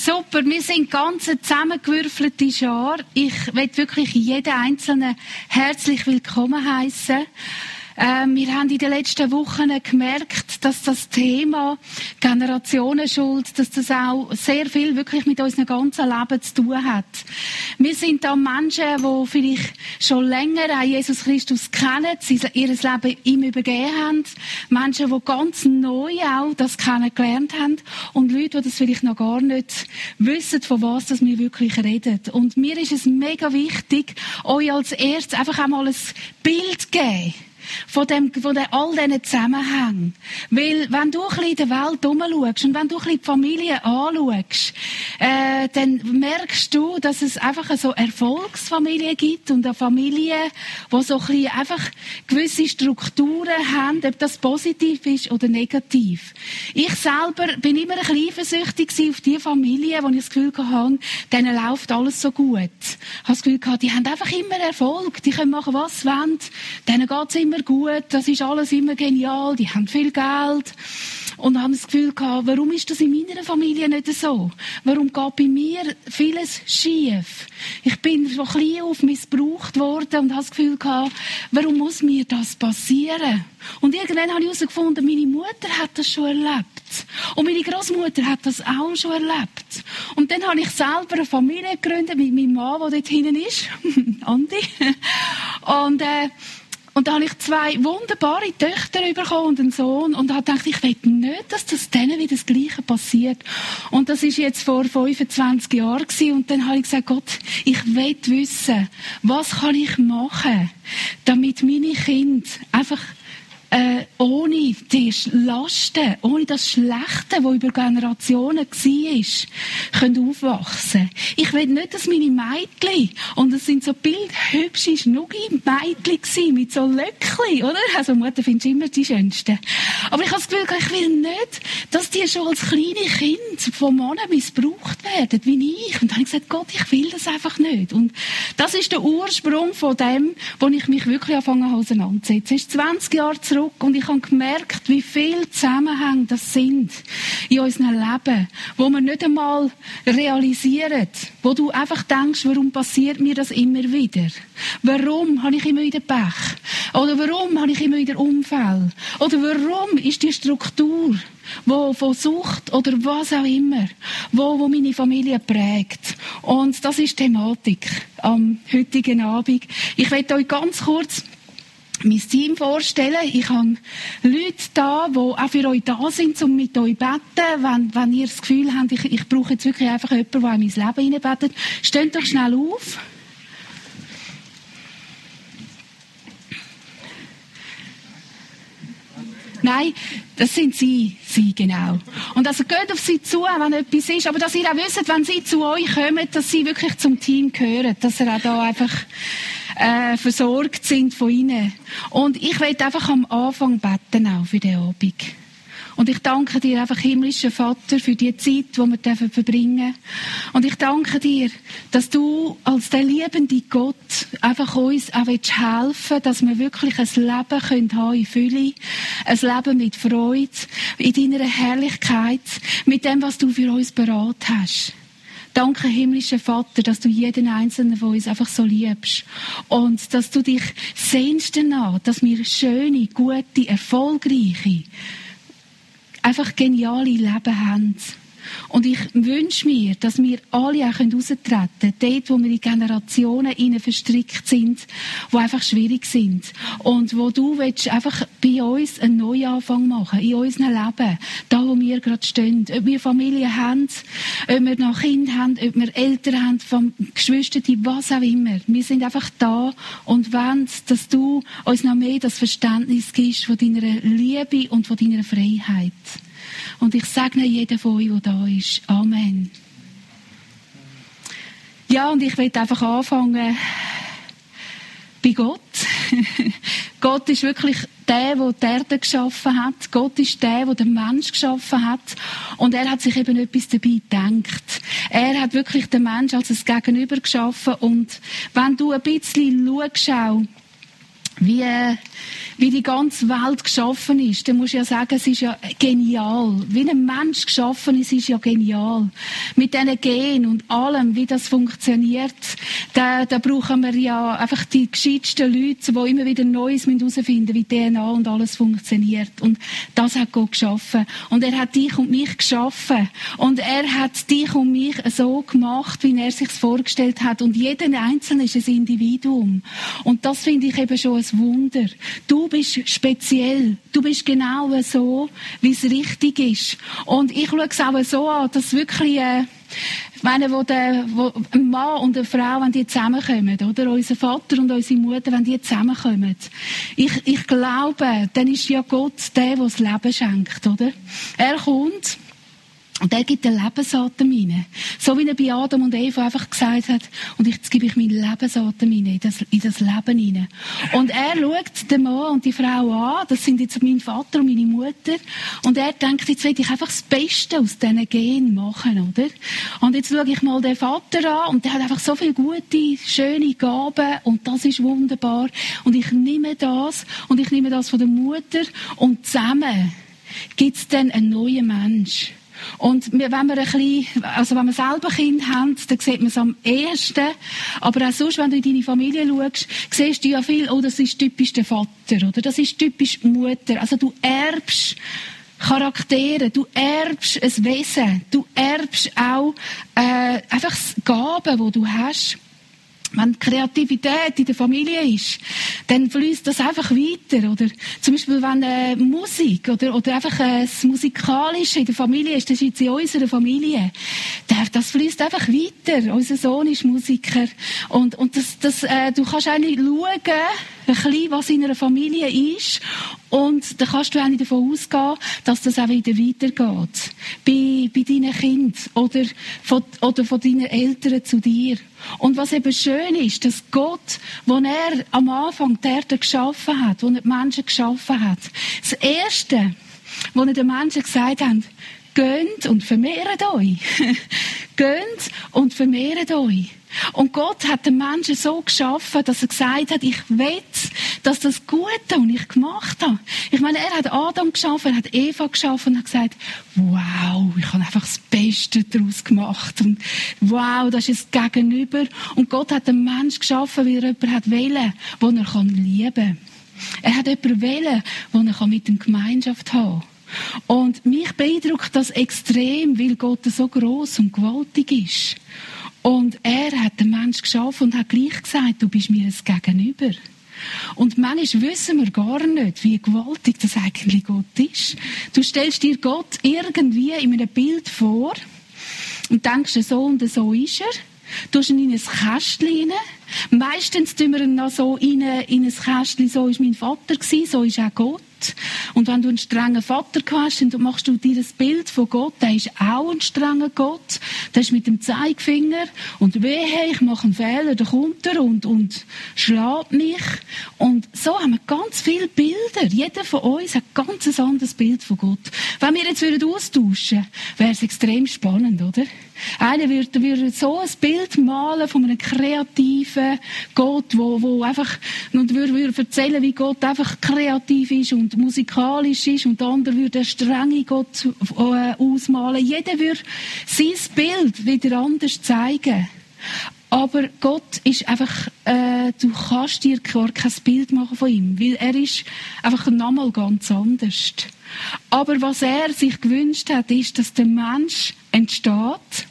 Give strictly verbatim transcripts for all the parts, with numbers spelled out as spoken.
Super, wir sind ganz eine zusammengewürfelte Schar. Ich möchte wirklich jeden Einzelnen herzlich willkommen heißen. Ähm, wir haben in den letzten Wochen gemerkt, dass das Thema Generationenschuld, dass das auch sehr viel wirklich mit unserem ganzen Leben zu tun hat. Wir sind da Menschen, die vielleicht schon länger auch Jesus Christus kennen, sie ihr Leben ihm übergeben haben. Menschen, die ganz neu auch das kennengelernt haben. Und Leute, die das vielleicht noch gar nicht wissen, von was das wir wirklich reden. Und mir ist es mega wichtig, euch als erstes einfach einmal ein Bild zu geben. Von, dem, von dem, all diesen Zusammenhängen. Weil, wenn du ein bisschen in der Welt herumschaust und wenn du ein bisschen die Familie anschaust, äh, dann merkst du, dass es einfach so Erfolgsfamilien gibt und eine Familie, die so ein bisschen einfach gewisse Strukturen haben, ob das positiv ist oder negativ. Ich selber bin immer ein bisschen eifersüchtig auf die Familie, wo ich das Gefühl hatte, denen läuft alles so gut. Ich habe das Gefühl gehabt, die haben einfach immer Erfolg, die können machen, was sie wollen, denen geht es immer gut, das ist alles immer genial, die haben viel Geld. Und haben das Gefühl gehabt, warum ist das in meiner Familie nicht so? Warum geht bei mir vieles schief? Ich bin von klein auf missbraucht worden und habe das Gefühl gehabt, warum muss mir das passieren? Und irgendwann habe ich herausgefunden, meine Mutter hat das schon erlebt. Und meine Großmutter hat das auch schon erlebt. Und dann habe ich selber eine Familie gegründet mit meinem Mann, der dort hinten ist, Andi. Und, äh, Und da habe ich zwei wunderbare Töchter bekommen und einen Sohn und habe gedacht, ich will nicht, dass das denen wieder das Gleiche passiert. Und das ist jetzt vor fünfundzwanzig Jahren gewesen. Und dann habe ich gesagt, Gott, ich will wissen, was kann ich machen, damit meine Kinder einfach Äh, ohne die Lasten, ohne das Schlechte, das über Generationen war, können aufwachsen. Ich will nicht, dass meine Mädchen, und es sind so bildhübsche Schnuggi-Mädchen mit so Löckchen, oder? Also Mutter findest immer die schönsten. Aber ich habe das Gefühl, ich will nicht, dass die schon als kleine Kinder von Männern missbraucht werden, wie ich. Und dann habe ich gesagt, Gott, ich will das einfach nicht. Und das ist der Ursprung von dem, wo ich mich wirklich angefangen habe auseinanderzusetzen. Es ist zwanzig Jahre zurück. Und ich habe gemerkt, wie viele Zusammenhänge das sind in unserem Leben, wo wir nicht einmal realisieren, wo du einfach denkst, warum passiert mir das immer wieder? Warum habe ich immer wieder Pech? Oder warum habe ich immer wieder Unfälle? Oder warum ist die Struktur, wo von Sucht oder was auch immer, wo, wo meine Familie prägt? Und das ist die Thematik am heutigen Abend. Ich möchte euch ganz kurz mein Team vorstellen. Ich habe Leute da, die auch für euch da sind, um mit euch zu beten. Wenn, wenn ihr das Gefühl habt, ich, ich brauche jetzt wirklich einfach jemanden, der in mein Leben hineinbetet. Steht doch schnell auf. Nein, das sind sie, sie genau. Und also geht auf sie zu, wenn etwas ist. Aber dass ihr auch wisst, wenn sie zu euch kommen, dass sie wirklich zum Team gehören. Dass ihr auch da einfach äh, versorgt sind von ihnen. Und ich will einfach am Anfang beten auch für den Abend. Und ich danke dir einfach, himmlischer Vater, für die Zeit, die wir dürfen verbringen. Und ich danke dir, dass du als der liebende Gott einfach uns auch helfen willst, dass wir wirklich ein Leben können haben in Fülle, ein Leben mit Freude, in deiner Herrlichkeit, mit dem, was du für uns beraten hast. Danke, himmlischer Vater, dass du jeden Einzelnen von uns einfach so liebst. Und dass du dich sehnst danach, dass wir schöne, gute, erfolgreiche, einfach geniale Leben haben. Und ich wünsche mir, dass wir alle auch heraustreten können, dort, wo wir in Generationen innen verstrickt sind, die einfach schwierig sind. Und wo du willst einfach bei uns einen Neuanfang machen, in unserem Leben, da wo wir gerade stehen. Ob wir Familie haben, ob wir noch Kinder haben, ob wir Eltern haben, von Geschwistern, was auch immer. Wir sind einfach da und wollen, dass du uns noch mehr das Verständnis gibst von deiner Liebe und von deiner Freiheit. Und ich segne jeden von euch, der da ist. Amen. Ja, und ich will einfach anfangen bei Gott. Gott ist wirklich der, der die Erde geschaffen hat. Gott ist der, der den Mensch geschaffen hat. Und er hat sich eben etwas dabei gedacht. Er hat wirklich den Mensch als ein Gegenüber geschaffen. Und wenn du ein bisschen schaust, wie, wie die ganze Welt geschaffen ist, dann musst du ja sagen, es ist ja genial. Wie ein Mensch geschaffen ist, ist ja genial. Mit diesen Genen und allem, wie das funktioniert, da, da brauchen wir ja einfach die gescheitsten Leute, die immer wieder Neues herausfinden müssen, wie die D N A und alles funktioniert. Und das hat Gott geschaffen. Und er hat dich und mich geschaffen. Und er hat dich und mich so gemacht, wie er sich vorgestellt hat. Und jeder Einzelne ist ein Individuum. Und das finde ich eben schon ein Wunder. Du bist speziell. Du bist genau so, wie es richtig ist. Und ich schaue es auch so an, dass wirklich, äh, ich meine, wo, der, wo ein Mann und eine Frau, wenn die zusammenkommen, oder? Unser Vater und unsere Mutter, wenn die zusammenkommen. Ich, ich glaube, dann ist ja Gott der, der das Leben schenkt, oder? Er kommt, und er gibt den Lebensatem rein. So wie er bei Adam und Eva einfach gesagt hat, und jetzt gebe ich meinen Lebensatem rein, in das, in das Leben rein. Und er schaut den Mann und die Frau an, das sind jetzt mein Vater und meine Mutter, und er denkt, jetzt will ich einfach das Beste aus diesen Genen machen, oder? Und jetzt schaue ich mal den Vater an, und der hat einfach so viele gute, schöne Gaben, und das ist wunderbar. Und ich nehme das, und ich nehme das von der Mutter, und zusammen gibt es dann einen neuen Mensch. Und wenn wir ein bisschen, also wenn wir selber Kinder haben, dann sieht man es am ehesten. Aber auch sonst, wenn du in deine Familie schaust, siehst du ja viel, oh, das ist typisch der Vater, oder? Das ist typisch die Mutter. Also du erbst Charaktere, du erbst ein Wesen, du erbst auch äh, einfach Gaben, die du hast. Wenn Kreativität in der Familie ist, dann fließt das einfach weiter. Oder zum Beispiel, wenn äh, Musik oder, oder einfach äh, das Musikalische in der Familie ist, das ist jetzt in unserer Familie, das fließt einfach weiter. Unser Sohn ist Musiker. Und, und das, das, äh, du kannst eigentlich schauen, ein bisschen, was in einer Familie ist. Und dann kannst du auch nicht davon ausgehen, dass das auch wieder weitergeht. Bei, bei deinen Kindern oder von, oder von deinen Eltern zu dir. Und was eben schön ist, dass Gott, wo er am Anfang die Erde geschaffen hat, wo er die Menschen geschaffen hat, das Erste, wo er den Menschen gesagt hat, geht und vermehrt euch. Geht und vermehrt euch. Und Gott hat den Menschen so geschaffen, dass er gesagt hat, ich will, dass das Gute, was ich gemacht habe. Ich meine, er hat Adam geschaffen, er hat Eva geschaffen und hat gesagt, wow, ich habe einfach das Beste daraus gemacht. Und wow, das ist das Gegenüber. Und Gott hat den Menschen geschaffen, weil er jemanden hat wollen, den er lieben kann. Er hat jemanden wollen, den er mit ihm Gemeinschaft haben kann. Und mich beeindruckt das extrem, weil Gott so gross und gewaltig ist. Und er hat den Menschen geschaffen und hat gleich gesagt, du bist mir ein Gegenüber. Und manchmal wissen wir gar nicht, wie gewaltig das eigentlich Gott ist. Du stellst dir Gott irgendwie in einem Bild vor und denkst, so und so ist er. Du tust ihn in ein Kästchen rein. Meistens tun wir ihn noch so in ein Kästchen, so war mein Vater, so ist auch Gott. Und wenn du einen strengen Vater hast, dann machst du dir das Bild von Gott, der ist auch ein strenger Gott, der ist mit dem Zeigefinger und wehe, ich mache einen Fehler, dann kommt er und, und schlägt mich. Und so haben wir ganz viele Bilder. Jeder von uns hat ganz ein anderes Bild von Gott. Wenn wir jetzt würden austauschen, wäre es extrem spannend, oder? Einer würde, würde so ein Bild malen von einem kreativen Gott, wo, wo einfach, und würde, würde erzählen, wie Gott einfach kreativ ist und musikalisch ist, und der andere würde einen strengen Gott äh, ausmalen. Jeder würde sein Bild wieder anders zeigen. Aber Gott ist einfach, äh, du kannst dir gar kein Bild machen von ihm, weil er ist einfach nochmal ganz anders. Aber was er sich gewünscht hat, ist, dass der Mensch entsteht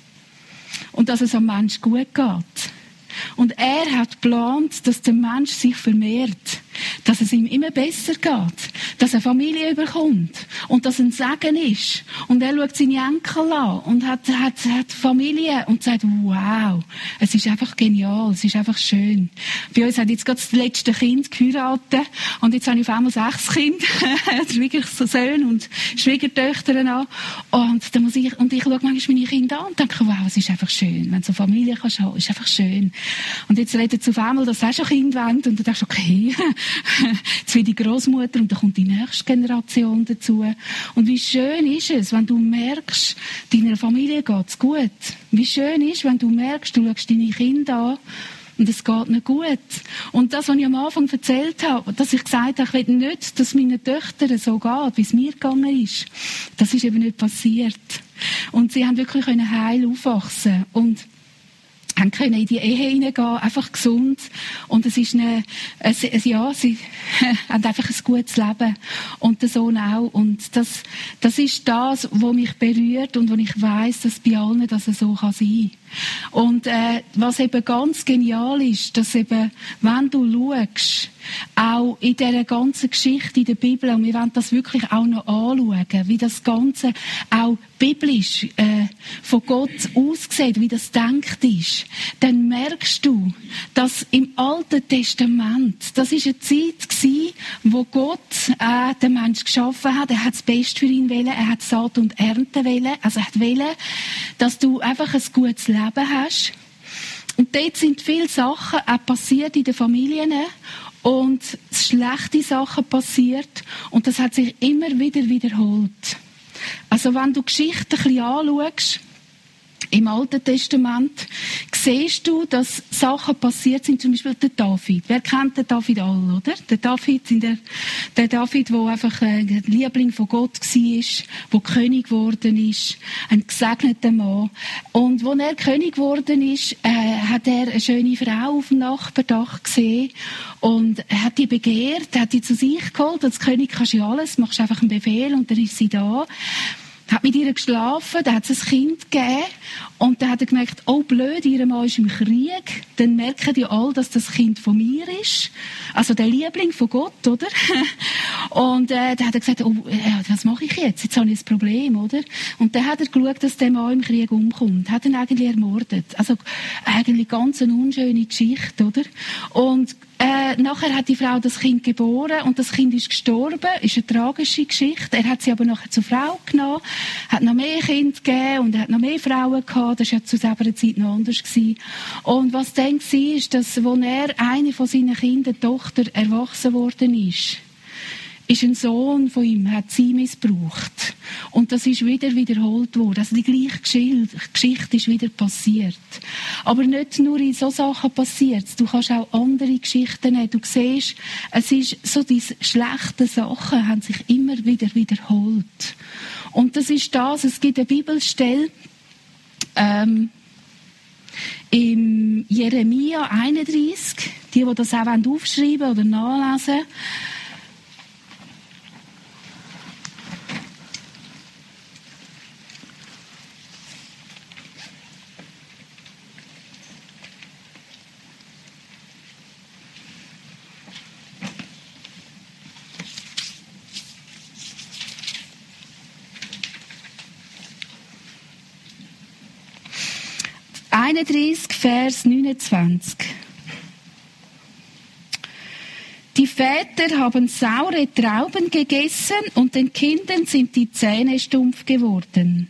und dass es am Mensch gut geht. Und er hat geplant, dass der Mensch sich vermehrt, dass es ihm immer besser geht, dass er Familie überkommt und dass er ein Segen ist. Und er schaut seine Enkel an und hat, hat, hat Familie und sagt, wow, es ist einfach genial, es ist einfach schön. Bei uns hat jetzt gerade das letzte Kind geheiratet und jetzt habe ich auf einmal sechs Kinder, wirklich so Söhne und Schwiegertöchter an. Und, dann muss ich, und ich schaue manchmal meine Kinder an und denke, wow, es ist einfach schön, wenn du so Familie kannst haben, ist einfach schön. Und jetzt redet sie auf einmal, dass sie auch schon Kinder wollen. Und du denkst, okay, jetzt wird die Großmutter und dann kommt die nächste Generation dazu. Und wie schön ist es, wenn du merkst, deiner Familie geht es gut. Wie schön ist, wenn du merkst, du schaust deine Kinder an und es geht nicht gut. Und das, was ich am Anfang erzählt habe, dass ich gesagt habe, ich will nicht, dass meinen Töchtern so geht, wie es mir gegangen ist, das ist eben nicht passiert. Und sie haben wirklich heil aufwachsen und haben können in die Ehe hineingehen, einfach gesund. Und es ist eine, ein, ein, ja, sie haben einfach ein gutes Leben. Und der Sohn auch. Und das, das ist das, was mich berührt und wo ich weiss, dass bei allen das so kann sein. Und äh, was eben ganz genial ist, dass eben, wenn du schaust, auch in dieser ganzen Geschichte in der Bibel, und wir wollen das wirklich auch noch anschauen, wie das Ganze auch biblisch äh, von Gott aussieht, wie das denkt ist, dann merkst du, dass im Alten Testament, das ist eine Zeit gewesen, wo Gott äh, den Menschen geschaffen hat. Er hat das Beste für ihn wollen, er hat Saat und Ernte wollen, also er hat wollen, dass du einfach ein gutes Leben hast. Und dort sind viele Sachen auch passiert in den Familien und schlechte Sachen passiert und das hat sich immer wieder wiederholt. Also wenn du Geschichten ein bisschen anschaust, im Alten Testament, siehst du, dass Sachen passiert sind, zum Beispiel der David. Wer kennt den David alle, oder? Der David, der, der David, der einfach ein Liebling von Gott war, der König geworden ist, ein gesegneter Mann. Und als er König geworden ist, äh, hat er eine schöne Frau auf dem Nachbardach gesehen und er hat die begehrt, hat die zu sich geholt. Als König kannst du ja alles, machst einfach einen Befehl und dann ist sie da. Hat mit ihr geschlafen, dann hat es ein Kind gegeben und dann hat er gemerkt, oh blöd, ihr Mann ist im Krieg. Dann merken die alle, dass das Kind von mir ist. Also der Liebling von Gott, oder? Und äh, dann hat er gesagt, oh, ja, was mache ich jetzt? Jetzt habe ich ein Problem, oder? Und dann hat er geschaut, dass der Mann im Krieg umkommt. Hat ihn eigentlich ermordet. Also eigentlich ganz eine unschöne Geschichte, oder? Und Äh, nachher hat die Frau das Kind geboren und das Kind ist gestorben. Ist eine tragische Geschichte. Er hat sie aber nachher zur Frau genommen, hat noch mehr Kinder gegeben und er hat noch mehr Frauen gehabt. Das war ja zu selber Zeit noch anders gewesen. Und was dann war, ist, dass, als er eine von seinen Kindern, Tochter, erwachsen worden ist, ist ein Sohn von ihm, hat sie missbraucht. Und das ist wieder wiederholt worden. Also die gleiche Geschichte ist wieder passiert. Aber nicht nur in so Sachen passiert. Du kannst auch andere Geschichten nehmen. Du siehst, es ist so, diese schlechten Sachen haben sich immer wieder wiederholt. Und das ist das, es gibt eine Bibelstelle, ähm, im Jeremia einunddreißig, die, die das auch aufschreiben oder nachlesen, einunddreißig, Vers neunundzwanzig. Die Väter haben saure Trauben gegessen und den Kindern sind die Zähne stumpf geworden.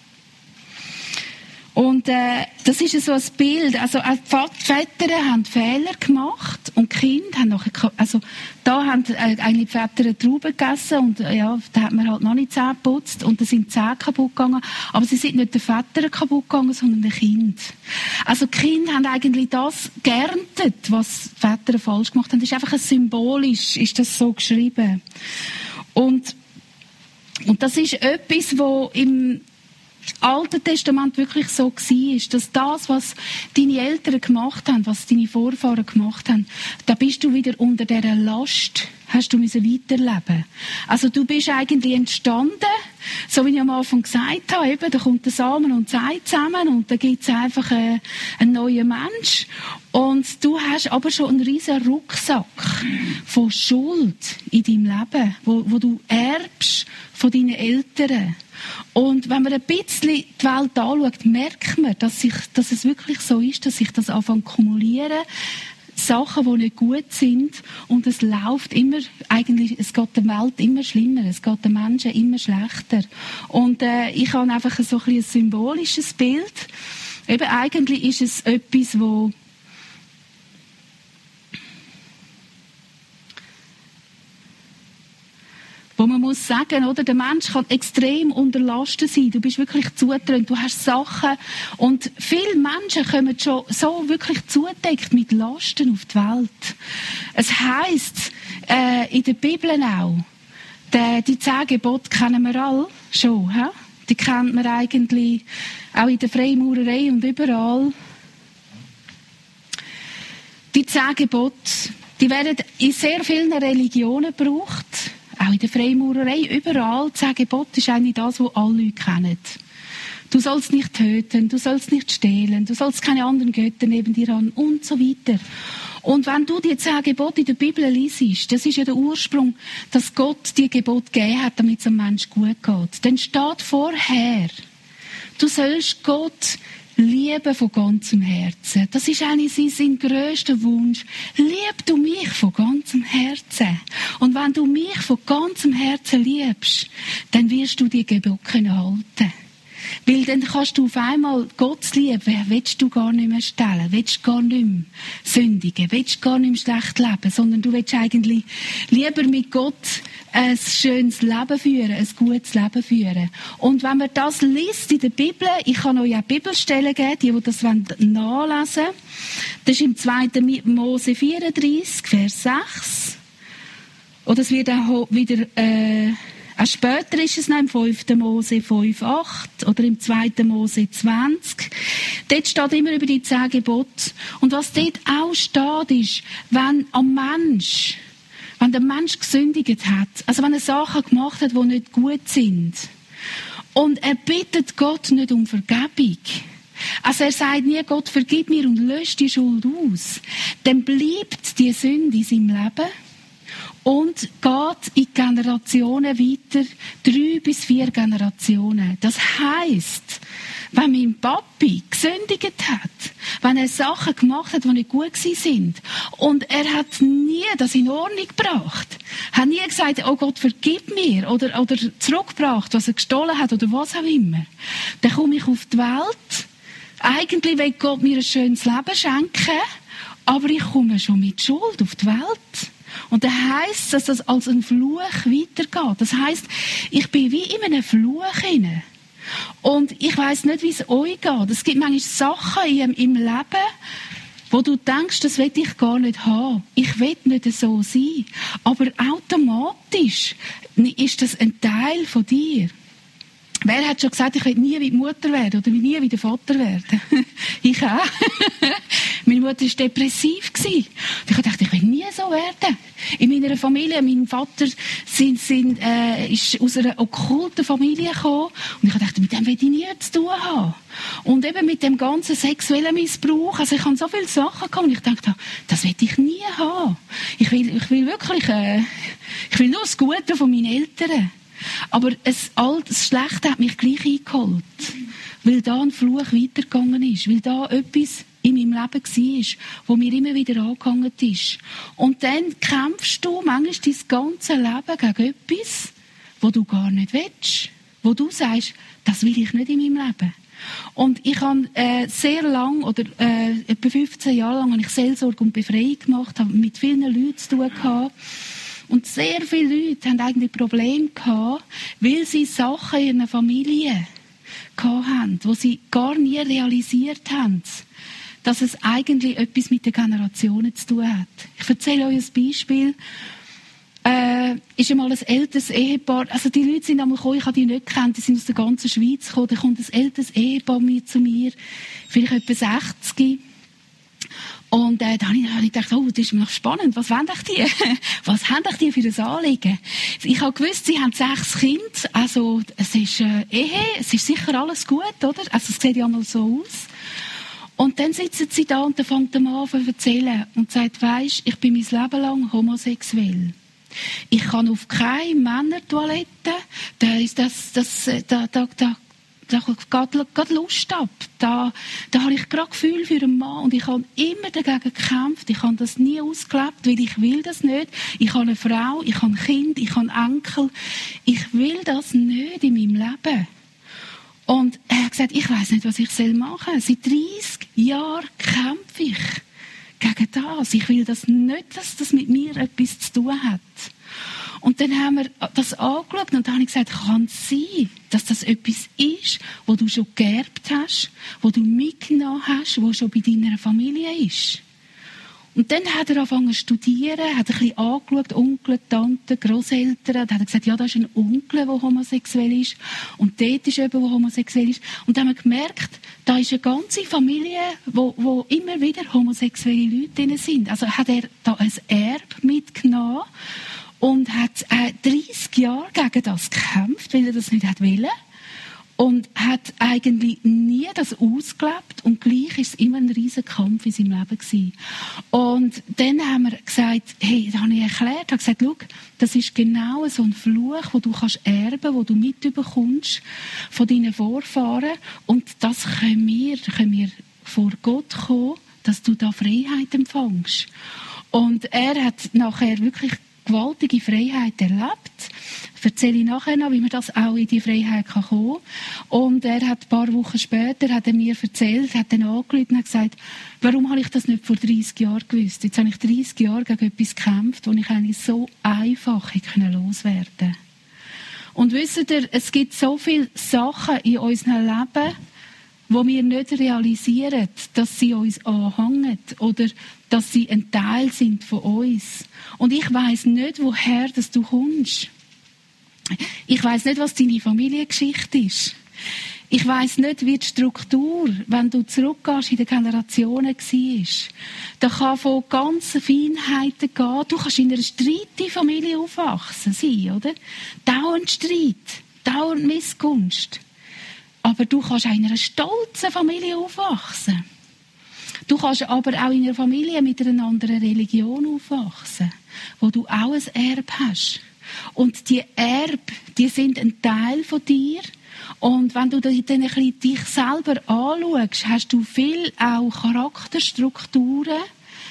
Und äh, das ist so ein Bild. Also auch die Väter haben Fehler gemacht und die Kinder haben nachher, also da haben äh, eigentlich die Väter Trauben gegessen und äh, ja, da hat man halt noch nicht Zähne geputzt und da sind die Zähne kaputt gegangen. Aber sie sind nicht den Vätern kaputt gegangen, sondern den Kindern. Also die Kinder haben eigentlich das geerntet, was die Väter falsch gemacht haben. Das ist einfach ein symbolisch, ist das so geschrieben. Und, und das ist etwas, wo im Alten Testament wirklich so war, dass das, was deine Eltern gemacht haben, was deine Vorfahren gemacht haben, da bist du wieder unter dieser Last, hast du müssen weiterleben. Also du bist eigentlich entstanden, so wie ich am Anfang gesagt habe, eben, da kommt der Samen und Zeit zusammen und da gibt es einfach einen, einen neuen Mensch. Und du hast aber schon einen riesen Rucksack von Schuld in deinem Leben, wo, wo du erbst von deinen Eltern. Und wenn man ein bisschen die Welt anschaut, merkt man, dass, sich, dass es wirklich so ist, dass sich das anfängt zu kumulieren. Sachen, die nicht gut sind. Und es läuft immer, eigentlich, es geht der Welt immer schlimmer. Es geht den Menschen immer schlechter. Und äh, ich habe einfach so ein, ein symbolisches Bild. Eben, eigentlich ist es etwas, wo wo man man muss sagen, oder, der Mensch kann extrem unter Lasten sein. Du bist wirklich zugetrönt, du hast Sachen. Und viele Menschen kommen schon so wirklich zugedeckt mit Lasten auf die Welt. Es heisst, äh, in der Bibel auch, die, die zehn Gebote kennen wir alle schon, he? Die kennt man eigentlich auch in der Freimaurerei und überall. Die zehn Gebote, die werden in sehr vielen Religionen gebraucht. Auch in der Freimaurerei, überall. Zehn Gebote ist eigentlich das, was alle Leute kennen. Du sollst nicht töten, du sollst nicht stehlen, du sollst keine anderen Götter neben dir haben und so weiter. Und wenn du die zehn Gebote in der Bibel liest, das ist ja der Ursprung, dass Gott die Gebote gegeben hat, damit es einem Menschen gut geht. Dann steht vorher, du sollst Gott lieben von ganzem Herzen. Das ist eigentlich sein, sein grösster Wunsch. Lieb du mich von ganzem Herzen. Und wenn du mich von ganzem Herzen liebst, dann wirst du die Gebote halten. Weil dann kannst du auf einmal Gottes Liebe, willst du gar nicht mehr stellen, willst gar nicht mehr sündigen, willst gar nicht mehr schlecht leben, sondern du willst eigentlich lieber mit Gott ein schönes Leben führen, ein gutes Leben führen. Und wenn man das liest in der Bibel, ich kann euch auch Bibelstellen geben, die, die das nachlesen wollen. Das ist im zweiten Mose vierunddreißig, Vers sechs. Oder es wird auch wieder... Äh, Auch später ist es noch im fünften Mose fünf, acht oder im zweiten Mose zwanzig. Dort steht immer über die zehn Gebote. Und was dort auch steht, ist, wenn am Mensch, wenn der Mensch gesündigt hat, also wenn er Sachen gemacht hat, die nicht gut sind, und er bittet Gott nicht um Vergebung, also er sagt nie, Gott vergib mir und löscht die Schuld aus, dann bleibt die Sünde in seinem Leben und geht in Generationen weiter, drei bis vier Generationen. Das heisst, wenn mein Papi gesündigt hat, wenn er Sachen gemacht hat, die nicht gut sind, und er hat nie das in Ordnung gebracht, hat nie gesagt, oh Gott, vergib mir, oder, oder zurückgebracht, was er gestohlen hat, oder was auch immer, dann komme ich auf die Welt. Eigentlich will Gott mir ein schönes Leben schenken, aber ich komme schon mit Schuld auf die Welt. Und dann heisst es, dass das als ein Fluch weitergeht. Das heisst, ich bin wie in einem Fluch hinein. Und ich weiss nicht, wie es euch geht. Es gibt manchmal Sachen im, im Leben, wo du denkst, das will ich gar nicht haben. Ich will nicht so sein. Aber automatisch ist das ein Teil von dir. Wer hat schon gesagt, ich will nie wie die Mutter werden oder nie wie der Vater werden? Ich auch. Meine Mutter war depressiv. Und ich dachte, ich will nie so werden. In meiner Familie, mein Vater sind, sind, äh, ist aus einer okkulten Familie gekommen. Und ich dachte, mit dem will ich nie zu tun haben. Und eben mit dem ganzen sexuellen Missbrauch. Also ich habe so viele Sachen gehabt und ich dachte, das will ich nie haben. Ich will, ich will wirklich, äh, ich will nur das Gute von meinen Eltern. Aber es, all das Schlechte hat mich gleich eingeholt. Weil da ein Fluch weitergegangen ist. Weil da etwas in meinem Leben war, wo mir immer wieder angegangen ist. Und dann kämpfst du manchmal dein ganze Leben gegen etwas, wo du gar nicht willst. Wo du sagst, das will ich nicht in meinem Leben. Und ich habe äh, sehr lang, oder äh, etwa fünfzehn Jahre lang, habe ich Seelsorge und Befreiung gemacht, habe mit vielen Leuten zu tun gehabt. Und sehr viele Leute haben eigentlich Probleme gehabt, weil sie Sachen in einer Familie hatten, die sie gar nie realisiert haben, dass es eigentlich etwas mit den Generationen zu tun hat. Ich erzähle euch ein Beispiel. Äh, ist einmal ein älteres Ehepaar, also die Leute sind einmal gekommen, ich habe die nicht gekannt, die sind aus der ganzen Schweiz gekommen, da kommt ein älteres Ehepaar mit zu mir, vielleicht etwa sechzig. Und äh, dann habe ich gedacht, oh, das ist mir noch spannend, was wollen die? Was haben die für ein Anliegen? Ich habe gewusst, sie haben sechs Kinder, also es ist äh, Ehe, es ist sicher alles gut, oder? Also es sieht ja mal so aus. Und dann sitzen sie da und dann fängt der Mann an zu erzählen und sagt, weisst, ich bin mein Leben lang homosexuell. Ich kann auf keine Männertoilette, da ist das, das, da, da, da, da geht, geht Lust ab. Da, da habe ich gerade Gefühl für einen Mann und ich habe immer dagegen gekämpft. Ich habe das nie ausgelebt, weil ich will das nicht. Ich habe eine Frau, ich habe ein Kind, ich habe Enkel. Ich will das nicht in meinem Leben. Und er hat gesagt, ich weiss nicht, was ich machen soll. Seit dreissig Jahren kämpfe ich gegen das. Ich will das nicht, dass das mit mir etwas zu tun hat. Und dann haben wir das angeschaut und dann habe ich gesagt, kann es sein, dass das etwas ist, wo du schon geerbt hast, wo du mitgenommen hast, wo schon bei deiner Familie ist. Und dann hat er angefangen zu studieren, hat ein bisschen angeschaut, Onkel, Tante, Grosseltern, und hat gesagt, ja, da ist ein Onkel, der homosexuell ist, und dort ist jemand, der homosexuell ist. Und dann haben wir gemerkt, da ist eine ganze Familie, wo, wo immer wieder homosexuelle Leute drin sind. Also hat er da ein Erbe mitgenommen und hat äh, dreissig Jahre gegen das gekämpft, weil er das nicht hat wollen. Und hat eigentlich nie das ausgelebt. Und gleich war es immer ein riesen Kampf in seinem Leben gewesen. Und dann haben wir gesagt, hey, das habe ich erklärt, ich habe gesagt, schau, das ist genau so ein Fluch, den du kannst erben, den du mitbekommst von deinen Vorfahren. Und das können wir, können wir vor Gott kommen, dass du da Freiheit empfängst. Und er hat nachher wirklich gewaltige Freiheit erlebt. Erzähle ich nachher noch, wie man das auch in die Freiheit kann kommen kann. Und er hat ein paar Wochen später hat er mir erzählt, hat dann angerufen und hat gesagt, warum habe ich das nicht vor dreissig Jahren gewusst? Jetzt habe ich dreissig Jahre gegen etwas gekämpft, das ich eigentlich so einfach hätte loswerden können. Und wisst ihr, es gibt so viele Sachen in unserem Leben, wo wir nicht realisieren, dass sie uns anhängen oder dass sie ein Teil sind von uns. Und ich weiss nicht, woher dass du kommst. Ich weiss nicht, was deine Familiengeschichte ist. Ich weiss nicht, wie die Struktur, wenn du zurückgehst in den Generationen war. Da kann von ganzen Feinheiten gehen. Du kannst in einer streitigen Familie aufwachsen sein, oder? Dauernd Streit, dauernd Missgunst. Aber du kannst auch in einer stolzen Familie aufwachsen. Du kannst aber auch in einer Familie mit einer anderen Religion aufwachsen, wo du auch ein Erbe hast. Und die Erbe, die sind ein Teil von dir. Und wenn du dann ein bisschen dich selber anschaust, hast du viel auch Charakterstrukturen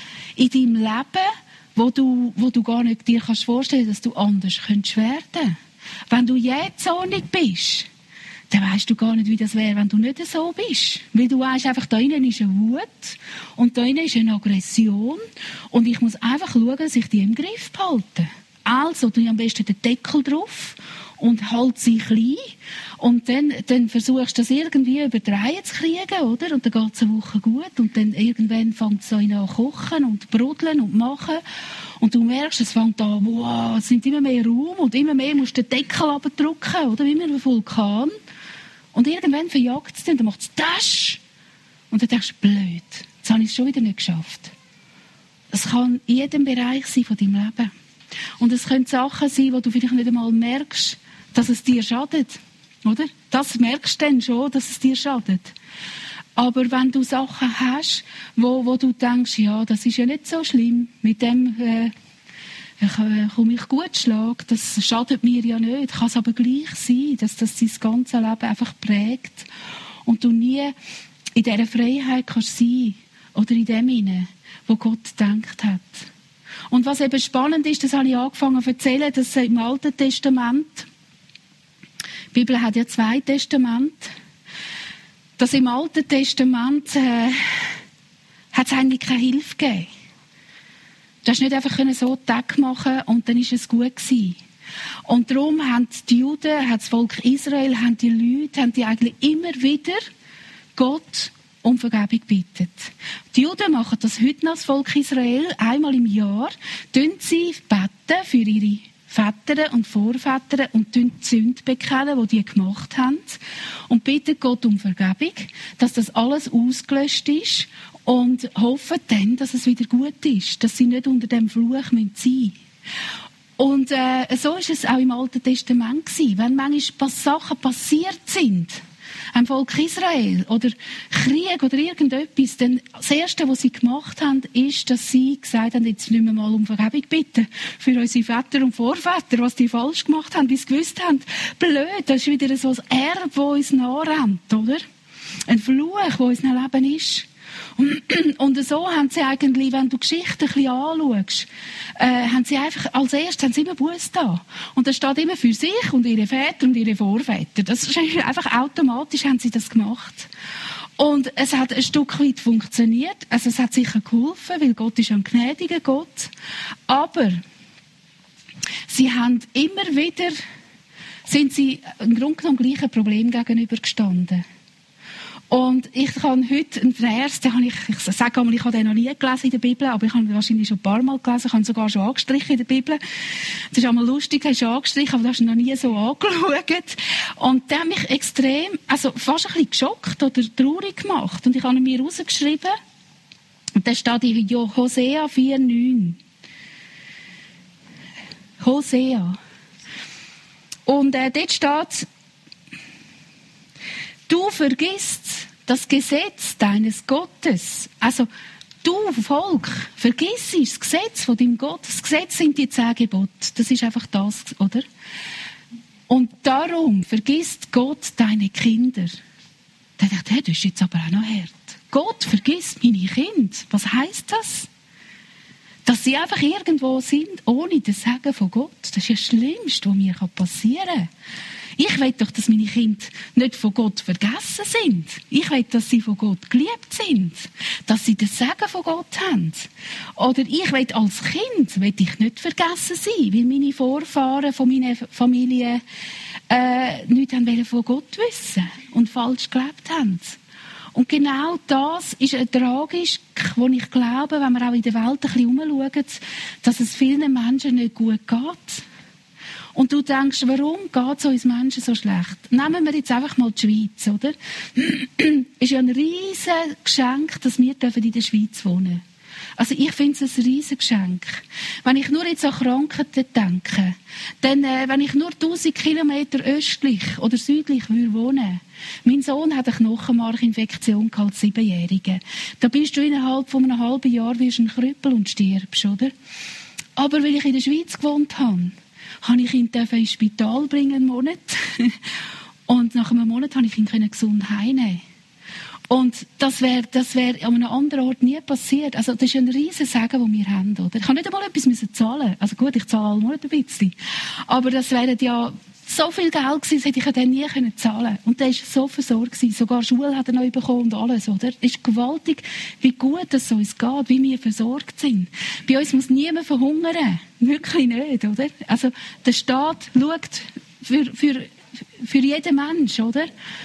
in deinem Leben, wo du, wo du gar nicht dir kannst vorstellen, dass du anders könntest werden. Wenn du jähzornig bist, dann weisst du gar nicht, wie das wäre, wenn du nicht so bist. Weil du weisst einfach, da innen ist eine Wut und da innen ist eine Aggression und ich muss einfach schauen, dass ich die im Griff behalte. Also, tu am besten den Deckel drauf und halt sie klein und dann, dann versuchst du das irgendwie über die Reihe zu kriegen, oder? Und dann geht es eine Woche gut und dann irgendwann fängt es an zu kochen und brodeln und machen und du merkst, es fängt an, wow, es nimmt immer mehr Raum und immer mehr musst du den Deckel runterdrücken, oder? Wie ein Vulkan. Und irgendwann verjagt es dich und dann macht es Tasch. Und dann denkst du, blöd, jetzt habe ich es schon wieder nicht geschafft. Es kann in jedem Bereich sein von deinem Leben. Und es können Sachen sein, wo du vielleicht nicht einmal merkst, dass es dir schadet. Oder? Das merkst du dann schon, dass es dir schadet. Aber wenn du Sachen hast, wo, wo du denkst, ja, das ist ja nicht so schlimm, mit dem äh, ich, äh, komme ich gut Schlag, das schadet mir ja nicht. Kann es aber gleich sein, dass das dein ganze Leben einfach prägt und du nie in dieser Freiheit kannst sein oder in dem hinein, wo Gott gedacht hat. Und was eben spannend ist, das habe ich angefangen zu erzählen, dass im Alten Testament, die Bibel hat ja zwei Testamente, dass im Alten Testament äh, hat es eigentlich keine Hilfe gegeben. Du hast nicht einfach so Tag machen und dann ist es gut gewesen. Und darum haben die Juden, hat das Volk Israel, haben die Leute, haben die eigentlich immer wieder Gott um Vergebung bittet. Die Juden machen das heute noch, das Volk Israel, einmal im Jahr, tun sie beten für ihre Väter und Vorväter und tun die Sünde bekennen, die die gemacht haben, und bitten Gott um Vergebung, dass das alles ausgelöscht ist und hoffen dann, dass es wieder gut ist, dass sie nicht unter dem Fluch sein müssen. Und äh, so ist es auch im Alten Testament gewesen. Wenn manchmal Sachen passiert sind, ein Volk Israel oder Krieg oder irgendetwas, dann das Erste, was sie gemacht haben, ist, dass sie gesagt haben, jetzt müssen wir mal um Vergebung bitten für unsere Väter und Vorväter, was die falsch gemacht haben, wie sie gewusst haben. Blöd, das ist wieder so ein Erbe, das uns nachrennt, oder? Ein Fluch, der in unserem Leben ist. Und, und so haben sie eigentlich, wenn du Geschichten ein bisschen anschaust, äh, haben sie einfach, als erstes haben sie immer Buße da. Und das steht immer für sich und ihre Väter und ihre Vorväter. Das ist einfach automatisch, haben sie das gemacht. Und es hat ein Stück weit funktioniert. Also es hat sicher geholfen, weil Gott ist ein gnädiger Gott. Aber Sie haben immer wieder, sind sie im Grunde genommen gleichen Problem gegenübergestanden. Und ich habe heute einen Vers, den habe ich, ich sage einmal, ich habe den noch nie gelesen in der Bibel, aber ich habe ihn wahrscheinlich schon ein paar Mal gelesen, ich habe ihn sogar schon angestrichen in der Bibel. Das ist einmal lustig, hast du angestrichen, aber du hast ihn noch nie so angeschaut. Und der hat mich extrem, also fast ein bisschen geschockt oder traurig gemacht. Und ich habe ihn mir rausgeschrieben. Und der steht in Hosea vier neun. Hosea. Und äh, dort steht, du vergisst das Gesetz deines Gottes. Also, du, Volk, vergiss das Gesetz von deinem Gott. Das Gesetz sind die zehn Gebote. Das ist einfach das, oder? Und darum vergisst Gott deine Kinder. Da dachte ich, hey, das ist jetzt aber auch noch hart. Gott vergisst meine Kinder. Was heisst das? Dass sie einfach irgendwo sind, ohne das Segen von Gott. Das ist ja das Schlimmste, was mir passieren kann. Ich will doch, dass meine Kinder nicht von Gott vergessen sind. Ich will, dass sie von Gott geliebt sind. Dass sie das Segen von Gott haben. Oder ich will als Kind will ich nicht vergessen sein, weil meine Vorfahren von meiner Familie äh, nichts haben von Gott wissen und falsch gelebt haben. Und genau das ist tragisch, wo ich glaube, wenn wir auch in der Welt ein bisschen umschauen, dass es vielen Menschen nicht gut geht. Und du denkst, warum geht es uns Menschen so schlecht? Nehmen wir jetzt einfach mal die Schweiz, oder? Es ist ja ein riesiges Geschenk, dass wir in der Schweiz wohnen dürfen. Also ich finde es ein riesiges Geschenk. Wenn ich nur jetzt an Krankheiten denke, dann, äh, wenn ich nur tausend Kilometer östlich oder südlich würde wohnen, mein Sohn hat eine Knochenmarkinfektion gehabt, als Siebenjährige. Da bist du innerhalb von einem halben Jahr wirst ein Krüppel und stirbst, oder? Aber weil ich in der Schweiz gewohnt habe, habe ich ihn ins Spital bringen, einen Monat. Und nach einem Monat konnte ich ihn gesund heimnehmen. Und das wäre das wär an einem anderen Ort nie passiert. Also das ist ein riesen Segen, den wir haben. Oder? Ich kann nicht einmal etwas müssen zahlen. Also gut, ich zahle alle Monate ein bisschen. Aber das wäre ja so viel Geld gewesen, das hätte ich ja dann nie können zahlen. Und der war so versorgt gewesen. Sogar Schule hat er neu bekommen und alles. Oder? Es ist gewaltig, wie gut es uns geht, wie wir versorgt sind. Bei uns muss niemand verhungern. Wirklich nicht, oder? Also der Staat schaut für, für, für jeden Mensch, oder?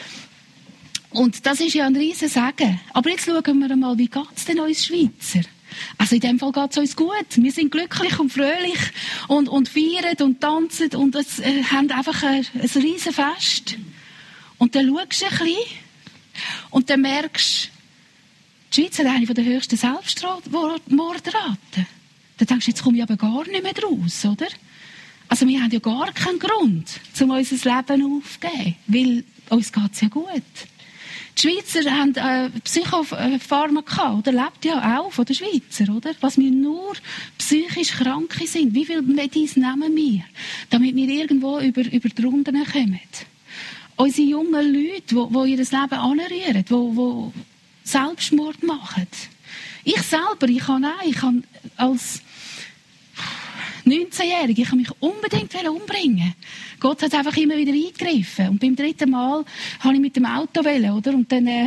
Und das ist ja ein riesen Segen. Aber jetzt schauen wir mal, wie geht es denn uns Schweizer? Also in dem Fall geht es uns gut. Wir sind glücklich und fröhlich und, und feiern und tanzen und es, äh, haben einfach ein, ein riesen Fest. Und dann schaust du ein bisschen und dann merkst du, die Schweiz hat eine der höchsten Selbstmordraten. Dann denkst du, jetzt komme ich aber gar nicht mehr draus, oder? Also wir haben ja gar keinen Grund, um unser Leben aufzugeben, weil uns geht es ja gut. Die Schweizer haben äh, Psychopharmaka, oder? Lebt ja auch von den Schweizer, oder? Was wir nur psychisch Kranke sind. Wie viel Medis nehmen wir, damit wir irgendwo über, über die Runden kommen? Unsere jungen Leute, die, die ihr Leben anrühren, die, die Selbstmord machen. Ich selber, ich kann auch, ich kann als neunzehnjährige, ich kann mich unbedingt umbringen. Gott hat einfach immer wieder eingegriffen. Und beim dritten Mal habe ich mit dem Auto wollen, oder? Und dann, äh,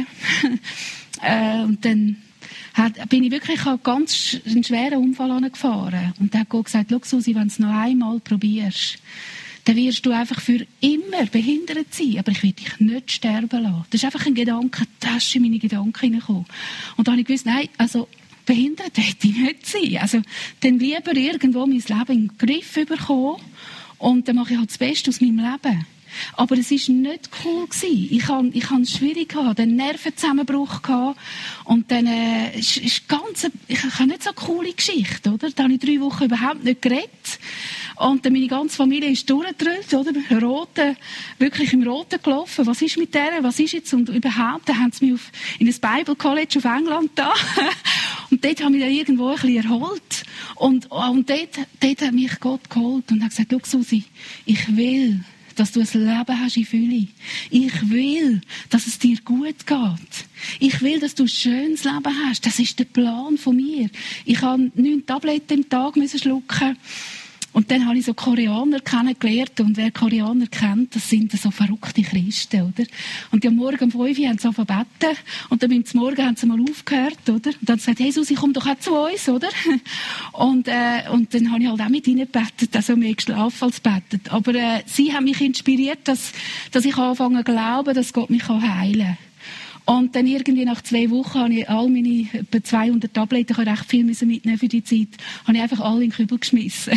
äh, und dann hat, bin ich wirklich einen ganz einen schweren Unfall angefahren. Und dann hat Gott gesagt, schau Susi, wenn du es noch einmal probierst, dann wirst du einfach für immer behindert sein. Aber ich will dich nicht sterben lassen. Das ist einfach ein Gedanke, das ist in meine Gedanken hineingekommen. Und dann habe ich gewusst, nein, also behindert hätte ich nicht sein. Also dann lieber irgendwo mein Leben in den Griff bekommen und dann mache ich halt das Beste aus meinem Leben. Aber es war nicht cool gewesen. Ich hatte ich es schwierig, gehabt, einen Nervenzusammenbruch gehabt und dann äh, ist, ist ganz, ich habe nicht so eine coole Geschichte, oder? Da habe ich drei Wochen überhaupt nicht geredet. Und dann meine ganze Familie ist durchgedrückt, oder? Rote, wirklich im Roten gelaufen. Was ist mit der? Was ist jetzt? Und überhaupt, dann haben sie mich auf, in ein Bible College auf England da. Und dort habe ich mich dann irgendwo ein bisschen erholt. Und, und dort, dort hat mich Gott geholt und hat gesagt, schau Susi, ich will, dass du ein Leben hast in Fülle. Ich will, dass es dir gut geht. Ich will, dass du ein schönes Leben hast. Das ist der Plan von mir. Ich habe neun Tabletten im Tag müssen schlucken. Und dann habe ich so Koreaner kennengelernt. Und wer Koreaner kennt, das sind so verrückte Christen, oder? Und die am Morgen um fünf Uhr haben sie angefangen zu beten. Und dann beim Morgen haben sie mal aufgehört, oder? Und dann haben sie gesagt, hey Susi, komm doch auch zu uns, oder? Und, äh, und dann habe ich halt auch mit ihnen gebetet. Also mehr geschlafen als gebetet. Aber äh, sie haben mich inspiriert, dass, dass ich anfange zu glauben, dass Gott mich heilen kann. Und dann irgendwie nach zwei Wochen habe ich all meine etwa zweihundert Tabletten, ich habe recht viel mitnehmen für die Zeit, habe ich einfach alle in den Kübel geschmissen.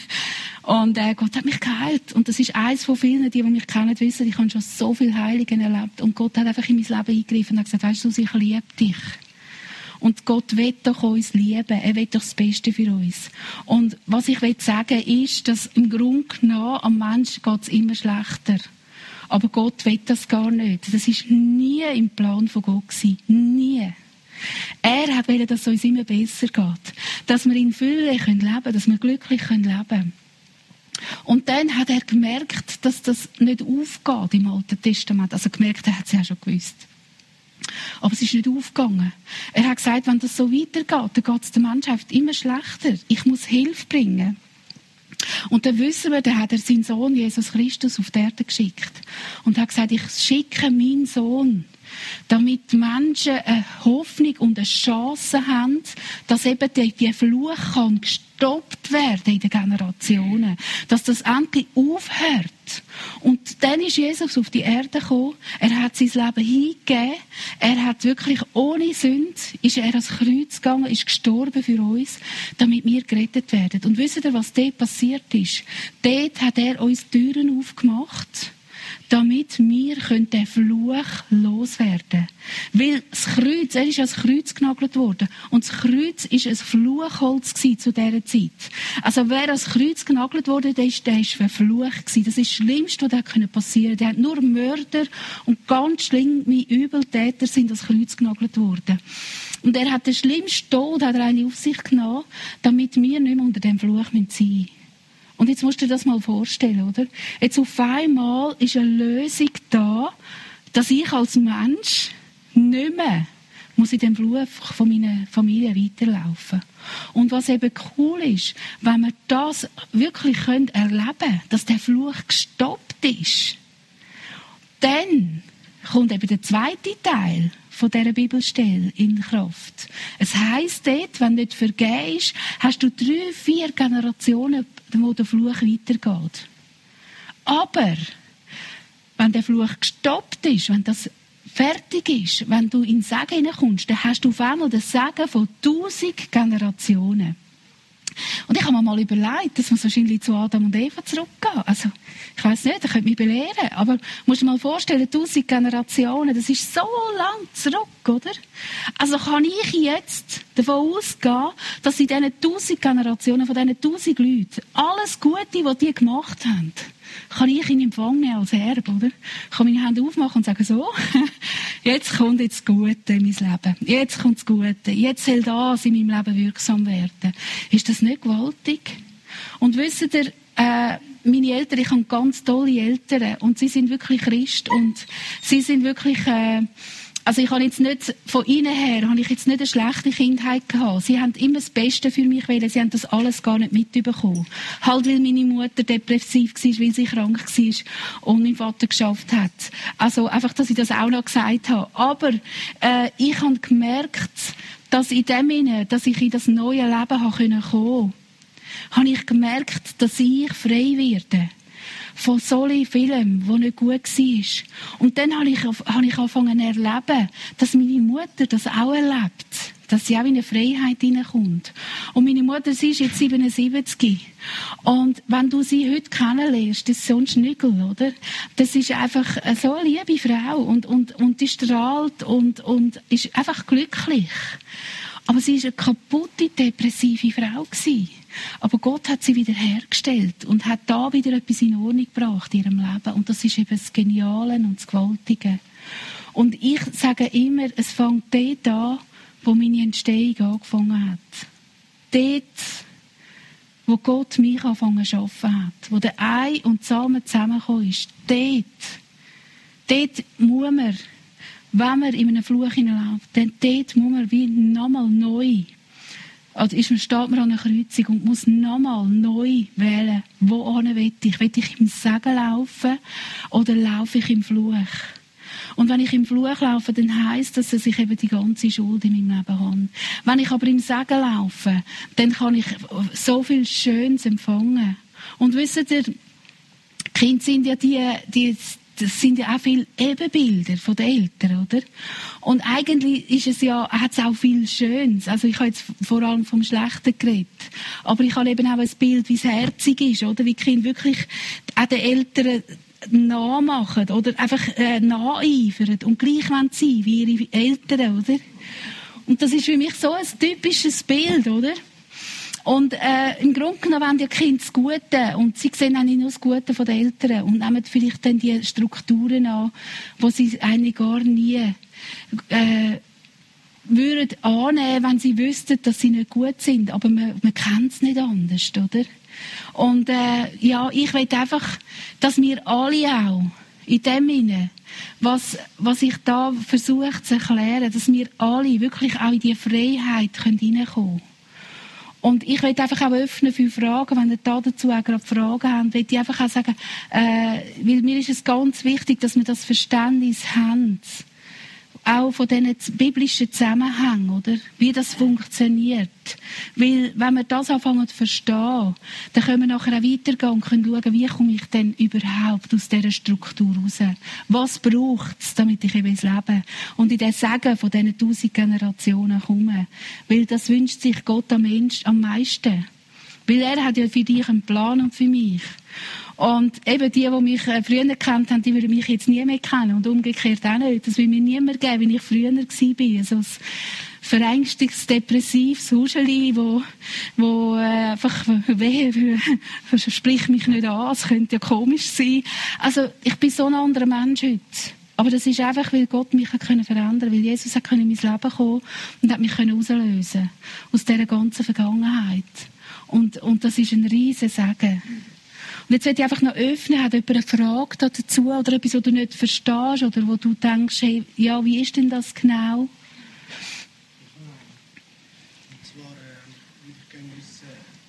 Und äh, Gott hat mich geheilt. Und das ist eines von vielen, die, die mich kennen, wissen, ich habe schon so viele Heiligen erlebt. Und Gott hat einfach in mein Leben eingegriffen und hat gesagt, weißt du, ich liebe dich. Und Gott will doch uns lieben. Er will doch das Beste für uns. Und was ich will sagen ist, dass im Grunde genommen am Menschen geht es immer schlechter. Aber Gott will das gar nicht. Das war nie im Plan von Gott gewesen. Nie. Er hat wollen, dass es uns immer besser geht. Dass wir in Fülle leben können, dass wir glücklich leben können. Und dann hat er gemerkt, dass das nicht aufgeht im Alten Testament. Also gemerkt, er hat es ja schon gewusst. Aber es ist nicht aufgegangen. Er hat gesagt, wenn das so weitergeht, dann geht es der Menschheit immer schlechter. Ich muss Hilfe bringen. Und dann wissen wir, dann hat er seinen Sohn Jesus Christus auf die Erde geschickt. Und hat gesagt, ich schicke meinen Sohn, damit die Menschen eine Hoffnung und eine Chance haben, dass eben die Fluch kann gestoppt werden in den Generationen. Dass das endlich aufhört. Und dann ist Jesus auf die Erde gekommen. Er hat sein Leben hingegeben. Er hat wirklich ohne Sünde, ist er ans Kreuz gegangen, ist gestorben für uns, damit wir gerettet werden. Und wisst ihr, was dort passiert ist? Dort hat er uns Türen aufgemacht, damit wir den Fluch loswerden können. Weil das Kreuz, er ist ans Kreuz genagelt worden. Und das Kreuz war ein Fluchholz zu dieser Zeit. Also wer ans Kreuz genagelt wurde, der ist, der ist verflucht gewesen. Das ist das Schlimmste, was da passieren konnte. Der hat nur Mörder und ganz schlimme Übeltäter sind ans Kreuz genagelt worden. Und er hat den schlimmsten Tod hat er eine auf sich genommen, damit wir nicht mehr unter dem Fluch sein müssen. Und jetzt musst du dir das mal vorstellen, oder? Jetzt auf einmal ist eine Lösung da, dass ich als Mensch nicht mehr muss in dem Fluch von meiner Familie weiterlaufen. Und was eben cool ist, wenn wir das wirklich erleben können, dass der Fluch gestoppt ist, dann kommt eben der zweite Teil von dieser Bibelstelle in Kraft. Es heisst dort, wenn du nicht vergehst, hast du drei, vier Generationen, wo der Fluch weitergeht. Aber wenn der Fluch gestoppt ist, wenn das fertig ist, wenn du in den Segen hineinkommst, dann hast du auf einmal den Segen von tausend Generationen. Und ich habe mir mal überlegt, dass wir wahrscheinlich zu Adam und Eva zurückgehen. Also, ich weiss nicht, ihr könnt mich belehren, aber musst dir mal vorstellen, tausend Generationen, das ist so lang zurück, oder? Also kann ich jetzt davon ausgehen, dass in diesen tausend Generationen, von diesen tausend Leuten, alles Gute, was die gemacht haben, kann ich in Empfang nehmen als Erbe, oder? Ich kann meine Hände aufmachen und sagen, so, jetzt kommt jetzt das Gute in mein Leben. Jetzt kommt das Gute. Jetzt soll das in meinem Leben wirksam werden. Ist das nicht gewaltig? Und wisst ihr, äh, meine Eltern, ich habe ganz tolle Eltern und sie sind wirklich Christ und sie sind wirklich, äh, also ich habe jetzt nicht, von ihnen her, habe ich jetzt nicht eine schlechte Kindheit gehabt. Sie haben immer das Beste für mich wollen, sie haben das alles gar nicht mitbekommen. Halt, weil meine Mutter depressiv war, weil sie krank war und mein Vater geschafft hat. Also einfach, dass ich das auch noch gesagt habe. Aber äh, ich habe gemerkt, dass in dem Sinne, dass ich in das neue Leben kommen konnte, habe ich gemerkt, dass ich frei werde von solchen Filmen, die nicht gut waren. Und dann habe ich, habe ich angefangen zu erleben, dass meine Mutter das auch erlebt. Dass sie auch in eine Freiheit hineinkommt. Und meine Mutter, sie ist jetzt siebenundsiebzig. Und wenn du sie heute kennenlernst, das ist so ein Schnügel, oder? Das ist einfach so eine liebe Frau. Und, und, und die strahlt und, und ist einfach glücklich. Aber sie war eine kaputte, depressive Frau gewesen. Aber Gott hat sie wieder hergestellt und hat da wieder etwas in Ordnung gebracht in ihrem Leben. Und das ist eben das Geniale und das Gewaltige. Und ich sage immer, es fängt dort an, wo meine Entstehung angefangen hat. Dort, wo Gott mich angefangen zu arbeiten hat. Wo der Ei und die Samen zusammengekommen ist. Dort, dort muss man, wenn man in einen Fluch hineinläuft, dann dort muss man wie nochmal neu also ist man, steht man an einer Kreuzung und muss nochmal neu wählen, wo will ich? Will ich im Segen laufen oder laufe ich im Fluch? Und wenn ich im Fluch laufe, dann heisst das, dass ich eben die ganze Schuld in meinem Leben habe. Wenn ich aber im Segen laufe, dann kann ich so viel Schönes empfangen. Und wisst ihr, Kinder sind ja die, die das sind ja auch viele Ebenbilder von den Eltern, oder? Und eigentlich ist es ja, hat es auch viel Schönes. Also ich habe jetzt vor allem vom Schlechten geredet. Aber ich habe eben auch ein Bild, wie es herzig ist, oder? Wie die Kinder wirklich auch den Eltern nachmachen, oder? Einfach äh, nacheifern und gleich sein wie ihre Eltern, oder? Und das ist für mich so ein typisches Bild, oder? Und äh, im Grunde genommen wollen die Kinder das Gute und sie sehen eigentlich nur das Gute von den Eltern und nehmen vielleicht dann die Strukturen an, die sie eigentlich gar nie äh, würden annehmen, wenn sie wüssten, dass sie nicht gut sind. Aber man, man kennt es nicht anders, oder? Und äh, ja, ich will einfach, dass wir alle auch in dem Sinne, was, was ich da versuche zu erklären, dass wir alle wirklich auch in diese Freiheit hineinkommen können. Und ich will einfach auch öffnen für Fragen, wenn ihr da dazu auch gerade Fragen habt, will ich einfach auch sagen, äh, weil mir ist es ganz wichtig, dass wir das Verständnis haben, auch von diesen biblischen Zusammenhängen, oder? Wie das funktioniert. Weil, wenn wir das anfangen zu verstehen, dann können wir nachher auch weitergehen und können schauen, wie komme ich denn überhaupt aus dieser Struktur raus? Was braucht es, damit ich eben ins Leben und in den Segen von diesen tausend Generationen komme? Weil das wünscht sich Gott am, Mensch, am meisten. Weil er hat ja für dich einen Plan und für mich. Und eben die, die mich früher gekannt haben, die würden mich jetzt nie mehr kennen. Und umgekehrt auch nicht. Das will mir niemand geben, wie ich früher war. So ein verängstigtes, depressives Huscheli, wo, wo äh, einfach weh, sprich mich nicht an, es könnte ja komisch sein. Also ich bin so ein anderer Mensch heute. Aber das ist einfach, weil Gott mich verändern konnte, weil Jesus hat in mein Leben kommen und hat mich herauslösen aus dieser ganzen Vergangenheit. Und, und das ist ein riesen Segen. Und jetzt will ich einfach noch öffnen, hat jemand eine Frage dazu oder etwas, was du nicht verstehst oder wo du denkst, hey, ja, wie ist denn das genau? Und zwar äh, würde ich gerne wissen,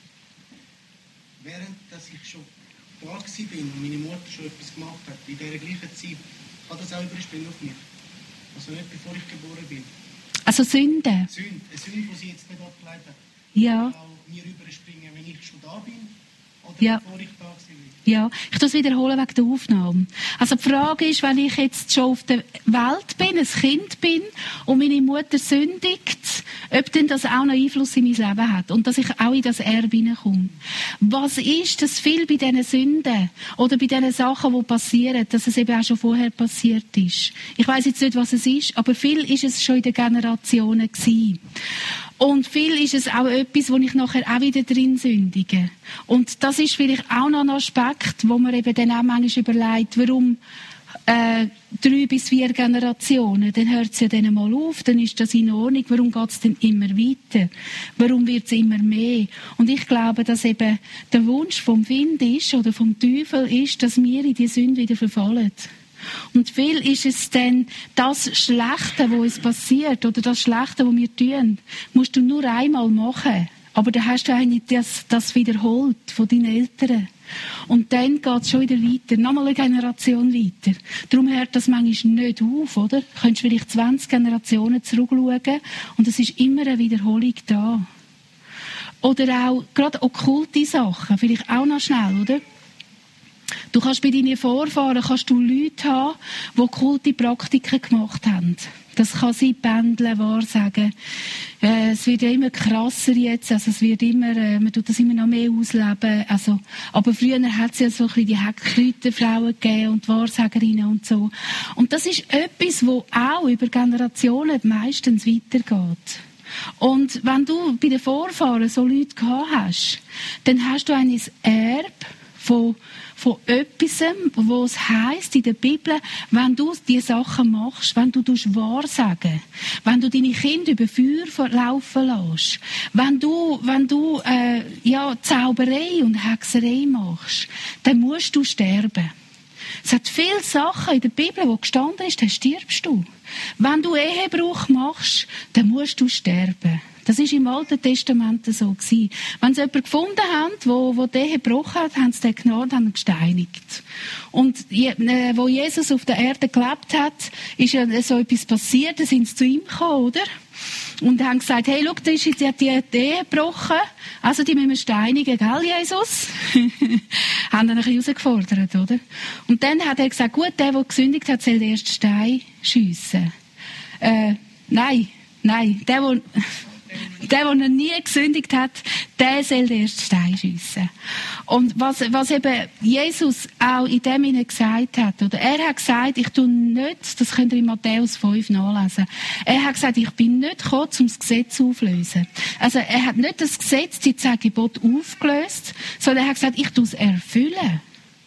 während dass ich schon da war und meine Mutter schon etwas gemacht hat, in dieser gleichen Zeit, hat das auch überspielt auf mich. Also nicht bevor ich geboren bin. Also Sünde? Sünde, eine Sünde, die sie jetzt nicht abgeleitet hat. Ja. Auch mir überspringen, wenn ich schon da bin oder ja. bevor ich da war. Ja, ich tue es wiederholen wegen der Aufnahme. Also die Frage ist, wenn ich jetzt schon auf der Welt bin, ein Kind bin und meine Mutter sündigt, ob denn das auch noch Einfluss in mein Leben hat und dass ich auch in das Erbe hineinkomme. Was ist das viel bei diesen Sünden oder bei diesen Sachen, die passieren, dass es eben auch schon vorher passiert ist? Ich weiss jetzt nicht, was es ist, aber viel ist es schon in den Generationen gewesen. Und viel ist es auch etwas, wo ich nachher auch wieder drin sündige. Und das ist vielleicht auch noch ein Aspekt, wo man eben dann auch manchmal überlegt, warum äh, drei bis vier Generationen, dann hört es ja dann mal auf, dann ist das in Ordnung, warum geht es denn immer weiter? Warum wird es immer mehr? Und ich glaube, dass eben der Wunsch vom Find ist, oder vom Teufel ist, dass wir in die Sünde wieder verfallen. Und viel ist es dann, das Schlechte, was uns passiert, oder das Schlechte, was wir tun, musst du nur einmal machen. Aber dann hast du eigentlich das, das wiederholt von deinen Eltern. Und dann geht es schon wieder weiter, nochmal eine Generation weiter. Darum hört das manchmal nicht auf, oder? Du könntest vielleicht zwanzig Generationen zurückschauen und es ist immer eine Wiederholung da. Oder auch gerade okkulte Sachen, vielleicht auch noch schnell, oder? Du kannst bei deinen Vorfahren kannst du Leute haben, die okkulte Praktiken gemacht haben. Das kann sein, pendeln, wahrsagen. Äh, es wird ja immer krasser jetzt, also es wird immer, äh, man tut das immer noch mehr ausleben. Also, aber früher hat es ja so ein bisschen die Heckkräuterfrauen gegeben und Wahrsagerinnen und so. Und das ist etwas, wo auch über Generationen meistens weitergeht. Und wenn du bei den Vorfahren so Leute gehabt hast, dann hast du ein Erbe von von etwas, wo es heisst in der Bibel, wenn du diese Sachen machst, wenn du wahrsagen, wenn du deine Kinder über Feuer laufen lässt, wenn du, wenn du äh, ja, Zauberei und Hexerei machst, dann musst du sterben. Es hat viele Sachen in der Bibel, wo gestanden ist, dann stirbst du. wenn du Ehebruch machst, dann musst du sterben. Das war im Alten Testament so gewesen. Wenn sie jemanden gefunden haben, wo, wo die Ehe gebrochen hat, haben sie den genommen und haben ihn gesteinigt. Und je, äh, wo Jesus auf der Erde gelebt hat, ist ja so etwas passiert, da sind sie zu ihm gekommen, oder? Und haben gesagt, hey, schau, da ist jetzt die Ehe gebrochen, also die müssen wir steinigen, gell, Jesus? Haben dann ein bisschen herausgefordert, oder? Und dann hat er gesagt, gut, der, der gesündigt hat, soll den ersten Stein schiessen. Äh, nein, nein, der, der... Der, der noch nie gesündigt hat, der soll den ersten Stein schiessen. Und was, was eben Jesus auch in dem hinein gesagt hat, oder? Er hat gesagt, ich tue nicht, das könnt ihr in Matthäus fünf nachlesen, er hat gesagt, ich bin nicht gekommen, um das Gesetz aufzulösen. Also er hat nicht das Gesetz, die zehn Gebote aufgelöst, sondern er hat gesagt, ich tue es erfüllen.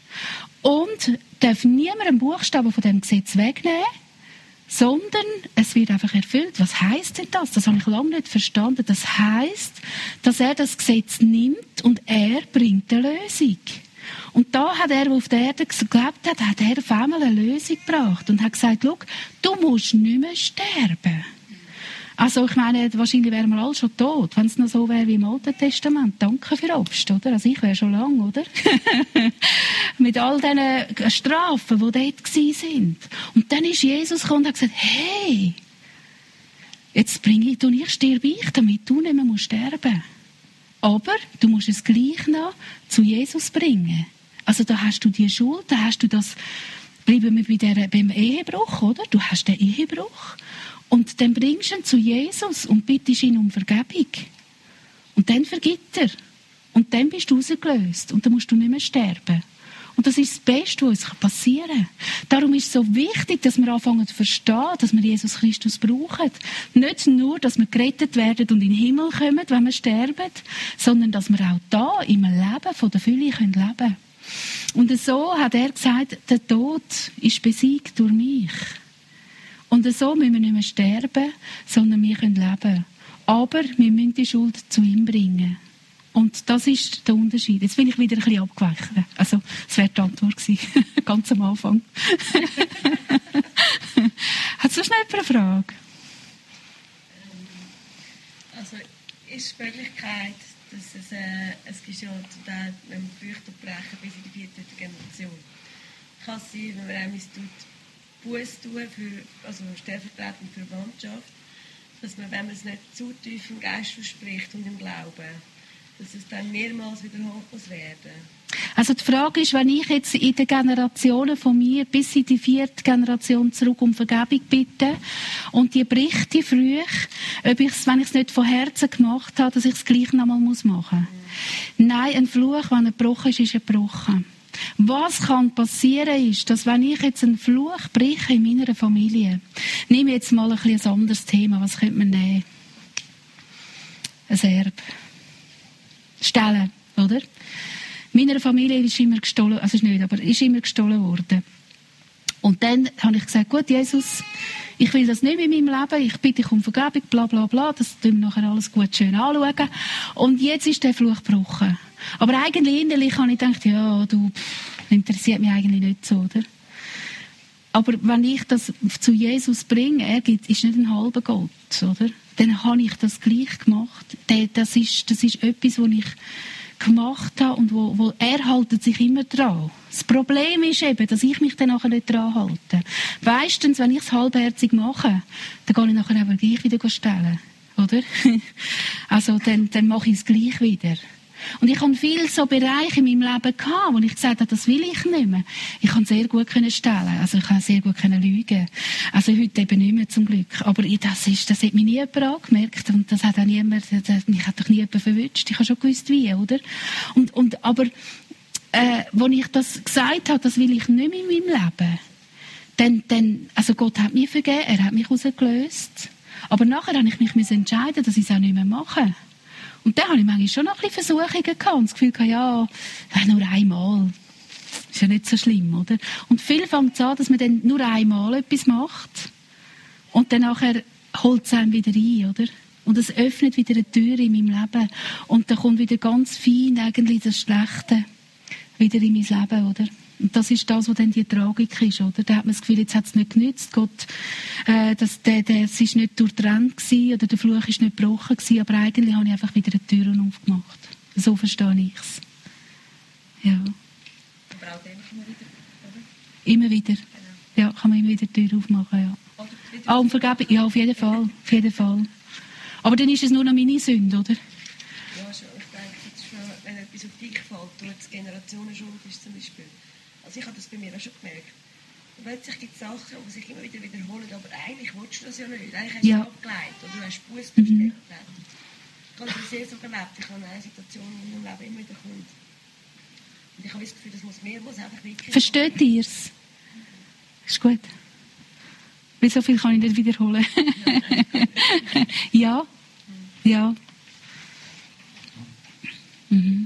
Und darf niemand einen Buchstaben von diesem Gesetz wegnehmen, sondern es wird einfach erfüllt. Was heisst denn das? Das habe ich lange nicht verstanden. Das heisst, dass er das Gesetz nimmt und er bringt eine Lösung. Und da hat er, der auf der Erde gelebt hat, hat er auf einmal eine Lösung gebracht und hat gesagt, schau, du musst nicht mehr sterben. Also ich meine, wahrscheinlich wären wir alle schon tot, wenn es noch so wäre wie im Alten Testament. Danke für Obst, oder? Also ich wäre schon lang, oder? Mit all diesen Strafen, die dort waren. Und dann ist Jesus gekommen und hat gesagt, hey, jetzt bringe ich, ich sterbe ich, damit du nicht mehr musst sterben. Aber du musst es gleich noch zu Jesus bringen. Also da hast du die Schuld, da hast du das, bleiben wir bei der, beim Ehebruch, oder? Du hast den Ehebruch. Und dann bringst du ihn zu Jesus und bittest ihn um Vergebung. Und dann vergibt er. Und dann bist du rausgelöst. Und dann musst du nicht mehr sterben. Und das ist das Beste, was uns passieren kann. Darum ist es so wichtig, dass wir anfangen zu verstehen, dass wir Jesus Christus brauchen. Nicht nur, dass wir gerettet werden und in den Himmel kommen, wenn wir sterben, sondern dass wir auch da im Leben von der Fülle leben können. Und so hat er gesagt, der Tod ist besiegt durch mich. Und so müssen wir nicht mehr sterben, sondern wir können leben. Aber wir müssen die Schuld zu ihm bringen. Und das ist der Unterschied. Jetzt bin ich wieder ein bisschen abgewichen. Also, das wäre die Antwort gewesen. Ganz am Anfang. Hat sonst noch jemand eine Frage? Also, ist die Möglichkeit, dass es, äh, es gibt ja zu den, wenn man Früchte brechen bis in die vierte Generation. Kann es sein, wenn man einmal tut, Buß tun, für, also stellvertretend für Verwandtschaft, dass man, wenn man es nicht zu tief im Geist verspricht und im Glauben, dass es dann mehrmals wiederholt muss werden. Also die Frage ist, wenn ich jetzt in den Generationen von mir bis in die vierte Generation zurück um Vergebung bitte und die bricht die früh, ob ich es, wenn ich es nicht von Herzen gemacht habe, dass ich es gleich nochmal machen muss. Mhm. Nein, ein Fluch, wenn er gebrochen ist, ist er gebrochen. Was kann passieren ist, dass wenn ich jetzt einen Fluch breche in meiner Familie, nehme ich jetzt mal ein, ein anderes Thema, was könnte man nehmen? Ein Erbe. Stellen, oder? In meiner Familie ist immer gestohlen, also ist nicht, aber ist immer gestohlen worden. Und dann habe ich gesagt, gut, Jesus, ich will das nicht mehr in meinem Leben, ich bitte dich um Vergebung, bla bla bla, das tun wir nachher alles gut schön anschauen. Und jetzt ist der Fluch gebrochen. Aber eigentlich innerlich habe ich gedacht, ja, du, pff, interessiert mich eigentlich nicht so, oder? Aber wenn ich das zu Jesus bringe, er gibt, ist nicht ein halber Gott, oder? Dann habe ich das gleich gemacht. Das ist, das ist etwas, was ich gemacht habe und wo, wo er haltet sich immer dran. Das Problem ist eben, dass ich mich dann nachher nicht dran halte. Meistens, wenn ich es halbherzig mache, dann gehe ich nachher aber gleich wieder stellen, oder? Also dann, dann mache ich es gleich wieder. Und ich habe viele so Bereiche in meinem Leben gehabt, wo ich gesagt habe, das will ich nicht mehr. Ich kann sehr gut stellen, also ich kann sehr gut lügen. Also heute eben nicht mehr zum Glück. Aber das ist, das hat mich nie jemand angemerkt und das hat auch niemand, das, mich hat doch nie jemand verwünscht. Ich habe schon gewusst, wie, oder? Und, und, aber, äh, als ich das gesagt habe, das will ich nicht mehr in meinem Leben, dann, dann, also Gott hat mich vergeben, er hat mich rausgelöst. Aber nachher habe ich mich entscheiden, dass ich es auch nicht mehr mache. Und dann habe ich manchmal schon noch ein bisschen Versuchungen gehabt und das Gefühl gehabt, ja, nur einmal. Ist ja nicht so schlimm, oder? Und viel fängt es an, dass man dann nur einmal etwas macht und dann nachher holt es einem wieder ein, oder? Und es öffnet wieder eine Tür in meinem Leben und dann kommt wieder ganz fein eigentlich das Schlechte wieder in mein Leben, oder? Und das ist das, was dann die Tragik ist, oder? Da hat man das Gefühl, jetzt hat es nicht genützt. Gott, äh, das, der, der, es ist nicht durchtrennt gewesen, oder der Fluch ist nicht gebrochen gewesen, aber eigentlich habe ich einfach wieder die Türen aufgemacht. So verstehe ich es. Ja. Aber auch dem kann man wieder, oder? Immer wieder. Genau. Ja, kann man immer wieder die Tür aufmachen, ja. Oder wieder Ah, um Vergebung, ja, auf jeden Fall, auf jeden Fall. Aber dann ist es nur noch meine Sünde, oder? Ja, schon. Ich denke, jetzt schon, wenn etwas auf dich fällt, wo jetzt Generationenschuld ist zum Beispiel. Also ich habe das bei mir auch schon gemerkt. Und plötzlich gibt es Sachen, die sich immer wieder wiederholen, aber eigentlich willst du das ja nicht. Eigentlich hast du Ja. es abgeleitet oder du hast Buß Mhm. bestellt. Ich habe das sehr so erlebt. Ich habe eine Situation, die in meinem Leben immer wieder kommt. Und ich habe das Gefühl, das muss mehr, muss einfach wirklich... Versteht ihr es? Ist gut. Weil so viel kann ich nicht wiederholen. Ja. Ja. Mhm.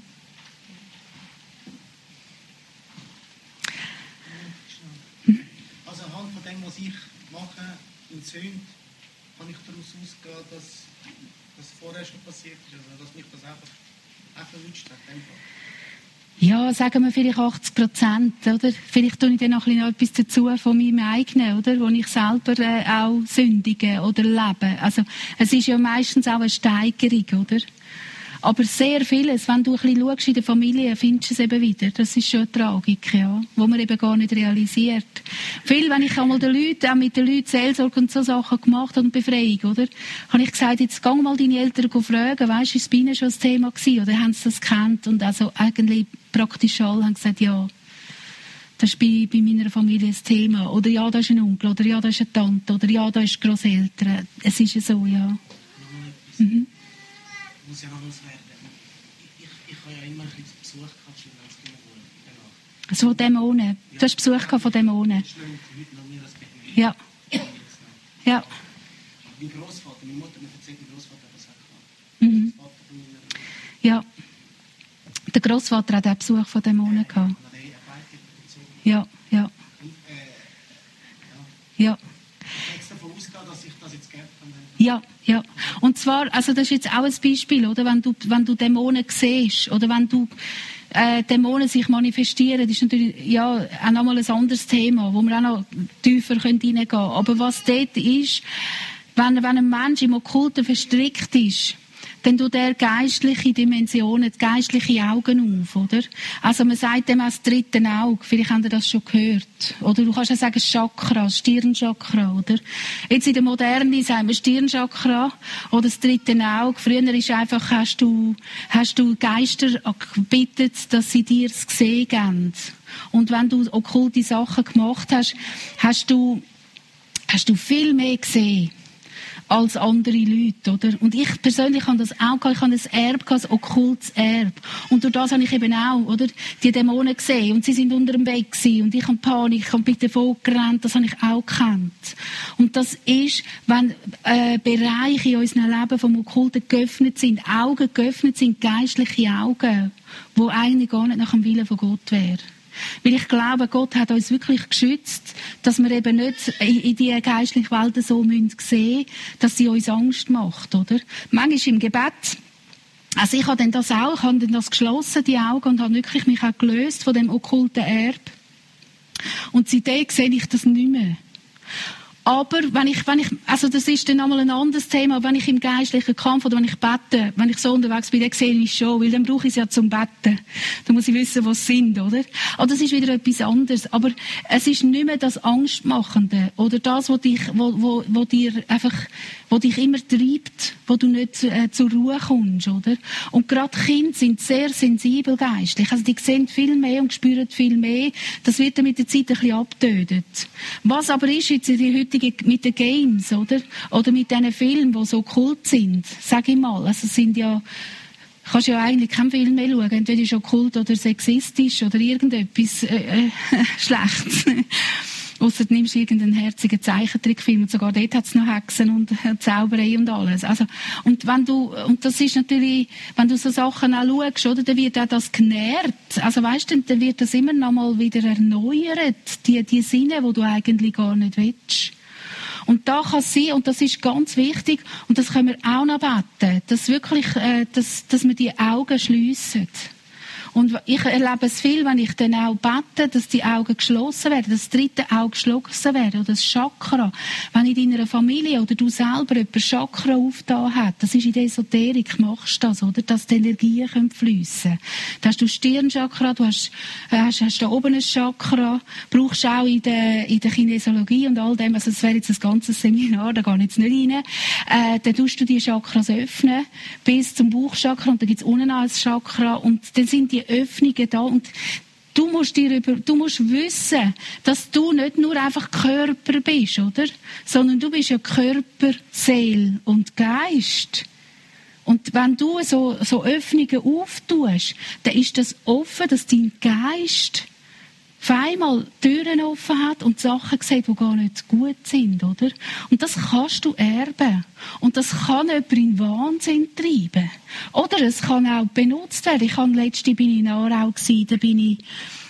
Also anhand von dem, was ich mache in Sünde, kann ich daraus ausgehen, dass das vorher schon passiert ist, also dass mich das einfach, einfach erwischt hat. Einfach. Ja, sagen wir vielleicht achtzig Prozent, oder? Vielleicht tue ich dann noch ein bisschen etwas dazu von meinem eigenen, oder? Wo ich selber äh, auch sündige oder lebe. Also, es ist ja meistens auch eine Steigerung, oder? Aber sehr vieles, wenn du ein bisschen schaust in der Familie, findest du es eben wieder. Das ist schon eine Tragik, ja, wo man eben gar nicht realisiert. Viel, wenn ich einmal den Leuten, auch mit den Leuten Seelsorge und so Sachen gemacht habe und Befreiung, oder? Habe ich gesagt, jetzt geh mal deine Eltern fragen, weisst du, ist es bei ihnen schon das Thema gewesen, oder haben sie das gekannt? Und also eigentlich praktisch alle haben gesagt, ja, das ist bei, bei meiner Familie das Thema. Oder ja, da ist ein Onkel, oder ja, da ist eine Tante, oder ja, da ist Grosseltern. Es ist ja so, ja. Mhm. Ich muss ja noch loswerden. Ich, ich, ich habe ja immer ein bisschen Besuch gehabt, schon als Kinderwohl. Genau. Also von Dämonen. Du hast Besuch gehabt von Dämonen. Das ist noch heute noch mir das Gefühl. Ja. Ja. Mein Großvater, meine Mutter, mir erzählt, mein Großvater hat das auch gehabt. Mhm. Das Vater von meiner Ja. Der Grossvater hat auch Besuch von Dämonen gehabt. Nein, er beide bezogen. Ja, ja, Äh, ja. ja. Ich habe jetzt davon ausgegangen, dass ich das jetzt geerbt habe. Ja, ja. Und zwar, also das ist jetzt auch ein Beispiel, oder? Wenn du, wenn du Dämonen siehst, oder wenn du äh, Dämonen sich manifestieren, das ist natürlich ja auch nochmal ein anderes Thema, wo wir auch noch tiefer reingehen können. Aber was dort ist, wenn, wenn ein Mensch im Okkulten verstrickt ist, dann tut er geistliche Dimensionen, geistliche Augen auf, oder? Also man sagt dem auch das dritte Auge, vielleicht habt ihr das schon gehört. Oder du kannst auch sagen Chakra, Stirnchakra, oder? Jetzt in der Moderne sagen wir Stirnchakra oder das dritte Auge. Früher ist einfach, hast du, hast du Geister gebeten, dass sie dir das Gesehen geben. Und wenn du okkulte Sachen gemacht hast, hast du, hast du viel mehr gesehen als andere Leute, oder? Und ich persönlich habe das auch gehabt. Ich habe ein Erbe gehabt, ein okkultes Erbe. Und durch das habe ich eben auch, oder? Die Dämonen gesehen. Und sie sind unter dem Bett gewesen. Und ich habe Panik, ich habe bitte vorgerannt. Das habe ich auch gekannt. Und das ist, wenn, äh, Bereiche in unserem Leben vom Okkulten geöffnet sind, Augen geöffnet sind, geistliche Augen, wo eigentlich gar nicht nach dem Willen von Gott wären. Weil ich glaube, Gott hat uns wirklich geschützt, dass wir eben nicht in die geistliche Welt so sehen müssen, dass sie uns Angst macht, oder? Manchmal im Gebet, also ich habe dann das auch, ich habe dann das geschlossen, die Augen, und habe wirklich mich auch gelöst von dem okkulten Erbe. Und seitdem sehe ich das nicht mehr. Aber wenn ich, wenn ich, also das ist dann einmal ein anderes Thema, wenn ich im geistlichen Kampf oder wenn ich bete, wenn ich so unterwegs bin, dann sehe ich es schon, weil dann brauche ich es ja zum Beten. Da muss ich wissen, was sie sind, oder? Aber das ist wieder etwas anderes. Aber es ist nicht mehr das Angstmachende oder das, was dich, wo, wo, wo dir einfach, wo dich immer treibt, wo du nicht äh, zur Ruhe kommst, oder? Und gerade Kinder sind sehr sensibel geistlich. Also die sehen viel mehr und spüren viel mehr. Das wird dann mit der Zeit ein bisschen abgetötet. Was aber ist jetzt in die heutige mit den Games, oder? Oder mit diesen Filmen, die so kult sind, sag ich mal. Also sind ja, kannst ja eigentlich keinen Film mehr schauen. Entweder ist er kult oder sexistisch oder irgendetwas äh, äh, Schlechtes. Ausser du nimmst irgendeinen herzigen Zeichentrickfilm und sogar dort hat es noch Hexen und äh, Zauberei und alles. Also, und wenn du, und das ist natürlich, wenn du so Sachen auch schaust, oder, dann wird auch das genährt. Also weißt du, dann wird das immer noch mal wieder erneuert, die, die Sinne, die du eigentlich gar nicht willst. Und da kann es sein, und das ist ganz wichtig, und das können wir auch noch beten, dass wirklich, äh, dass, dass wir die Augen schliessen. Und ich erlebe es viel, wenn ich dann auch bete, dass die Augen geschlossen werden, dass das dritte Auge geschlossen werden oder das Chakra. Wenn in deiner Familie oder du selber jemand Chakra aufgetan hat, das ist in der Esoterik, machst du das, oder? Dass die Energien fliessen können. Da hast du Stirnchakra, du hast, hast, hast da oben ein Chakra, brauchst auch in der, in der Kinesiologie und all dem, also das wäre jetzt ein ganzes Seminar, da gehe ich jetzt nicht rein, äh, dann tust du die Chakras öffnen, bis zum Bauchchakra, und dann gibt es unten noch ein Chakra, und dann sind die Öffnungen da, und du musst dir über, du musst wissen, dass du nicht nur einfach Körper bist, oder? Sondern du bist ja Körper, Seele und Geist. Und wenn du so, so Öffnungen auftust, dann ist das offen, dass dein Geist auf einmal Türen offen hat und Sachen sieht, die gar nicht gut sind, oder? Und das kannst du erben. Und das kann jemand in Wahnsinn treiben. Oder es kann auch benutzt werden. Ich habe letzte bin ich in Aarau gewesen, da bin ich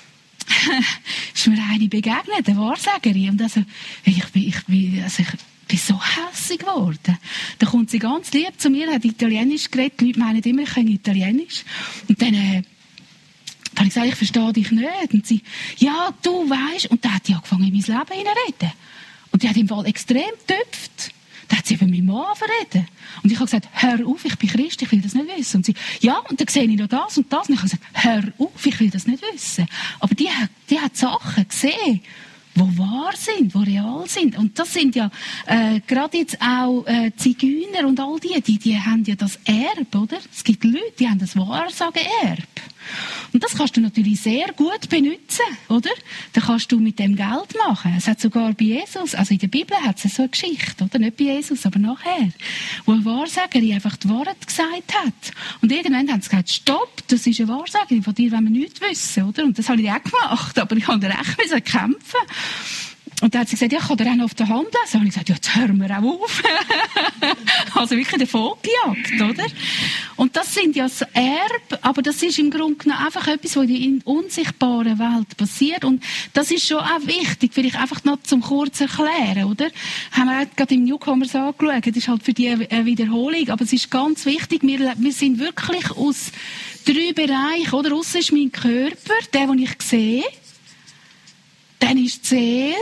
ist mir eine begegnet, eine Wahrsagerin. Und also, ich bin, ich bin, also ich bin so hässig geworden. Da kommt sie ganz lieb zu mir, hat Italienisch geredet. Die Leute meinen immer, ich kann Italienisch. Und dann, äh, Da habe ich gesagt, ich verstehe dich nicht. Und sie, ja, du weisst. Und dann hat die angefangen, in mein Leben hineinzureden. Und die hat im Fall extrem getüpft. Da hat sie über meinen Mann verreden. Und ich habe gesagt, hör auf, ich bin Christ, ich will das nicht wissen. Und sie, ja, und dann sehe ich noch das und das. Und ich habe gesagt, hör auf, ich will das nicht wissen. Aber die, die hat Sachen gesehen, die wahr sind, die real sind. Und das sind ja äh, gerade jetzt auch äh, Zigeuner und all die, die, die haben ja das Erbe, oder? Es gibt Leute, die haben das Wahrsagen-Erbe. Und das kannst du natürlich sehr gut benutzen, oder? Da kannst du mit dem Geld machen. Es hat sogar bei Jesus, also in der Bibel hat es so eine Geschichte, oder? Nicht bei Jesus, aber nachher. Wo eine Wahrsagerin einfach die Wahrheit gesagt hat. Und irgendwann haben sie gesagt, stopp, das ist eine Wahrsagerin, von dir wollen wir nichts wissen, oder? Und das habe ich auch gemacht, aber ich musste recht kämpfen. Und dann hat sie gesagt, ja, ich kann dir auch noch auf der Hand lesen. Und habe ich gesagt, ja, jetzt hören wir auch auf. Also wirklich davon gejagt, oder? Und das sind ja so Erbe, aber das ist im Grunde genommen einfach etwas, was in der unsichtbaren Welt passiert. Und das ist schon auch wichtig, vielleicht einfach noch zum kurz erklären, oder? Haben wir auch gerade im Newcomers angeschaut, das ist halt für die eine Wiederholung, aber es ist ganz wichtig, wir, wir sind wirklich aus drei Bereichen, oder? Aussen ist mein Körper, der, den ich sehe, dann ist die Seele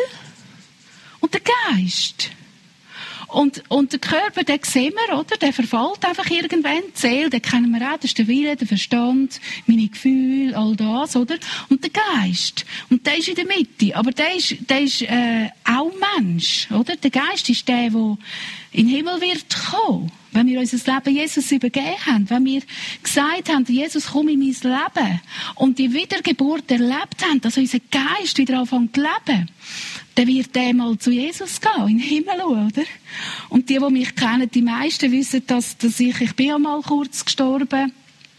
und der Geist. Und, und der Körper, den sehen wir, oder? Der verfällt einfach irgendwann. Die Seele, den kennen wir auch, das ist der Wille, der Verstand, meine Gefühle, all das, oder? Und der Geist. Und der ist in der Mitte. Aber der ist, der ist äh, auch Mensch, oder? Der Geist ist der, der in den Himmel wird kommen. Wenn wir unser Leben Jesus übergeben haben, wenn wir gesagt haben, Jesus, komm in mein Leben, und die Wiedergeburt erlebt haben, dass unser Geist wieder anfängt zu leben, dann wird der mal zu Jesus gehen, in den Himmel schauen, oder? Und die, die mich kennen, die meisten wissen, dass, dass ich, ich bin ja mal kurz gestorben,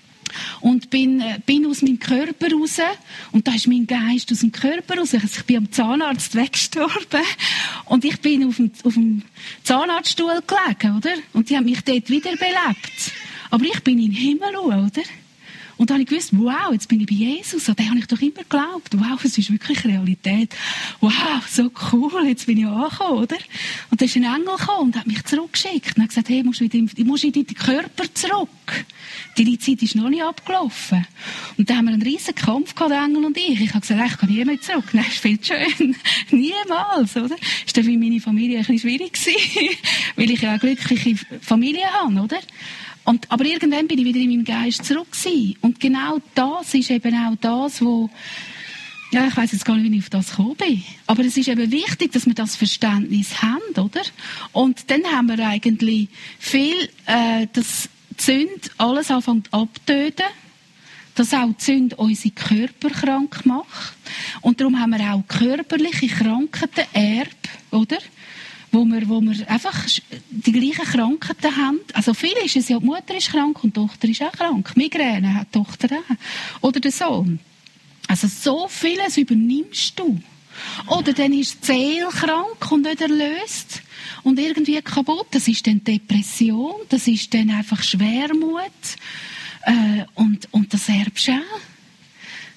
und bin, bin aus meinem Körper raus. Und da ist mein Geist aus dem Körper raus. Also ich bin am Zahnarzt weggestorben. Und ich bin auf dem, auf dem Zahnarztstuhl gelegen, oder? Und die haben mich dort wiederbelebt. Aber ich bin in den Himmel, oder? Und dann habe ich gewusst, wow, jetzt bin ich bei Jesus. An den habe ich doch immer geglaubt. Wow, es ist wirklich Realität. Wow, so cool, jetzt bin ich angekommen, oder? Und dann ist ein Engel gekommen und hat mich zurückgeschickt. Und hat gesagt, hey, musst du in deinen Körper zurück. Deine Zeit ist noch nicht abgelaufen. Und dann haben wir einen riesen Kampf gehabt, der Engel und ich. Ich habe gesagt, ich kann nie mehr zurück. Nein, ist viel zu schön. Niemals, oder? Ist dann für meine Familie ein bisschen schwierig gewesen, weil ich ja eine glückliche Familie habe, oder? Und, aber irgendwann bin ich wieder in meinem Geist zurück gewesen. Und genau das ist eben auch das, wo, ja, ich weiss jetzt gar nicht, wie ich auf das gekommen bin. Aber es ist eben wichtig, dass wir das Verständnis haben, oder? Und dann haben wir eigentlich viel, äh, dass die Sünde alles anfängt abtöten, dass auch die Sünde unsere Körper krank macht. Und darum haben wir auch körperliche Krankheiten, Erbe, oder? Wo wir, wo wir einfach die gleichen Krankheiten haben. Also viel ist es ja, die Mutter ist krank und die Tochter ist auch krank. Migräne hat die Tochter auch. Oder der Sohn. Also so vieles übernimmst du. Oder dann ist die Seele krank und nicht erlöst. Und irgendwie kaputt. Das ist dann Depression, das ist dann einfach Schwermut. Äh, und, und das erbst du auch.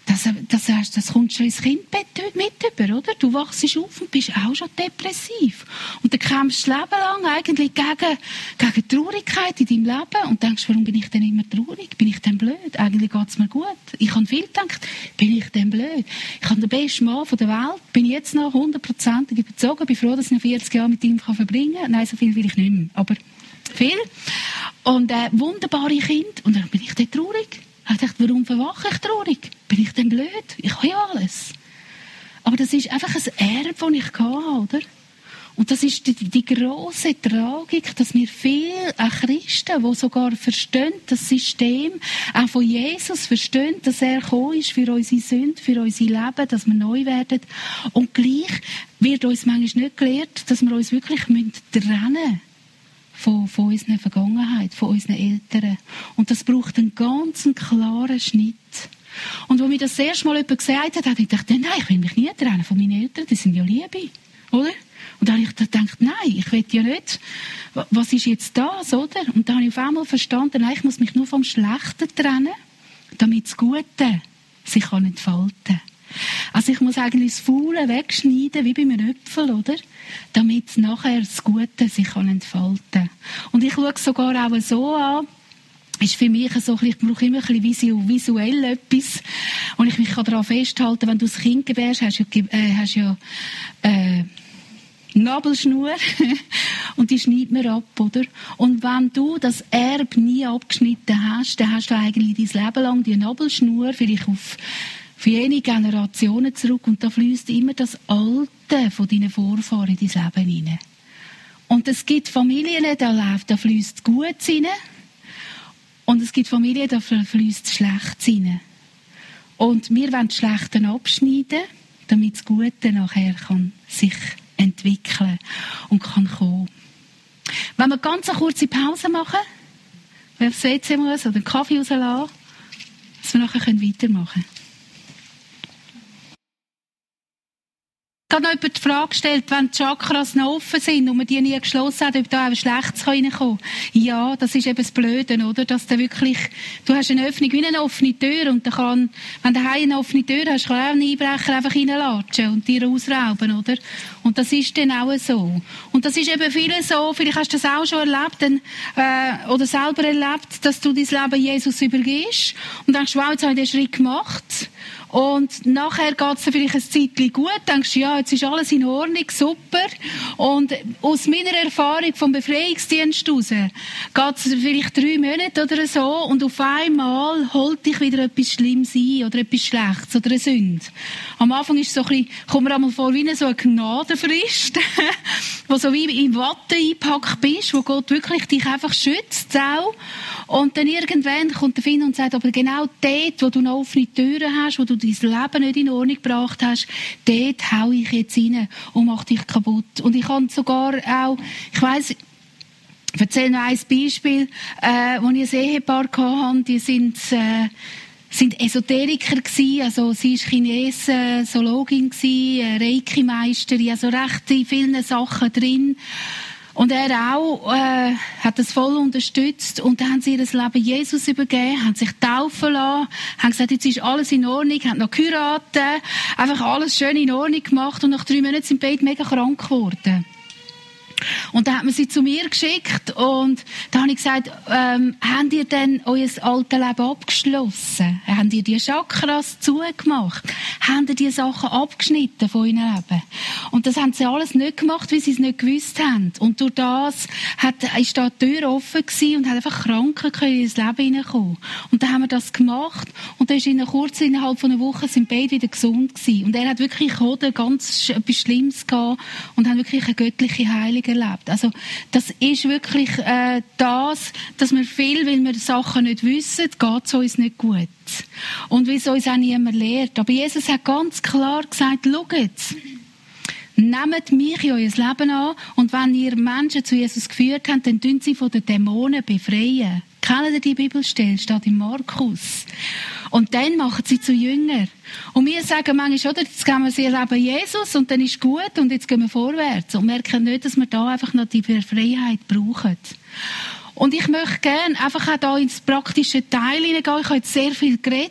Das, das, heißt, das kommt schon ins Kindbett mit über, oder? Du wachst auf und bist auch schon depressiv. Und dann kämpfst du das Leben lang eigentlich gegen, gegen Traurigkeit in deinem Leben und denkst, warum bin ich denn immer traurig? Bin ich denn blöd? Eigentlich geht es mir gut. Ich habe viel gedacht, bin ich denn blöd? Ich habe den besten Mann von der Welt, bin jetzt noch hundertprozentig überzogen, bin froh, dass ich noch vierzig Jahre mit ihm verbringen kann. Nein, so viel will ich nicht mehr, aber viel. Und äh, wunderbare Kind. Und dann bin ich dann traurig. Ich dachte, warum verwache ich traurig? Bin ich denn blöd? Ich habe ja alles. Aber das ist einfach ein Erbe, das ich hatte, oder? Und das ist die, die grosse Tragik, dass wir viele Christen, die sogar verstehen, das System auch von Jesus verstehen, dass er gekommen ist für unsere Sünde, für unser Leben, dass wir neu werden. Und gleich wird uns manchmal nicht gelehrt, dass wir uns wirklich trennen müssen. Von, von unserer Vergangenheit, von unseren Eltern. Und das braucht einen ganz klaren Schnitt. Und als mir das, das erste Mal jemand gesagt hat, habe ich gedacht, nein, ich will mich nie trennen von meinen Eltern, die sind ja Liebe, oder? Und dann habe ich gedacht, nein, ich will ja nicht, was ist jetzt das, oder? Und dann habe ich auf einmal verstanden, nein, ich muss mich nur vom Schlechten trennen, damit das Gute sich kann entfalten kann. Also ich muss eigentlich das Faule wegschneiden, wie bei einem Äpfel, oder? Damit nachher das Gute sich kann entfalten kann. Und ich schaue es sogar auch so an, ist für mich so, ich brauche immer ein bisschen visuell etwas, und ich mich daran festhalten kann, wenn du das Kind gebärst, hast du ja, äh, hast ja äh, Nabelschnur und die schneidet man ab, oder? Und wenn du das Erbe nie abgeschnitten hast, dann hast du eigentlich dein Leben lang die Nabelschnur vielleicht auf für jene Generationen zurück, und da fließt immer das Alte von deinen Vorfahren in dein Leben hinein. Und es gibt Familien, da läuft, da fließt Gutes hinein, und es gibt Familien, da fließt Schlechtes hinein. Und wir wollen das Schlechte abschneiden, damit das Gute nachher kann sich entwickeln und kann kommen. Wenn wir ganz eine kurze Pause machen, wer aufs W C muss oder einen Kaffee rauslassen, dass wir nachher weitermachen können. Ich habe noch jemand die Frage gestellt, wenn die Chakras noch offen sind und man die nie geschlossen hat, ob da auch ein Schlechtes reinkommen kann. Ja, das ist eben das Blöde, oder? Dass du wirklich, du hast eine Öffnung wie eine offene Tür, und dann kann, wenn du daheim eine offene Tür hast, kann auch ein Einbrecher einfach reinlatschen und dir ausrauben, oder? Und das ist dann auch so. Und das ist eben viele so, vielleicht hast du das auch schon erlebt, dann, äh, oder selber erlebt, dass du dein Leben Jesus übergibst und denkst, wow, jetzt habe ich den Schritt gemacht. Und nachher geht es dir vielleicht ein Zeitchen gut, denkst du, ja, jetzt ist alles in Ordnung, super. Und aus meiner Erfahrung vom Befreiungsdienst heraus geht es vielleicht drei Monate oder so, und auf einmal holt dich wieder etwas Schlimmes ein, oder etwas Schlechtes, oder eine Sünde. Am Anfang ist es so ein bisschen, kommt mir einmal vor, wie eine so eine Gnadenfrist, wo so wie in Watte eingepackt bist, wo Gott wirklich dich einfach schützt auch. Und dann irgendwann kommt der Finn und sagt, aber genau dort, wo du noch offene Türen hast, wo du dein Leben nicht in Ordnung gebracht hast, dort hau ich jetzt rein und mach dich kaputt. Und ich kann sogar auch, ich weiss, ich erzähle noch ein Beispiel, äh, wo ich ein Ehepaar hatte, die sind, äh, sind Esoteriker gsi, also sie ist Chinesin, Zoologin gsi, Reiki-Meisterin, also recht in vielen Sachen drin. Und er auch äh, hat das voll unterstützt, und dann haben sie ihr Leben Jesus übergeben, haben sich taufen lassen, haben gesagt, jetzt ist alles in Ordnung, haben noch geheiratet, einfach alles schön in Ordnung gemacht, und nach drei Monaten sind beide mega krank geworden. Und dann hat man sie zu mir geschickt, und da habe ich gesagt, ähm, habt ihr denn euer altes Leben abgeschlossen? Habt ihr die Chakras zugemacht? Habt ihr die Sachen abgeschnitten von eurem Leben? Und das haben sie alles nicht gemacht, weil sie es nicht gewusst haben. Und durch das hat, ist da die Tür offen gewesen, und hat einfach Kranken können ins Leben hineinkommen. Und dann haben wir das gemacht, und dann ist in kurz, innerhalb von einer Woche sind beide wieder gesund gewesen. Und er hat wirklich Hoden, ganz etwas Schlimmes gehabt, und hat wirklich eine göttliche Heilung erlebt. Also das ist wirklich äh, das, dass wir viel, weil wir Sachen nicht wissen, geht es uns nicht gut. Und wie es uns auch niemand lehrt. Aber Jesus hat ganz klar gesagt, schaut, nehmt mich in euer Leben an, und wenn ihr Menschen zu Jesus geführt habt, dann tun sie von den Dämonen befreien. Kennen ihr die Bibelstelle? Steht in Markus. Und dann machen sie zu Jünger. Und wir sagen manchmal, oder, jetzt geben wir sie Leben Jesus, und dann ist gut, und jetzt gehen wir vorwärts. Und merken nicht, dass wir da einfach noch die Freiheit brauchen. Und ich möchte gerne einfach auch da ins praktische Teil hineingehen. Ich habe jetzt sehr viel geredet.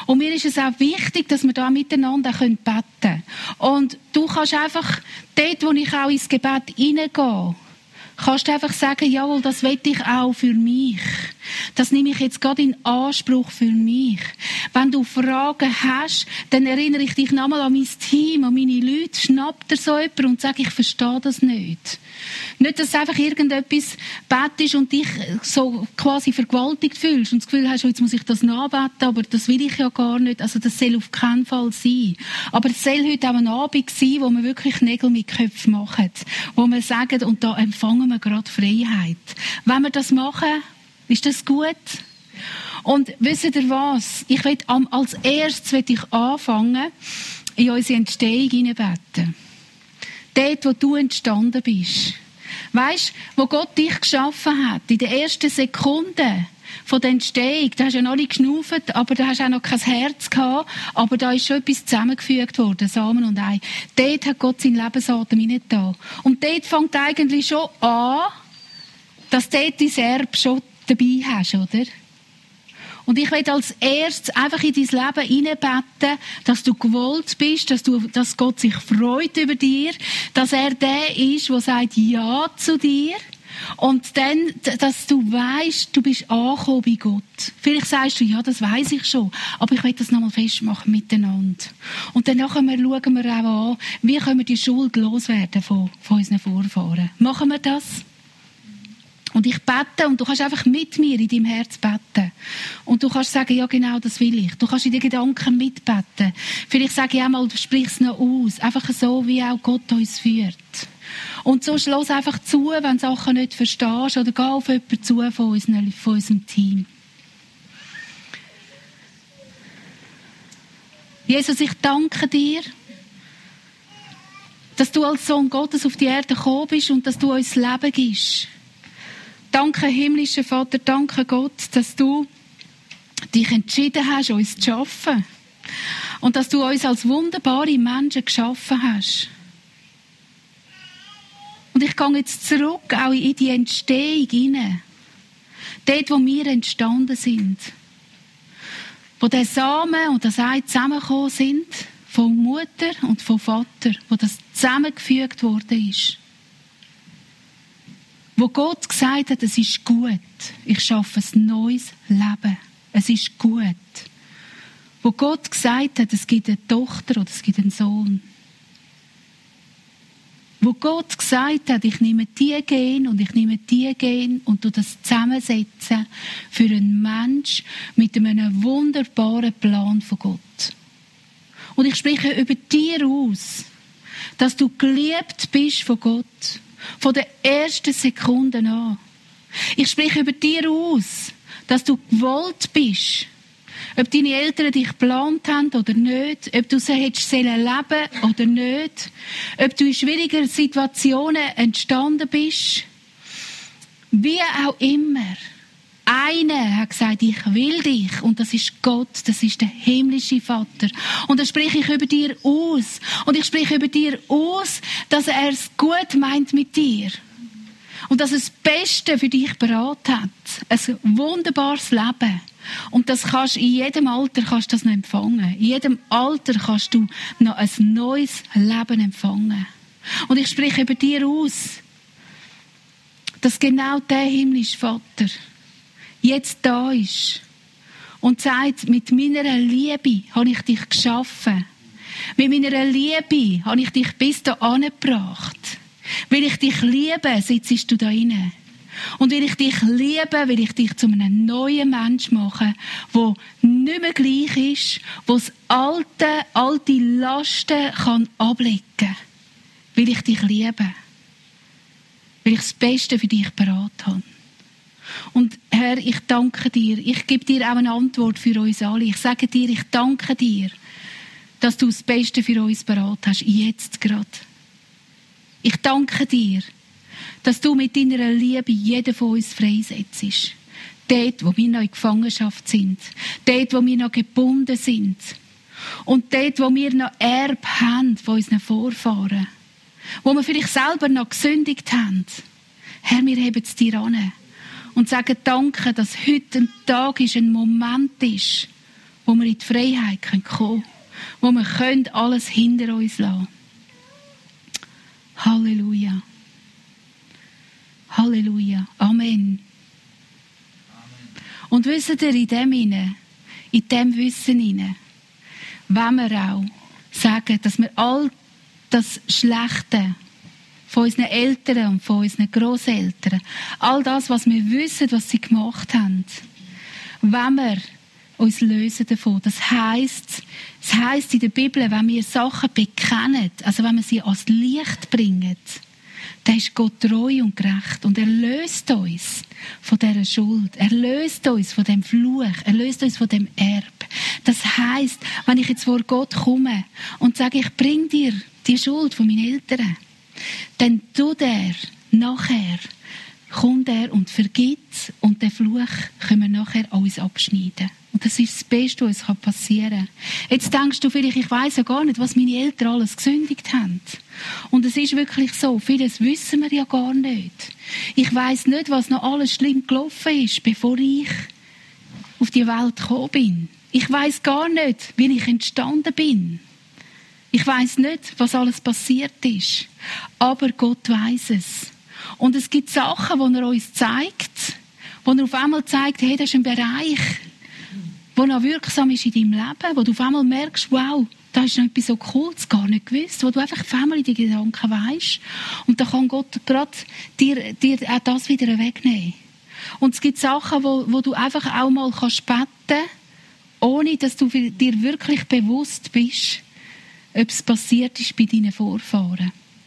Und mir ist es auch wichtig, dass wir da miteinander beten können. Und du kannst einfach, dort, wo ich auch ins Gebet hineingehe, kannst du einfach sagen, jawohl, das will ich auch für mich. Das nehme ich jetzt gerade in Anspruch für mich. Wenn du Fragen hast, dann erinnere ich dich nochmal an mein Team, an meine Leute. Schnapp dir so jemand und sag, ich verstehe das nicht. Nicht, dass du einfach irgendetwas betest und dich so quasi vergewaltigt fühlst und das Gefühl hast, jetzt muss ich das nachbeten, aber das will ich ja gar nicht. Also das soll auf keinen Fall sein. Aber es soll heute auch ein Abend sein, wo wir wirklich Nägel mit Köpfen machen. Wo wir sagen, und da empfangen wir gerade Freiheit. Wenn wir das machen, ist das gut? Und wisst ihr was? Ich will als erstes will ich anfangen, in unsere Entstehung hineinbeten. Dort, wo du entstanden bist. Weisst, wo Gott dich geschaffen hat, in den ersten Sekunden von der Entstehung, da hast du ja noch nicht geschnauft, aber da hast du auch noch kein Herz gehabt, aber da ist schon etwas zusammengefügt worden, Samen und Ei. Dort hat Gott seinen Lebensatem hineingetan. Und dort fängt eigentlich schon an, dass du dort dein Erbe schon dabei hast, oder? Und ich will als erstes einfach in dein Leben hineinbeten, dass du gewollt bist, dass, du, dass Gott sich freut über dir, dass er der ist, der sagt Ja zu dir. Und dann, dass du weisst, du bist angekommen bei Gott. Vielleicht sagst du, ja, das weiss ich schon, aber ich will das nochmal festmachen miteinander. Und dann schauen wir, schauen wir auch an, wie können wir die Schuld loswerden von, von unseren Vorfahren. Machen wir das? Und ich bete, und du kannst einfach mit mir in deinem Herz beten. Und du kannst sagen, ja genau, das will ich. Du kannst in den Gedanken mitbeten. Vielleicht sage ich auch mal, du sprichst es noch aus. Einfach so, wie auch Gott uns führt. Und so schloss einfach zu, wenn du Sachen nicht verstehst, oder geh auf jemanden zu von, unseren, von unserem Team. Jesus, ich danke dir, dass du als Sohn Gottes auf die Erde gekommen bist und dass du uns Leben gibst. Danke, himmlischer Vater, danke Gott, dass du dich entschieden hast, uns zu schaffen. Und dass du uns als wunderbare Menschen geschaffen hast. Und ich gehe jetzt zurück, auch in die Entstehung hinein. Dort, wo wir entstanden sind. Wo der Samen und das Ei zusammengekommen sind, von Mutter und von Vater, wo das zusammengefügt worden ist. Wo Gott gesagt hat, es ist gut, ich schaffe ein neues Leben. Es ist gut. Wo Gott gesagt hat, es gibt eine Tochter oder es gibt einen Sohn. Wo Gott gesagt hat, ich nehme die Gen und ich nehme die Gen und du das zusammensetzen für einen Mensch mit einem wunderbaren Plan von Gott. Und ich spreche über dir aus, dass du geliebt bist von Gott. Von der ersten Sekunde an. Ich spreche über dir aus, dass du gewollt bist. Ob deine Eltern dich geplant haben oder nicht. Ob du sie hättest leben sollen oder nicht. Ob du in schwierigen Situationen entstanden bist. Wie auch immer. Einer hat gesagt, ich will dich. Und das ist Gott, das ist der himmlische Vater. Und da spreche ich über dir aus. Und ich spreche über dir aus, dass er es gut meint mit dir. Und dass er das Beste für dich bereit hat. Ein wunderbares Leben. Und das kannst in jedem Alter kannst du das noch empfangen. In jedem Alter kannst du noch ein neues Leben empfangen. Und ich spreche über dir aus, dass genau der himmlische Vater jetzt da ist und sagt, mit meiner Liebe habe ich dich geschaffen. Mit meiner Liebe habe ich dich bis dahin gebracht. Weil ich dich liebe, sitzt du da rein. Und weil ich dich liebe, will ich dich zu einem neuen Mensch machen, der nicht mehr gleich ist, der das alte, alte Lasten kann ablegen kann. Weil ich dich liebe. Weil ich das Beste für dich bereit habe. Und Herr, ich danke dir. Ich gebe dir auch eine Antwort für uns alle. Ich sage dir, ich danke dir, dass du das Beste für uns bereit hast. Jetzt gerade. Ich danke dir, dass du mit deiner Liebe jeden von uns freisetzt. Dort, wo wir noch in Gefangenschaft sind. Dort, wo wir noch gebunden sind. Und dort, wo wir noch Erbe haben von unseren Vorfahren. Wo wir vielleicht selber noch gesündigt haben. Herr, wir heben es dir an. Und sagen Danke, dass heute ein Tag ist, ein Moment ist, wo wir in die Freiheit kommen können, wo wir können alles hinter uns lassen. Halleluja. Halleluja. Amen. Und wisst ihr, in dem hinein, in dem Wissen hinein, wollen wir auch sagen, dass wir all das Schlechte von unseren Eltern und von unseren Grosseltern, all das, was wir wissen, was sie gemacht haben, wollen wir uns lösen davon. Das heisst, das heisst in der Bibel, wenn wir Sachen bekennen, also wenn wir sie ans Licht bringen, dann ist Gott treu und gerecht und er löst uns von dieser Schuld. Er löst uns von dem Fluch. Er löst uns von dem Erbe. Das heisst, wenn ich jetzt vor Gott komme und sage, ich bringe dir die Schuld von meinen Eltern, dann tut er nachher, kommt er und vergibt und den Fluch können wir nachher uns abschneiden. Und das ist das Beste, was uns passieren kann. Jetzt denkst du vielleicht, ich weiss ja gar nicht, was meine Eltern alles gesündigt haben. Und es ist wirklich so, vieles wissen wir ja gar nicht. Ich weiss nicht, was noch alles schlimm gelaufen ist, bevor ich auf die Welt gekommen bin. Ich weiss gar nicht, wie ich entstanden bin. Ich weiss nicht, was alles passiert ist. Aber Gott weiss es. Und es gibt Sachen, die er uns zeigt, wo er auf einmal zeigt, hey, das ist ein Bereich, der noch wirksam ist in deinem Leben, wo du auf einmal merkst, wow, da ist noch etwas so Cooles, gar nicht gewusst, wo du einfach auf einmal in die Gedanken weisst. Und da kann Gott gerade dir, dir auch das wieder wegnehmen. Und es gibt Sachen, wo, wo du einfach auch mal kannst beten, ohne dass du dir wirklich bewusst bist, ob es passiert ist bei deinen Vorfahren.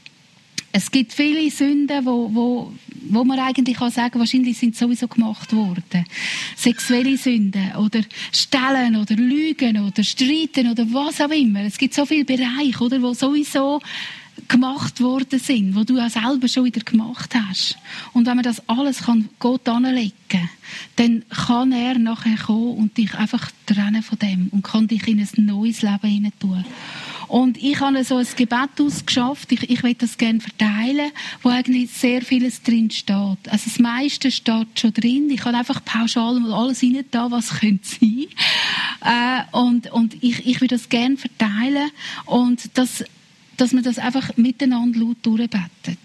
Es gibt viele Sünden, wo, wo, wo man eigentlich kann sagen, wahrscheinlich sind sowieso gemacht worden. Sexuelle Sünden oder Stehlen oder Lügen oder Streiten oder was auch immer. Es gibt so viele Bereiche, oder, wo sowieso gemacht worden sind, wo du auch selber schon wieder gemacht hast. Und wenn man das alles kann Gott anlegen kann, dann kann er nachher kommen und dich einfach trennen von dem und kann dich in ein neues Leben hinein tun. Und ich habe so ein Gebet ausgeschafft, ich, ich will das gerne verteilen, wo eigentlich sehr vieles drin steht. Also das meiste steht schon drin, ich habe einfach pauschal alles rein da, was könnte sein. Äh, und und ich, ich will das gerne verteilen und das, dass man das einfach miteinander laut durchbetet.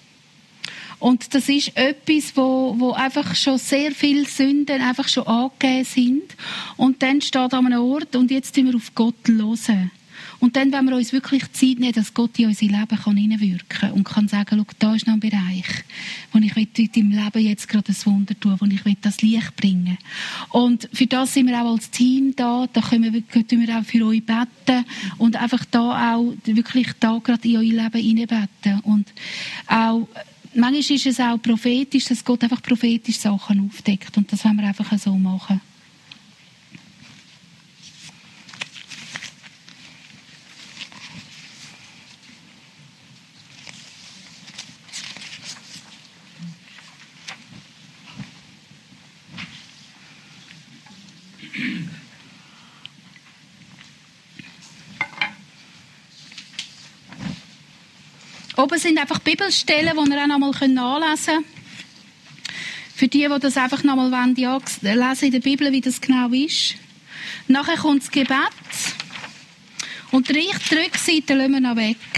Und das ist etwas, wo, wo einfach schon sehr viele Sünden einfach schon angegeben sind. Und dann steht an einem Ort und jetzt tun wir auf Gott hören. Und dann, wenn wir uns wirklich Zeit nehmen, dass Gott in unser Leben hineinwirken kann und kann sagen, schau, da ist noch ein Bereich, wo ich in deinem Leben jetzt gerade ein Wunder tun, wo ich das Licht bringen. Und für das sind wir auch als Team da, da können wir, können wir auch für euch beten und einfach da auch wirklich da gerade in euer Leben hineinbeten. Und auch, manchmal ist es auch prophetisch, dass Gott einfach prophetisch Sachen aufdeckt und das wollen wir einfach so machen. Oben sind einfach Bibelstellen, die ihr auch noch mal nachlesen könnt. Für die, die das einfach noch mal wollen, ja, lesen in der Bibel, wie das genau ist. Nachher kommt das Gebet. Und die rechte Rückseite lassen wir noch weg.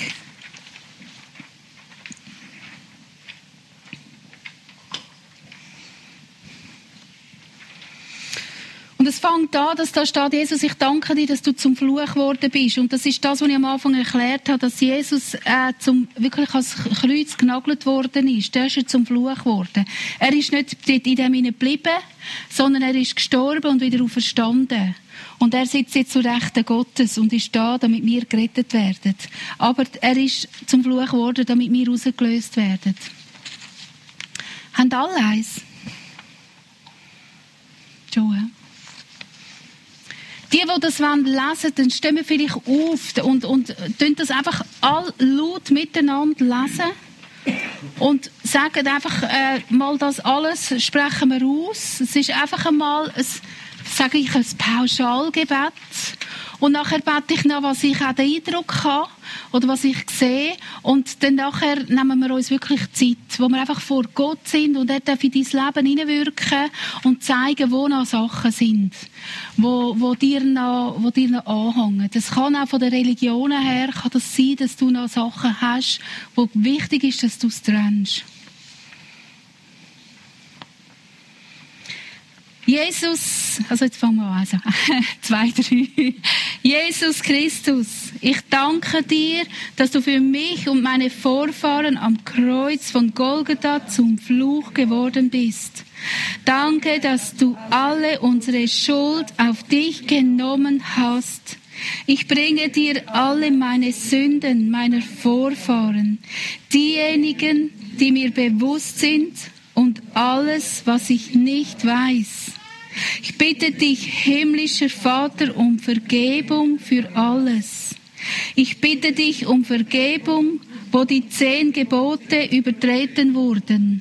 Und es fängt an, dass da steht, Jesus, ich danke dir, dass du zum Fluch geworden bist. Und das ist das, was ich am Anfang erklärt habe, dass Jesus äh, zum, wirklich als Kreuz genagelt worden ist. Der ist er zum Fluch geworden. Er ist nicht dort in dem geblieben, sondern er ist gestorben und wieder auferstanden. Und er sitzt jetzt zu Rechten Gottes und ist da, damit wir gerettet werden. Aber er ist zum Fluch geworden, damit wir rausgelöst werden. Haben alle eins? Schon, die, die das lesen wollen, dann stehen wir vielleicht auf und, und tun das einfach all laut miteinander lesen und sagen einfach äh, mal das alles, sprechen wir aus. Es ist einfach einmal ein, sage ich, ein Pauschalgebet Und nachher bete ich noch, was ich auch den Eindruck habe oder was ich sehe. Und dann nachher nehmen wir uns wirklich Zeit, wo wir einfach vor Gott sind und er darf in dein Leben hineinwirken und zeigen, wo noch Sachen sind, wo, wo, dir noch, wo dir noch anhängen. Das kann auch von den Religionen her kann das sein, dass du noch Sachen hast, wo wichtig ist, dass du es trennst. Jesus, also jetzt fangen wir an, also, zwei, drei. Jesus Christus, ich danke dir, dass du für mich und meine Vorfahren am Kreuz von Golgatha zum Fluch geworden bist. Danke, dass du alle unsere Schuld auf dich genommen hast. Ich bringe dir alle meine Sünden meiner Vorfahren, diejenigen, die mir bewusst sind und alles, was ich nicht weiß. Ich bitte dich, himmlischer Vater, um Vergebung für alles. Ich bitte dich um Vergebung, wo die zehn Gebote übertreten wurden.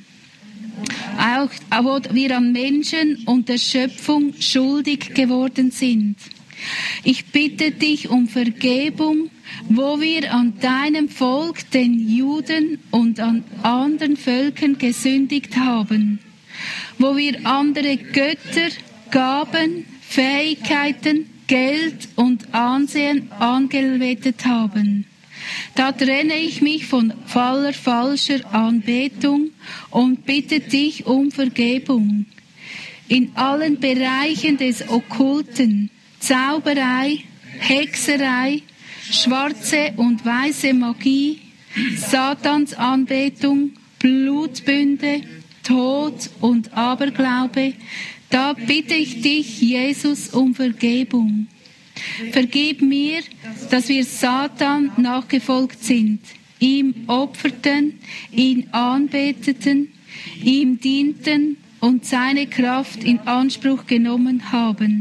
Auch wo wir an Menschen und der Schöpfung schuldig geworden sind. Ich bitte dich um Vergebung, wo wir an deinem Volk, den Juden und an anderen Völkern gesündigt haben. Wo wir andere Götter, Gaben, Fähigkeiten, Geld und Ansehen angebetet haben. Da trenne ich mich von aller falscher Anbetung und bitte dich um Vergebung. In allen Bereichen des Okkulten, Zauberei, Hexerei, schwarze und weiße Magie, Satans Anbetung, Blutbünde, Tod und Aberglaube, da bitte ich dich, Jesus, um Vergebung. Vergib mir, dass wir Satan nachgefolgt sind, ihm opferten, ihn anbeteten, ihm dienten und seine Kraft in Anspruch genommen haben.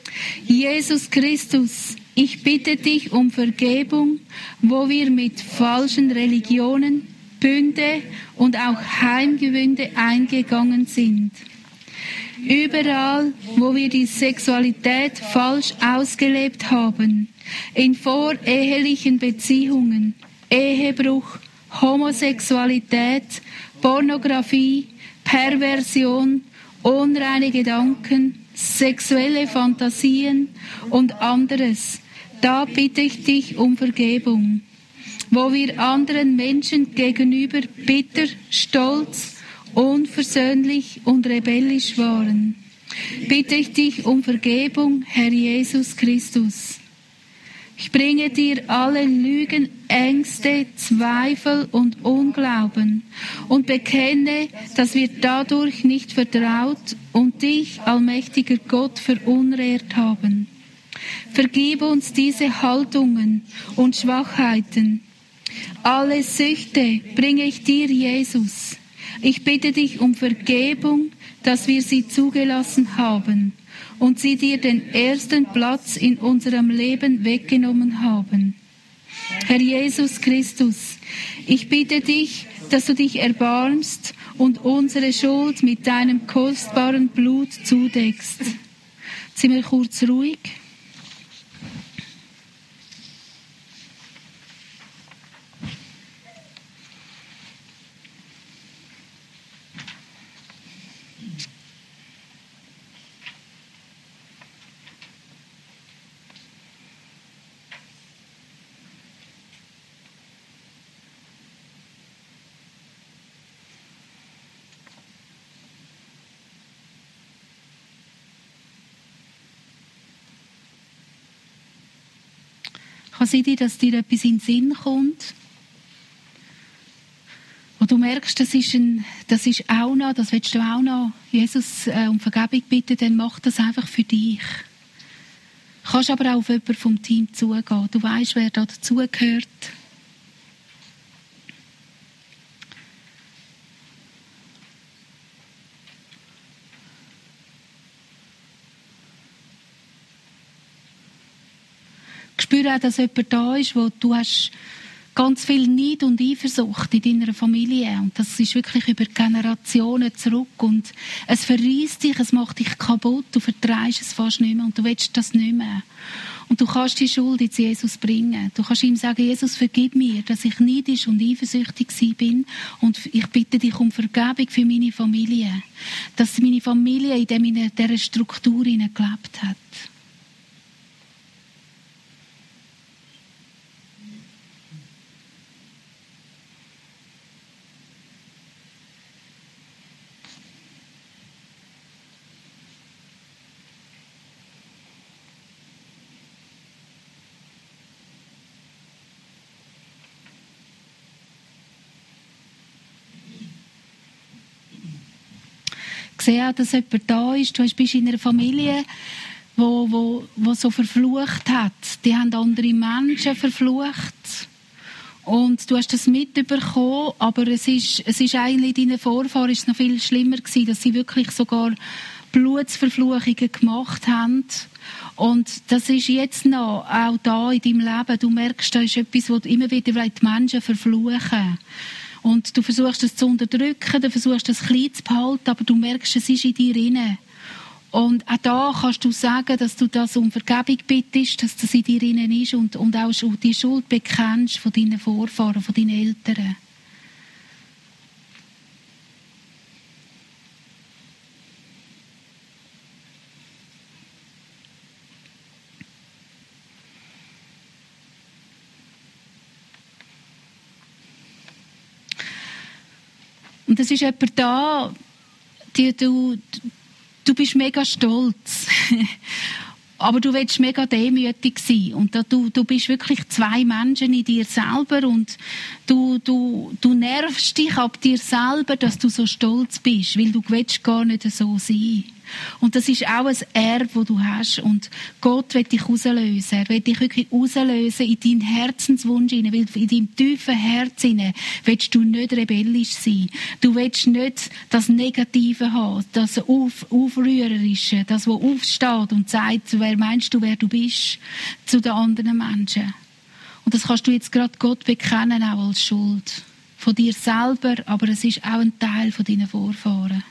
Jesus Christus, ich bitte dich um Vergebung, wo wir mit falschen Religionen, Bünde und auch Heimgewünde eingegangen sind. Überall, wo wir die Sexualität falsch ausgelebt haben, in vorehelichen Beziehungen, Ehebruch, Homosexualität, Pornografie, Perversion, unreine Gedanken, sexuelle Fantasien und anderes, da bitte ich dich um Vergebung. Wo wir anderen Menschen gegenüber bitter, stolz, unversöhnlich und rebellisch waren, bitte ich dich um Vergebung, Herr Jesus Christus. Ich bringe dir alle Lügen, Ängste, Zweifel und Unglauben und bekenne, dass wir dadurch nicht vertraut und dich, allmächtiger Gott, verunrehrt haben. Vergib uns diese Haltungen und Schwachheiten. Alle Süchte bringe ich dir, Jesus. Ich bitte dich um Vergebung, dass wir sie zugelassen haben und sie dir den ersten Platz in unserem Leben weggenommen haben. Herr Jesus Christus, ich bitte dich, dass du dich erbarmst und unsere Schuld mit deinem kostbaren Blut zudeckst. Sind wir kurz ruhig? Kann sein, dass dir etwas in den Sinn kommt. Und du merkst, das ist, ein, das ist auch noch, das willst du auch noch Jesus äh, um Vergebung bitten, dann mach das einfach für dich. Du kannst aber auch auf jemanden vom Team zugehen. Du weißt, wer da dazugehört. Spüre auch, dass jemand da ist, wo du hast ganz viel Neid und Eifersucht in deiner Familie. Und das ist wirklich über Generationen zurück. Und es verreisst dich, es macht dich kaputt, du vertreibst es fast nicht mehr und du willst das nicht mehr. Und du kannst die Schuld jetzt Jesus bringen. Du kannst ihm sagen, Jesus, vergib mir, dass ich neidisch und eifersüchtig bin. Und ich bitte dich um Vergebung für meine Familie. Dass meine Familie in dieser Struktur gelebt hat. Ich sehe auch, dass jemand da ist. Du bist in einer Familie, wo, wo, wo so verflucht hat. Die haben andere Menschen verflucht. Und du hast das mitbekommen, aber es ist, es ist eigentlich in deinen Vorfahren ist es noch viel schlimmer gewesen, dass sie wirklich sogar Blutsverfluchungen gemacht haben. Und das ist jetzt noch auch da in deinem Leben. Du merkst, da ist etwas, wo immer wieder die Menschen verfluchen. Und du versuchst es zu unterdrücken, du versuchst es klein zu behalten, aber du merkst, es ist in dir drin. Und auch da kannst du sagen, dass du das um Vergebung bittest, dass das in dir drin ist und, und auch die Schuld bekennst von deinen Vorfahren, von deinen Eltern. Und es ist jemand da, die, du, du bist mega stolz, aber du willst mega demütig sein. Und da, du, du bist wirklich zwei Menschen in dir selber und du, du, du nervst dich ab dir selber, dass du so stolz bist, weil du willst gar nicht so sein. Und das ist auch ein Erbe, das du hast. Und Gott will dich rauslösen. Er will dich wirklich rauslösen in deinen Herzenswunsch hinein. Weil in deinem tiefen Herz hinein willst du nicht rebellisch sein. Du willst nicht das Negative haben, das Auf- Aufrührerische, das, was aufsteht und sagt, wer meinst du, wer du bist, zu den anderen Menschen. Und das kannst du jetzt gerade Gott bekennen, auch als Schuld. Von dir selber, aber es ist auch ein Teil von deinen Vorfahren.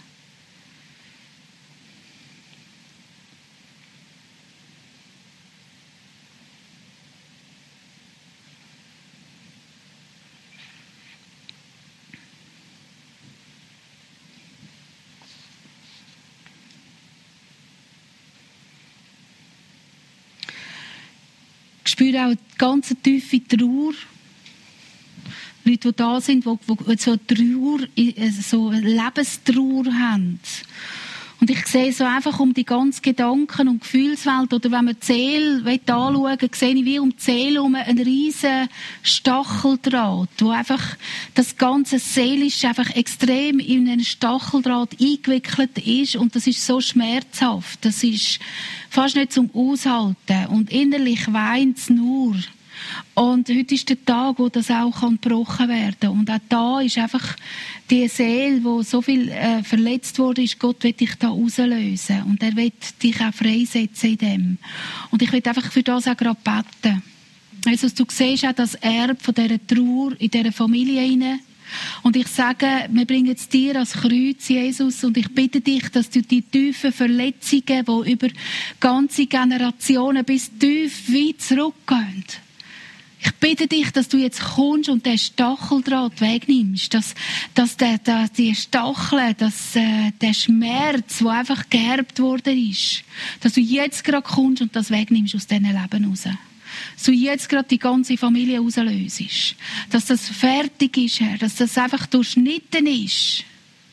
Ich spüre auch die ganze tiefe Trauer. Leute, die da sind, die so Trauer, so Lebenstrauer haben. Und ich sehe so einfach um die ganze Gedanken- und Gefühlswelt, oder wenn man die Seele anschauen will, sehe ich wie um die Seele herum einen riesen Stacheldraht, wo einfach das ganze Seelische einfach extrem in einen Stacheldraht eingewickelt ist, und das ist so schmerzhaft. Das ist fast nicht zum Aushalten. Und innerlich weint es nur. Und heute ist der Tag, wo das auch gebrochen werden kann. Und auch da ist einfach die Seele, wo so viel äh, verletzt wurde, ist, Gott will dich da rauslösen. Und er will dich auch freisetzen in dem. Und ich will einfach für das auch gerade beten. Also, du siehst auch das Erbe von dieser Trauer in dieser Familie hinein. Und ich sage, wir bringen es dir als Kreuz, Jesus, und ich bitte dich, dass du die tiefen Verletzungen, die über ganze Generationen bis tief weit zurückgehen, ich bitte dich, dass du jetzt kommst und den Stacheldraht wegnimmst, dass, dass der, der, die Stacheln, dass, äh, der Schmerz, der einfach geerbt worden ist, dass du jetzt gerade kommst und das wegnimmst aus diesen Leben raus. Dass du jetzt gerade die ganze Familie rauslöst. Dass das fertig ist, Herr, dass das einfach durchschnitten ist.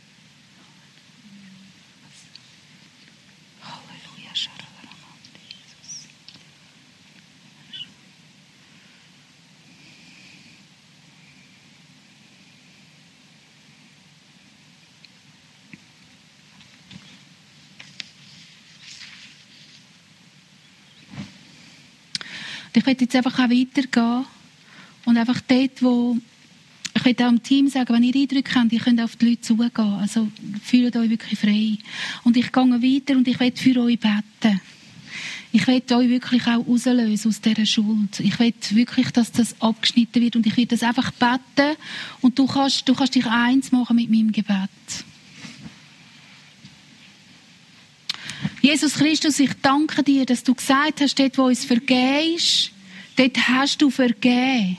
Ich möchte jetzt einfach auch weitergehen und einfach dort, wo ich möchte auch dem Team sagen, wenn ihr Eindrücke habt, ihr könnt auf die Leute zugehen. Also fühlt euch wirklich frei. Und ich gehe weiter und ich möchte für euch beten. Ich möchte euch wirklich auch rauslösen aus dieser Schuld. Ich möchte wirklich, dass das abgeschnitten wird und ich werde das einfach beten und du kannst, du kannst dich eins machen mit meinem Gebet. Jesus Christus, ich danke dir, dass du gesagt hast, dort, wo uns vergehst, dort hast du vergeben.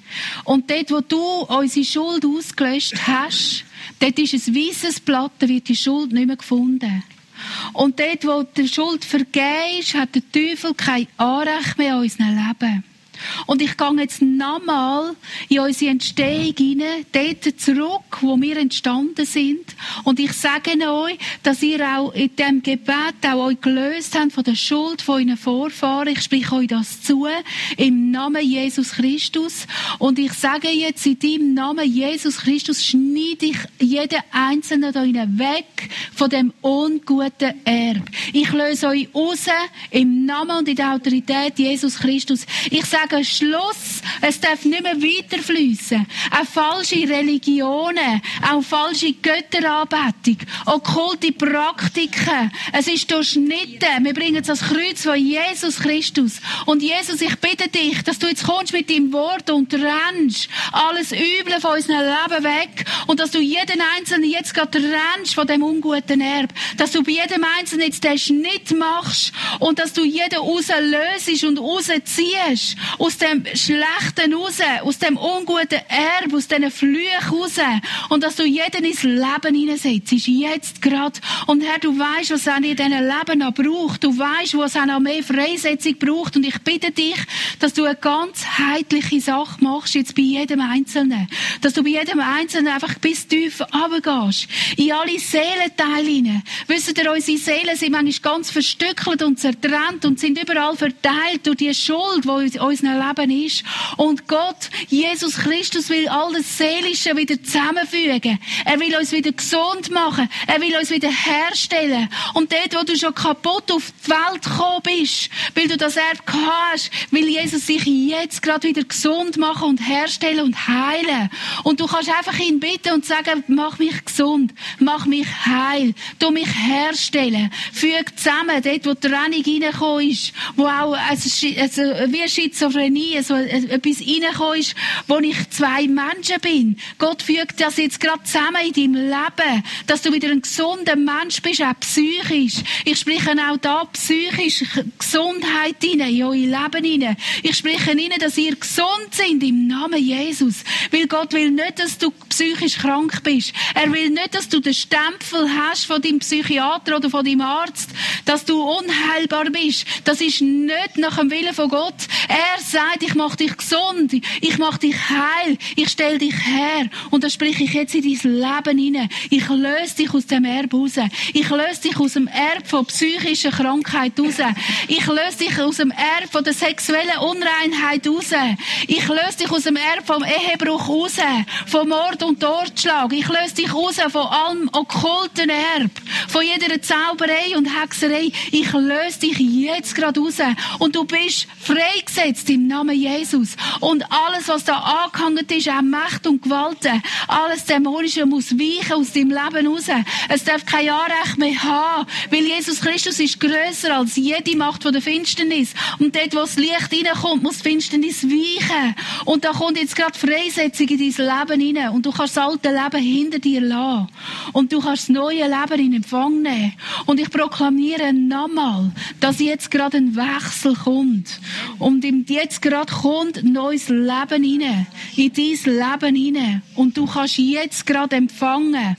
Und dort, wo du unsere Schuld ausgelöscht hast, dort ist ein weisses Blatt, da wird die Schuld nicht mehr gefunden. Und dort, wo die Schuld vergeben ist, hat der Teufel kein Anrecht mehr an unserem Leben. Und ich gehe jetzt nochmal in unsere Entstehung hinein, dort zurück, wo wir entstanden sind. Und ich sage euch, dass ihr auch in diesem Gebet auch euch gelöst habt von der Schuld von euren Vorfahren. Ich spreche euch das zu, im Namen Jesus Christus. Und ich sage jetzt, in deinem Namen Jesus Christus schneide ich jeden Einzelnen da hinein weg von dem unguten Erbe. Ich löse euch raus, im Namen und in der Autorität Jesus Christus. Ich sage Schluss. Es darf nicht mehr weiterfließen. Auch falsche Religionen, auch falsche Götteranbetung, okkulte Praktiken. Es ist durchschnitten. Wir bringen es ans Kreuz von Jesus Christus. Und Jesus, ich bitte dich, dass du jetzt kommst mit deinem Wort und trennst alles Üble von unserem Leben weg und dass du jeden Einzelnen jetzt gerade trennst von dem unguten Erbe. Dass du bei jedem Einzelnen jetzt den Schnitt machst und dass du jeden rauslösest und rausziehst. Aus dem Schlechten raus, aus dem unguten Erbe, aus diesen Flüchen raus. Und dass du jeden ins Leben hineinsetzt, jetzt gerade. Und Herr, du weißt, was es in diesem Leben noch braucht. Du weißt, was es noch mehr Freisetzung braucht. Und ich bitte dich, dass du eine ganz heitliche Sache machst, jetzt bei jedem Einzelnen. Dass du bei jedem Einzelnen einfach bis tief runtergehst. In alle Seelenteile hinein. Wisst ihr, unsere Seelen sind manchmal ganz verstückelt und zertrennt und sind überall verteilt durch die Schuld, die in unserem Leben ist. Und Gott, Jesus Christus, will alles Seelische wieder zusammenfügen. Er will uns wieder gesund machen. Er will uns wieder herstellen. Und dort, wo du schon kaputt auf die Welt gekommen bist, weil du das Erbe gehabt hast, will Jesus sich jetzt gerade wieder gesund machen und herstellen und heilen. Und du kannst einfach ihn bitten und sagen, mach mich gesund, mach mich heil, tu mich herstellen. Füg zusammen, dort, wo die Trennung reingekommen ist, wo auch also, also, wie Schizophrenie, so etwas reingekommen ist, wo ich zwei Menschen bin. Gott fügt das jetzt gerade zusammen in deinem Leben, dass du wieder ein gesunder Mensch bist, auch psychisch. Ich spreche auch da psychisch Gesundheit hinein, in euer Leben hinein. Ich spreche hinein, dass ihr gesund sind im Namen Jesus. Weil Gott will nicht, dass du psychisch krank bist. Er will nicht, dass du den Stempel hast von deinem Psychiater oder von deinem Arzt, dass du unheilbar bist. Das ist nicht nach dem Willen von Gott. Er sagt, ich mache dich gesund, ich mache dich heil, ich stelle dich her. Und das spreche ich jetzt in dein Leben hinein. Ich löse dich aus dem Erbe raus. Ich löse dich aus dem Erbe von psychischer Krankheit raus. Ich löse dich aus dem Erbe von der sexuellen Unreinheit raus. Ich löse dich aus dem Erbe vom Ehebruch raus, vom Mord und Totschlag. Ich löse dich raus von allem okkulten Erbe, von jeder Zauberei und Hexerei. Ich löse dich jetzt gerade raus. Und du bist freigesetzt im Namen Jesus. Und alles, was da angehangen ist, auch Macht und Gewalten, alles Dämonische muss weichen aus deinem Leben raus. Es darf kein Anrecht mehr haben, weil Jesus Christus ist grösser als jede Macht von der Finsternis. Und dort, wo das Licht reinkommt, muss die Finsternis weichen. Und da kommt jetzt gerade Freisetzung in dein Leben rein. Und du kannst das alte Leben hinter dir lassen. Und du kannst das neue Leben in Empfang nehmen. Und ich proklamiere nochmal, dass jetzt gerade ein Wechsel kommt. Und jetzt gerade kommt ein neues Leben rein. In dein Leben hinein. Und du kannst jetzt gerade empfangen.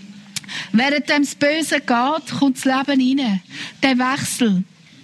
Während das Böse geht, kommt das Leben rein. Der Wechsel.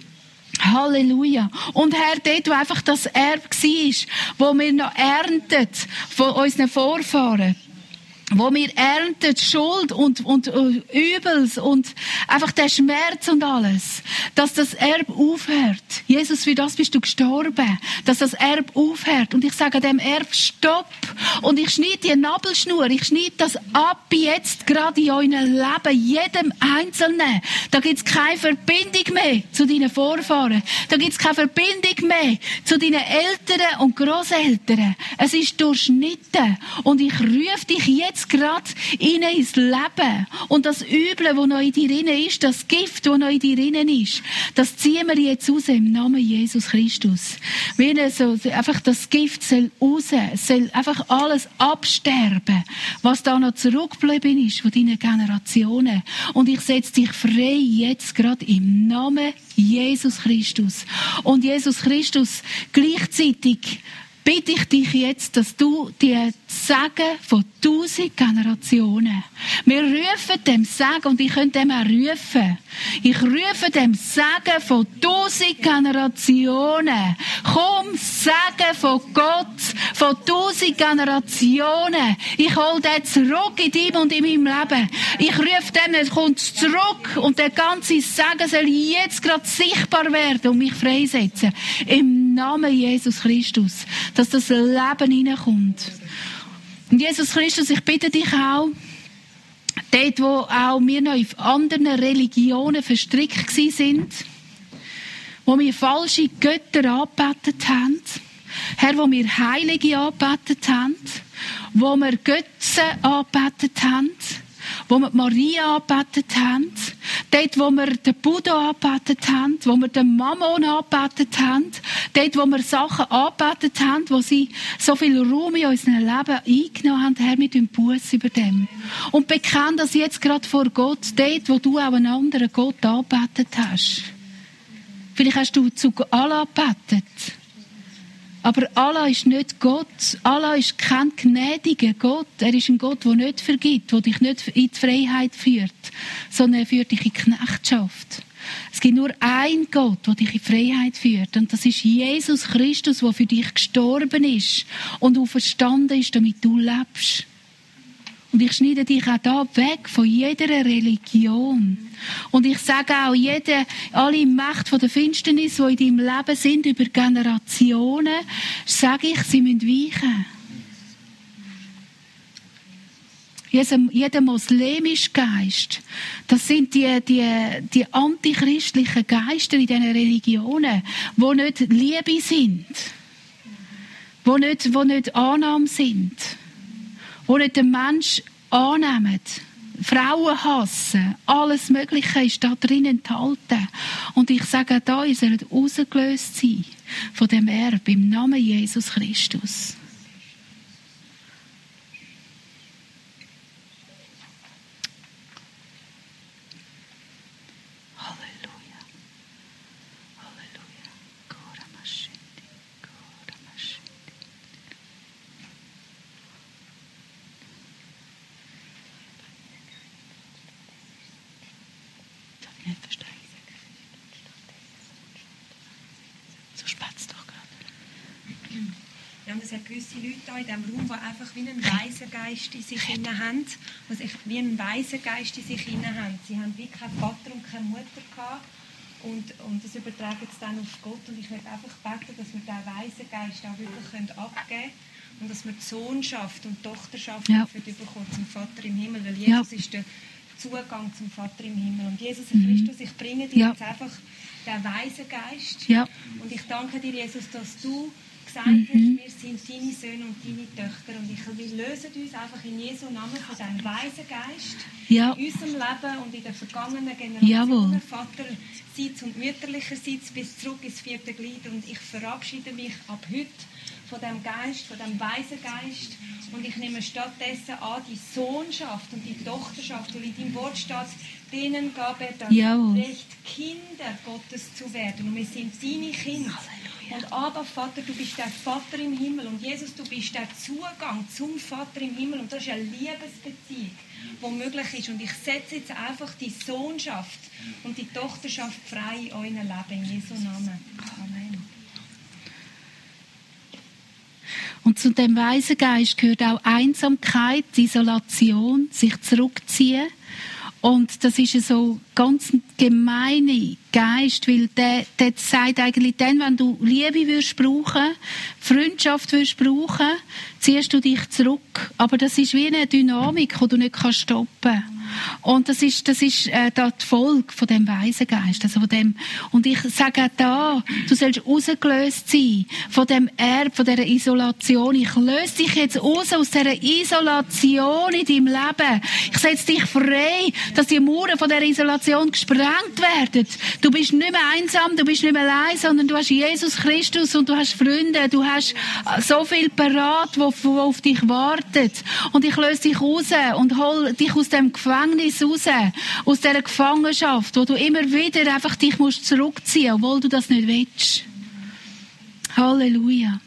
Halleluja. Und Herr, dort, wo einfach das Erbe war, wo wir noch ernten von unseren Vorfahren, wo wir ernten Schuld und, und uh, Übels und einfach der Schmerz und alles, dass das Erbe aufhört. Jesus, für das bist du gestorben, dass das Erbe aufhört. Und ich sage dem Erbe Stopp. Und ich schneide die Nabelschnur, ich schneide das ab jetzt gerade in eurem Leben, jedem Einzelnen. Da gibt es keine Verbindung mehr zu deinen Vorfahren. Da gibt es keine Verbindung mehr zu deinen Eltern und Grosseltern. Es ist durchschnitten. Und ich rufe dich jetzt jetzt gerade rein ins Leben. Und das Üble, das noch in dir drin ist, das Gift, das noch in dir drin ist, das ziehen wir jetzt raus im Namen Jesus Christus. Wie so, einfach das Gift soll raus. Es soll einfach alles absterben, was da noch zurückgeblieben ist von deinen Generationen. Und ich setze dich frei jetzt gerade im Namen Jesus Christus. Und Jesus Christus, gleichzeitig bitte ich dich jetzt, dass du die Segen von tausend Generationen, wir rufen dem Segen, und ich könnte dem auch rufen, ich rufe dem Segen von tausend Generationen, komm, Segen von Gott, von tausend Generationen, ich hole den zurück in dir und in meinem Leben, ich rufe dem, er kommt zurück, und der ganze Segen soll jetzt gerade sichtbar werden und mich freisetzen, im Namen Jesus Christus, dass das Leben hineinkommt. Und Jesus Christus, ich bitte dich auch, dort, wo auch wir noch in anderen Religionen verstrickt sind, wo wir falsche Götter angebetet haben, Herr, wo wir Heilige angebetet haben, wo wir Götzen angebetet haben, wo wir Maria angebetet haben, dort, wo wir den Buddha angebetet haben, wo wir den Mammon angebetet haben, dort, wo wir Sachen angebetet haben, wo sie so viel Raum in unserem Leben eingenommen haben, Herr, mit dem Buß über dem. Und bekenn das jetzt gerade vor Gott, dort, wo du auch einen anderen Gott angebetet hast. Vielleicht hast du zu Allah gebetet. Aber Allah ist nicht Gott. Allah ist kein gnädiger Gott. Er ist ein Gott, der nicht vergibt, der dich nicht in die Freiheit führt, sondern er führt dich in die Knechtschaft. Es gibt nur einen Gott, der dich in die Freiheit führt. Und das ist Jesus Christus, der für dich gestorben ist und auferstanden ist, damit du lebst. Und ich schneide dich auch da weg von jeder Religion. Und ich sage auch, jede, alle Mächte von der Finsternis, die in deinem Leben sind, über Generationen, sage ich, sie müssen weichen. Jeder, jeder muslimische Geist, das sind die, die, die antichristlichen Geister in diesen Religionen, die nicht Liebe sind, die nicht, die nicht Annahme sind, die nicht den Menschen annehmen, Frauen hassen, alles Mögliche ist da drin enthalten. Und ich sage da, ihr sollt rausgelöst sein von dem Erbe im Namen Jesus Christus. Halleluja. Halleluja. Koramaschindi. Koramaschindi. Das habe ich nicht verstanden. So spatzt doch gerade. Ja, und es hat gewisse Leute da in diesem Raum, die einfach wie einen Weisengeist in sich hinein haben, die sich wie einen Weisengeist in sich hinein haben. Sie haben wie keinen Vater und keine Mutter gehabt und, und das übertragen sie dann auf Gott. Und ich möchte einfach beten, dass wir diesen Weisengeist auch wirklich abgeben können und dass wir die Sohnschaft und Tochterschaft Ja. bekommen zum Vater im Himmel, weil Jesus Ja. ist der Zugang zum Vater im Himmel. Und Jesus und Christus, ich bringe dir Ja. jetzt einfach den Weisengeist. Ja. Und ich danke dir, Jesus, dass du gesagt Mhm. hast, wir sind deine Söhne und deine Töchter. Und ich, wir lösen uns einfach in Jesu Namen von diesem Weisengeist Ja. in unserem Leben und in den vergangenen Jawohl. Generationen, Vaterseits und mütterlicherseits bis zurück ins vierte Glied. Und ich verabschiede mich ab heute von dem Geist, von dem Weisengeist. Und ich nehme stattdessen an die Sohnschaft und die Tochterschaft, weil in deinem Wort steht, denen gab er das Jawohl. Recht, Kinder Gottes zu werden. Und wir sind deine Kinder. Und aber Vater, du bist der Vater im Himmel. Und Jesus, du bist der Zugang zum Vater im Himmel. Und das ist eine Liebesbeziehung, die möglich ist. Und ich setze jetzt einfach die Sohnschaft und die Tochterschaft frei in euren Leben. In Jesu Namen. Amen. Und zu dem Weisengeist gehört auch Einsamkeit, Isolation, sich zurückziehen. Und das ist ein so ganz gemeiner Geist, weil der, der sagt eigentlich dann, wenn du Liebe würdest brauchen, Freundschaft würdest brauchen, ziehst du dich zurück. Aber das ist wie eine Dynamik, die du nicht stoppen kannst. Und das ist, das ist äh, da die Folge von dem Waisengeist. Also von dem. Und ich sage auch da, du sollst rausgelöst sein von dem Erbe, von dieser Isolation. Ich löse dich jetzt raus aus dieser Isolation in deinem Leben. Ich setze dich frei, dass die Mauern von dieser Isolation gesprengt werden. Du bist nicht mehr einsam, du bist nicht mehr allein, sondern du hast Jesus Christus und du hast Freunde, du hast so viel parat, wo, wo auf dich wartet. Und ich löse dich raus und hol dich aus dem Gefängnis raus, aus dieser Gefangenschaft, wo du immer wieder einfach dich musst zurückziehen, obwohl du das nicht willst. Halleluja.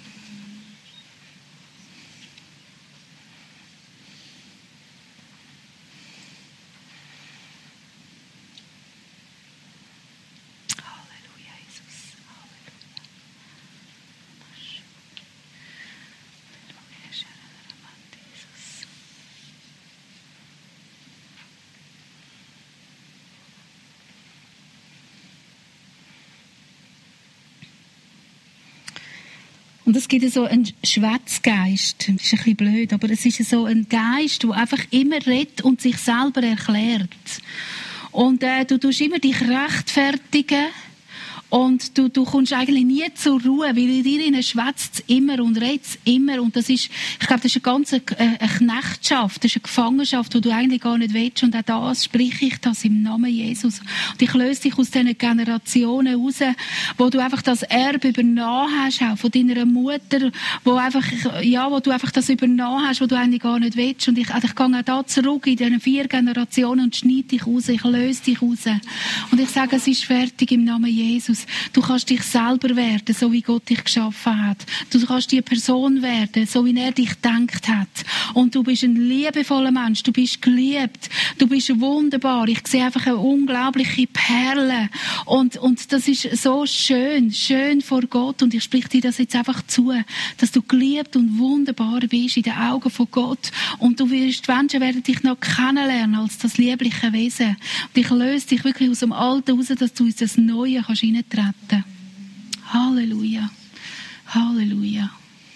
Und es gibt so einen Schwätzgeist. Das ist ein bisschen blöd, aber es ist so ein Geist, der einfach immer redet und sich selber erklärt. Und äh, du tust immer dich rechtfertigen. Und du, du kommst eigentlich nie zur Ruhe, weil in dir schwätzt es immer und redet es immer. Und das ist, ich glaube, das ist eine ganze eine Knechtschaft, das ist eine Gefangenschaft, die du eigentlich gar nicht willst. Und auch das spreche ich das im Namen Jesus. Und ich löse dich aus diesen Generationen raus, wo du einfach das Erbe übernommen hast, auch von deiner Mutter, wo einfach, ja, wo du einfach das übernommen hast, was du eigentlich gar nicht willst. Und ich, also ich gehe auch da zurück in diese vier Generationen und schneide dich raus, ich löse dich raus. Und ich sage, es ist fertig im Namen Jesus. Du kannst dich selber werden, so wie Gott dich geschaffen hat. Du kannst die Person werden, so wie er dich gedacht hat. Und du bist ein liebevoller Mensch. Du bist geliebt. Du bist wunderbar. Ich sehe einfach eine unglaubliche Perle. Und, und das ist so schön, schön vor Gott. Und ich spreche dir das jetzt einfach zu, dass du geliebt und wunderbar bist in den Augen von Gott. Und du wirst, die Menschen werden dich noch kennenlernen als das liebliche Wesen. Und ich löse dich wirklich aus dem Alten raus, dass du in das Neue kannst hineintreten. Halleluja. Halleluja.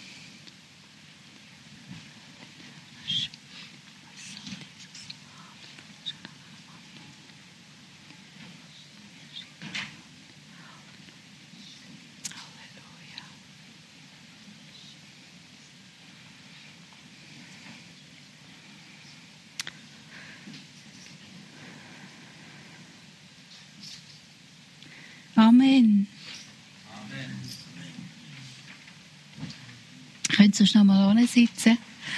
Amen. Könnt ihr noch mal hinsitzen?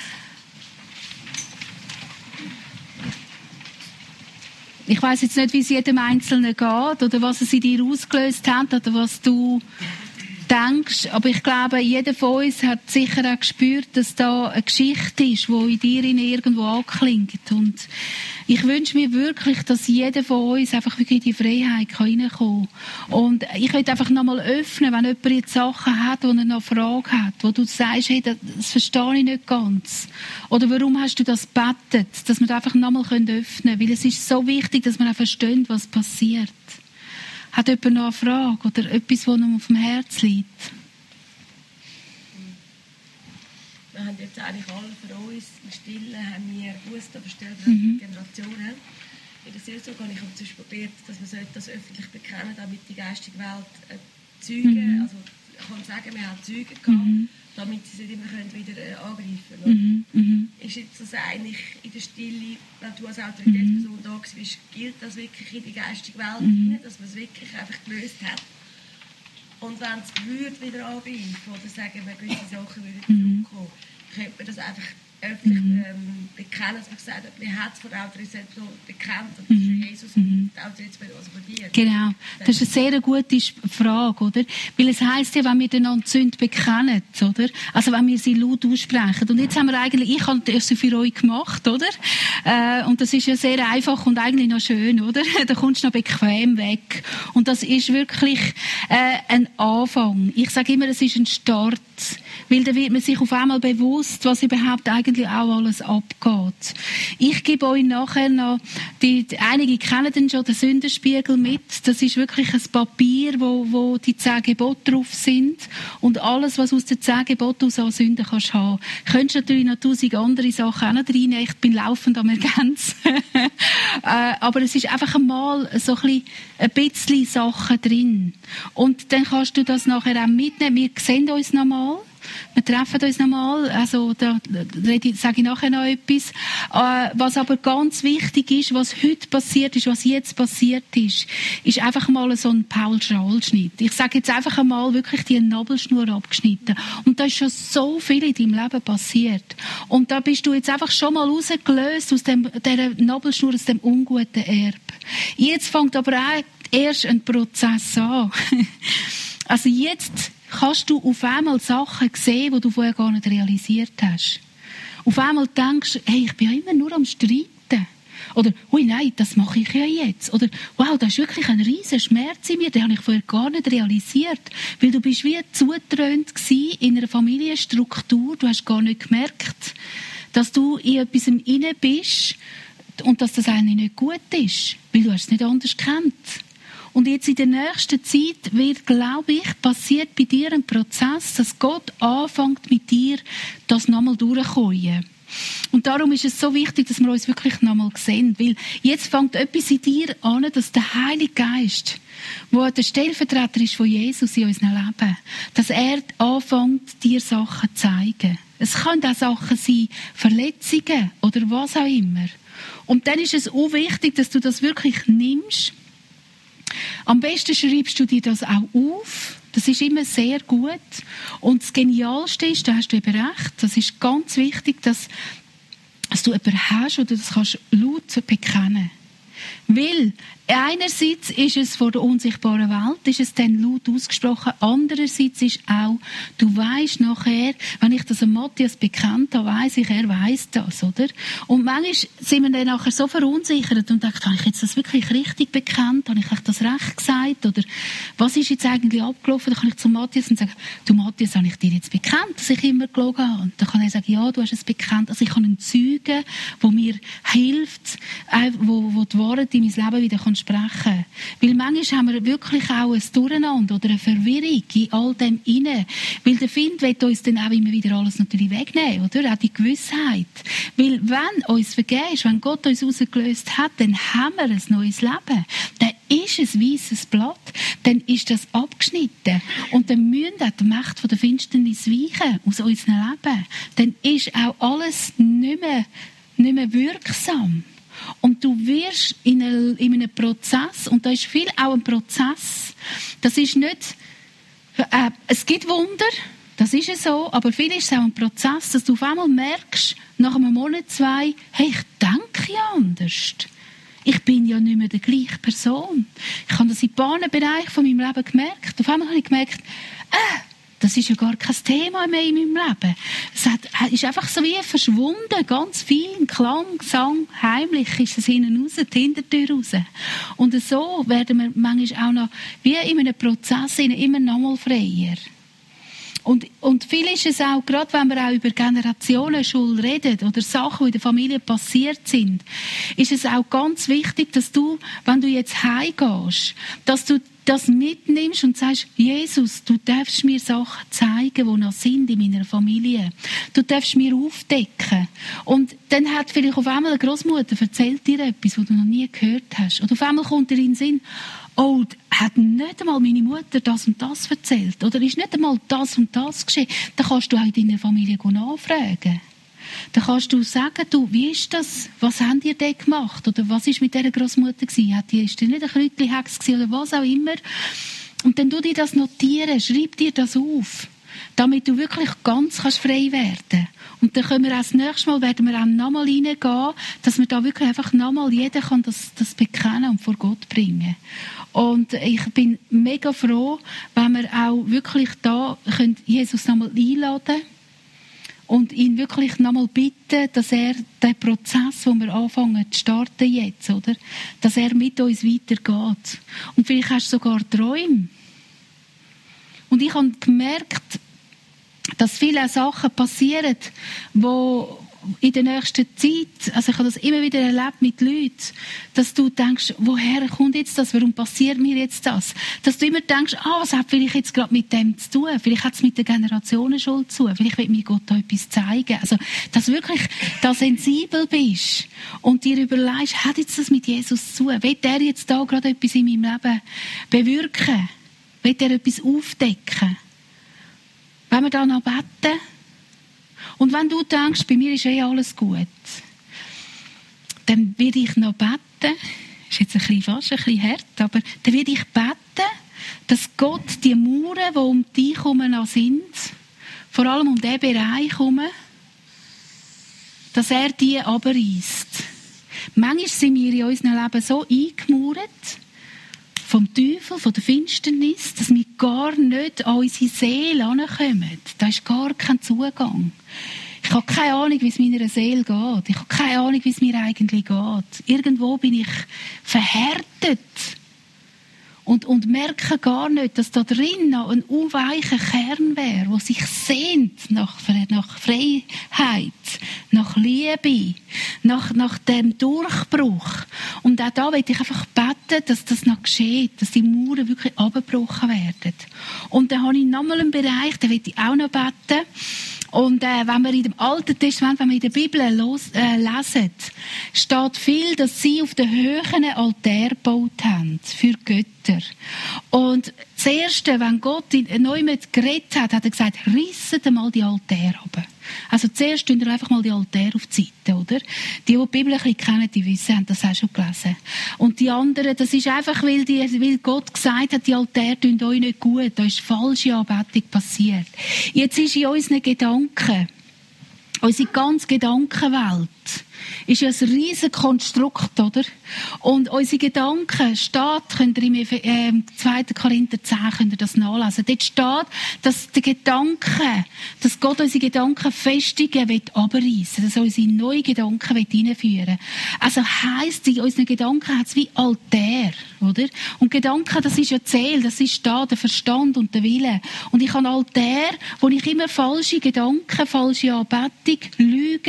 Ich weiss jetzt nicht, wie es jedem Einzelnen geht oder was es in dir ausgelöst hat oder was du denkst, aber ich glaube, jeder von uns hat sicher auch gespürt, dass da eine Geschichte ist, die in dir irgendwo anklingt. Und ich wünsche mir wirklich, dass jeder von uns einfach wirklich in die Freiheit reinkommen kann. Und ich will einfach nochmal öffnen, wenn jemand jetzt Sachen hat, wo er noch Fragen hat, wo du sagst, hey, das, das verstehe ich nicht ganz. Oder warum hast du das gebetet? Dass wir da einfach nochmal öffnen können. Weil es ist so wichtig, dass man auch versteht, was passiert. Hat jemand noch eine Frage oder etwas, das noch auf dem Herz liegt? Wir haben jetzt eigentlich alle für uns im Stillen haben wir gewusst, aber stellt Mhm. Generationen. In der Seelsorge habe ich zum Beispiel probiert, dass wir das öffentlich bekennen, damit die geistige Welt äh, Zeugen, Mhm. also ich kann sagen, wir haben Zeugen gehabt, Mhm. damit sie es nicht immer können wieder äh, angreifen können. Mhm. Mhm. Ist jetzt das eigentlich in der Stille, wenn du als Autoritätsperson da bist, gilt das wirklich in die geistige Welt Mhm. hinein, dass man es wirklich einfach gelöst hat? Und wenn es würde wieder angreifen oder sagen, wir gewisse Sachen würden Mhm. zurückkommen, könnte man das einfach öffentlich Mhm. ähm, bekennen, dass man gesagt hat, wir haben es von der Autorisation bekannt und das Mhm. ist Jesus Mhm. und die Autorisation also von dir. Genau. Das ist eine sehr gute Frage, oder? Weil es heisst ja, wenn wir einander die Sünde bekennen, oder? Also wenn wir sie laut aussprechen. Und jetzt haben wir eigentlich, ich habe das für euch gemacht, oder? Äh, und das ist ja sehr einfach und eigentlich noch schön, oder? Da kommst du noch bequem weg. Und das ist wirklich äh, ein Anfang. Ich sage immer, es ist ein Start. Weil dann wird man sich auf einmal bewusst, was überhaupt eigentlich auch alles abgeht. Ich gebe euch nachher noch, die, einige kennen dann schon den Sündenspiegel mit. Das ist wirklich ein Papier, wo, wo die zehn Gebote drauf sind. Und alles, was aus den zehn Geboten aus an Sünden kannst haben. Du könntest natürlich noch tausend andere Sachen auch noch reinnehmen. Ich bin laufend am Ergänzen. äh, aber es ist einfach einmal so ein bisschen, ein bisschen Sachen drin. Und dann kannst du das nachher auch mitnehmen. Wir sehen uns nochmal. Wir treffen uns nochmal, also da sage ich nachher noch etwas. Äh, was aber ganz wichtig ist, was heute passiert ist, was jetzt passiert ist, ist einfach mal so ein Paul-Schall-Schnitt. Ich sage jetzt einfach einmal wirklich die Nabelschnur abgeschnitten. Und da ist schon so viel in deinem Leben passiert. Und da bist du jetzt einfach schon mal rausgelöst aus dem, dieser Nabelschnur, aus dem unguten Erbe. Jetzt fängt aber auch erst ein Prozess an. Also jetzt kannst du auf einmal Sachen sehen, die du vorher gar nicht realisiert hast. Auf einmal denkst du, hey, ich bin ja immer nur am Streiten. Oder, ui, nein, das mache ich ja jetzt. Oder, wow, das ist wirklich ein riesen Schmerz in mir, den habe ich vorher gar nicht realisiert. Weil du bist wie zugetrönt gewesen in einer Familienstruktur, du hast gar nicht gemerkt, dass du in etwas inne bist und dass das eigentlich nicht gut ist, weil du es nicht anders kennt. Und jetzt in der nächsten Zeit wird, glaube ich, passiert bei dir ein Prozess, dass Gott anfängt mit dir, das nochmal durchzukommen. Und darum ist es so wichtig, dass wir uns wirklich nochmal sehen. Weil jetzt fängt etwas in dir an, dass der Heilige Geist, der der Stellvertreter ist von Jesus in unserem Leben, dass er anfängt, dir Sachen zu zeigen. Es können auch Sachen sein, Verletzungen oder was auch immer. Und dann ist es auch wichtig, dass du das wirklich nimmst. Am besten schreibst du dir das auch auf. Das ist immer sehr gut. Und das Genialste ist, da hast du eben recht, das ist ganz wichtig, dass, dass du jemanden hast oder das kannst laut bekennen. Weil einerseits ist es vor der unsichtbaren Welt, ist es dann laut ausgesprochen. Andererseits ist auch, du weisst nachher, wenn ich das an Matthias bekannt habe, weiss ich, er weiss das, oder? Und manchmal sind wir dann nachher so verunsichert und denken, habe ich jetzt das wirklich richtig bekannt? Habe ich euch das recht gesagt? Oder was ist jetzt eigentlich abgelaufen? Dann kann ich zu Matthias und sagen, du Matthias, habe ich dir jetzt bekannt, dass ich immer gelogen habe? Und dann kann er sagen, ja, du hast es bekannt. Also ich habe einen Zeugen, der mir hilft, wo, wo die Wahrheit in mein Leben wieder kann sprechen. Weil manchmal haben wir wirklich auch ein Durcheinander oder eine Verwirrung in all dem inne. Weil der Find will uns dann auch immer wieder alles natürlich wegnehmen, oder? Auch die Gewissheit. Weil wenn uns vergeben ist, wenn Gott uns rausgelöst hat, dann haben wir ein neues Leben. Dann ist es weisses Blatt, dann ist das abgeschnitten. Und dann müssen auch die Mächte der Finsternis weichen aus unserem Leben. Dann ist auch alles nicht mehr, nicht mehr wirksam. Und du wirst in, eine, in einem Prozess, und da ist viel auch ein Prozess, das ist nicht, äh, es gibt Wunder, das ist ja so, aber viel ist es auch ein Prozess, dass du auf einmal merkst, nach einem Monat, zwei, hey, ich denke ja anders. Ich bin ja nicht mehr die gleiche Person. Ich habe das in ein paar Bereichen von meinem Leben gemerkt. Auf einmal habe ich gemerkt, äh, das ist ja gar kein Thema mehr in meinem Leben. Es hat, ist einfach so wie verschwunden, ganz fein, Klang, Gesang, heimlich ist es hinten raus, die Hintertür raus. Und so werden wir manchmal auch noch, wie in einem Prozess, immer noch mal freier. Und, und viel ist es auch, gerade wenn wir auch über Generationenschule reden oder Sachen, die in der Familie passiert sind, ist es auch ganz wichtig, dass du, wenn du jetzt heimgehst, dass du das mitnimmst und sagst, Jesus, du darfst mir Sachen zeigen, die noch sind in meiner Familie. Du darfst mir aufdecken. Und dann hat vielleicht auf einmal eine Großmutter erzählt dir etwas, was du noch nie gehört hast. Und auf einmal kommt dir in den Sinn, oh, hat nicht einmal meine Mutter das und das erzählt? Oder ist nicht einmal das und das geschehen? Dann kannst du auch in deiner Familie nachfragen. Dann kannst du sagen, du, wie ist das? Was habt ihr denn gemacht? Oder was ist mit dieser Großmutter gewesen? Hat die, ist die nicht eine Kräutli-Hex gewesen oder was auch immer? Und dann tu dir das notieren, schreib dir das auf, damit du wirklich ganz kannst frei werden. Und dann können wir auch das nächste Mal, werden wir auch nochmal reingehen, dass wir da wirklich einfach nochmal, jeder kann das, das bekennen und vor Gott bringen. Und ich bin mega froh, wenn wir auch wirklich da können Jesus nochmal einladen können. Und ihn wirklich nochmal bitten, dass er den Prozess, den wir anfangen zu starten jetzt, oder? Dass er mit uns weitergeht. Und vielleicht hast du sogar Träume. Und ich habe gemerkt, dass viele Sachen passieren, wo in der nächsten Zeit, also ich habe das immer wieder erlebt mit Leuten, dass du denkst, woher kommt jetzt das, warum passiert mir jetzt das? Dass du immer denkst, ah, was hat vielleicht jetzt gerade mit dem zu tun? Vielleicht hat es mit der Generationenschuld zu tun. Vielleicht will mir Gott da etwas zeigen. Also, dass du wirklich da sensibel bist und dir überlegst, hat jetzt das mit Jesus zu tun? Will der jetzt da gerade etwas in meinem Leben bewirken? Will der etwas aufdecken? Wenn wir da noch beten, und wenn du denkst, bei mir ist eh alles gut, dann werde ich noch beten, ist jetzt ein bisschen fast ein bisschen hart, aber dann werde ich beten, dass Gott die Mauern, die um dich herum noch sind, vor allem um diesen Bereich herum, dass er die abreißt. Manchmal sind wir in unserem Leben so eingemauert, vom Teufel, von der Finsternis, dass wir gar nicht an unsere Seele herankommen. Da ist gar kein Zugang. Ich habe keine Ahnung, wie es meiner Seele geht. Ich habe keine Ahnung, wie es mir eigentlich geht. Irgendwo bin ich verhärtet und, und merke gar nicht, dass da drin noch ein unweicher Kern wäre, der sich sehnt nach, nach Freiheit, nach Liebe, nach, nach dem Durchbruch. Und auch da will ich einfach beten, dass das noch geschieht, dass die Mauern wirklich abgebrochen werden. Und dann habe ich nochmal einen Bereich, da will ich auch noch beten. Und äh, wenn wir in dem Alten Testament, wenn wir in der Bibel los, äh, lesen, steht viel, dass sie auf den höheren Altar gebaut haben für Götter. Und das Erste, wenn Gott neu mit geredet hat, hat er gesagt, risset mal die Altäre runter. Also zuerst tun wir einfach mal die Altäre auf die Seite, oder? Die, die die Bibel ein bisschen kennen, die wissen, haben das auch schon gelesen. Und die anderen, das ist einfach, weil, die, weil Gott gesagt hat, die Altäre tun euch nicht gut. Da ist falsche Anbetung passiert. Jetzt ist in unseren Gedanken, unsere ganze Gedankenwelt, ist ja ein riesiges Konstrukt, oder? Und unsere Gedanken steht, könnt ihr im äh, zweiten Korinther zehn könnt ihr das nachlesen. Dort steht, dass der Gedanke, dass Gott unsere Gedanken festigen will, abreißen, dass er unsere neuen Gedanken will hineinführen. Also heisst, in unseren Gedanken hat es wie Altar, oder? Und Gedanken, das ist ja Seele, das ist da der Verstand und der Wille. Und ich habe Altar, wo ich immer falsche Gedanken, falsche Anbetung, Lügen,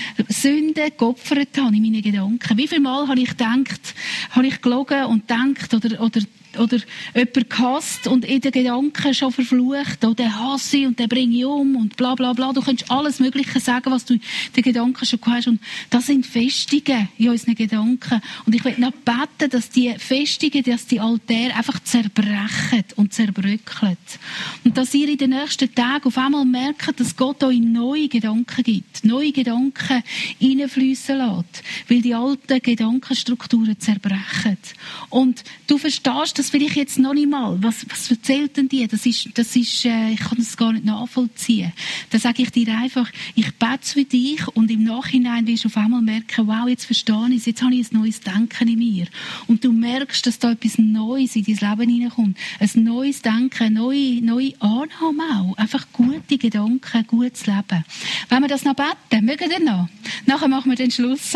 Sünden geopfert habe in meinen Gedanken. Wie viel Mal habe ich gedacht, habe ich gelogen und gedacht oder, oder, oder jemanden gehasst und in den Gedanken schon verflucht, oder den hasse ich und den bringe ich um und bla bla bla. Du kannst alles Mögliche sagen, was du in den Gedanken schon hast. Und das sind Festungen in unseren Gedanken. Und ich will noch beten, dass die Festungen, dass die Altäre einfach zerbrechen und zerbröckeln. Und dass ihr in den nächsten Tagen auf einmal merkt, dass Gott euch neue Gedanken gibt, neue Gedanken hineinfliessen lässt, weil die alten Gedankenstrukturen zerbrechen. Und du verstehst das vielleicht jetzt noch nicht mal. Was, was erzählt denn die? Das ist, das ist, äh, ich kann das gar nicht nachvollziehen. Da sage ich dir einfach, ich bete für dich und im Nachhinein wirst du auf einmal merken, wow, jetzt verstehe ich es, jetzt habe ich ein neues Denken in mir. Und du merkst, dass da etwas Neues in dein Leben hineinkommt. Ein neues Denken, eine neue, neue Annahme auch. Einfach gute Gedanken, gutes Leben. Wenn wir das noch beten, mögen wir noch? Nachher machen wir den Schluss.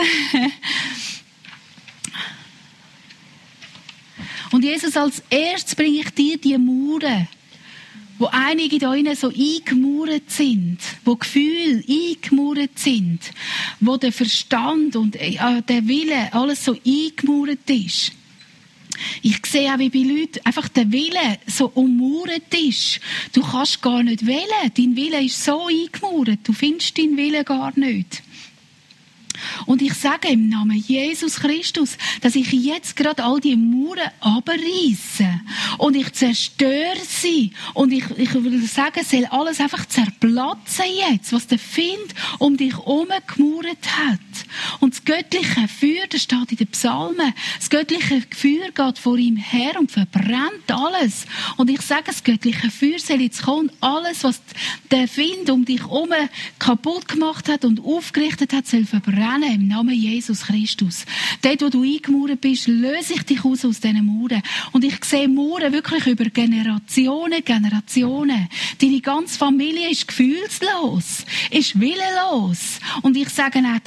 Und Jesus, als erstes bringe ich dir die Mauern, wo einige da innen so eingemauert sind, wo Gefühle eingemauert sind, wo der Verstand und äh, der Wille alles so eingemauert ist. Ich sehe auch, wie bei Leuten einfach der Wille so ummauert ist. Du kannst gar nicht wählen. Dein Wille ist so eingemauert. Du findest deinen Willen gar nicht. Und ich sage im Namen Jesus Christus, dass ich jetzt gerade all die Mauern abreisse und ich zerstöre sie und ich, ich würde sagen, es soll alles einfach zerplatzen jetzt, was der Find um dich herum gemauert hat. Und das göttliche Feuer, das steht in den Psalmen, das göttliche Feuer geht vor ihm her und verbrennt alles. Und ich sage, das göttliche Feuer soll jetzt kommen und alles, was der Find um dich herum kaputt gemacht hat und aufgerichtet hat, soll verbrennen. Im Namen Jesus Christus. Dort, wo du eingemauert bist, löse ich dich aus aus diesen Mauern. Und ich sehe Mauern wirklich über Generationen, Generationen. Deine ganze Familie ist gefühlslos, ist willenlos. Und ich sage auch da, die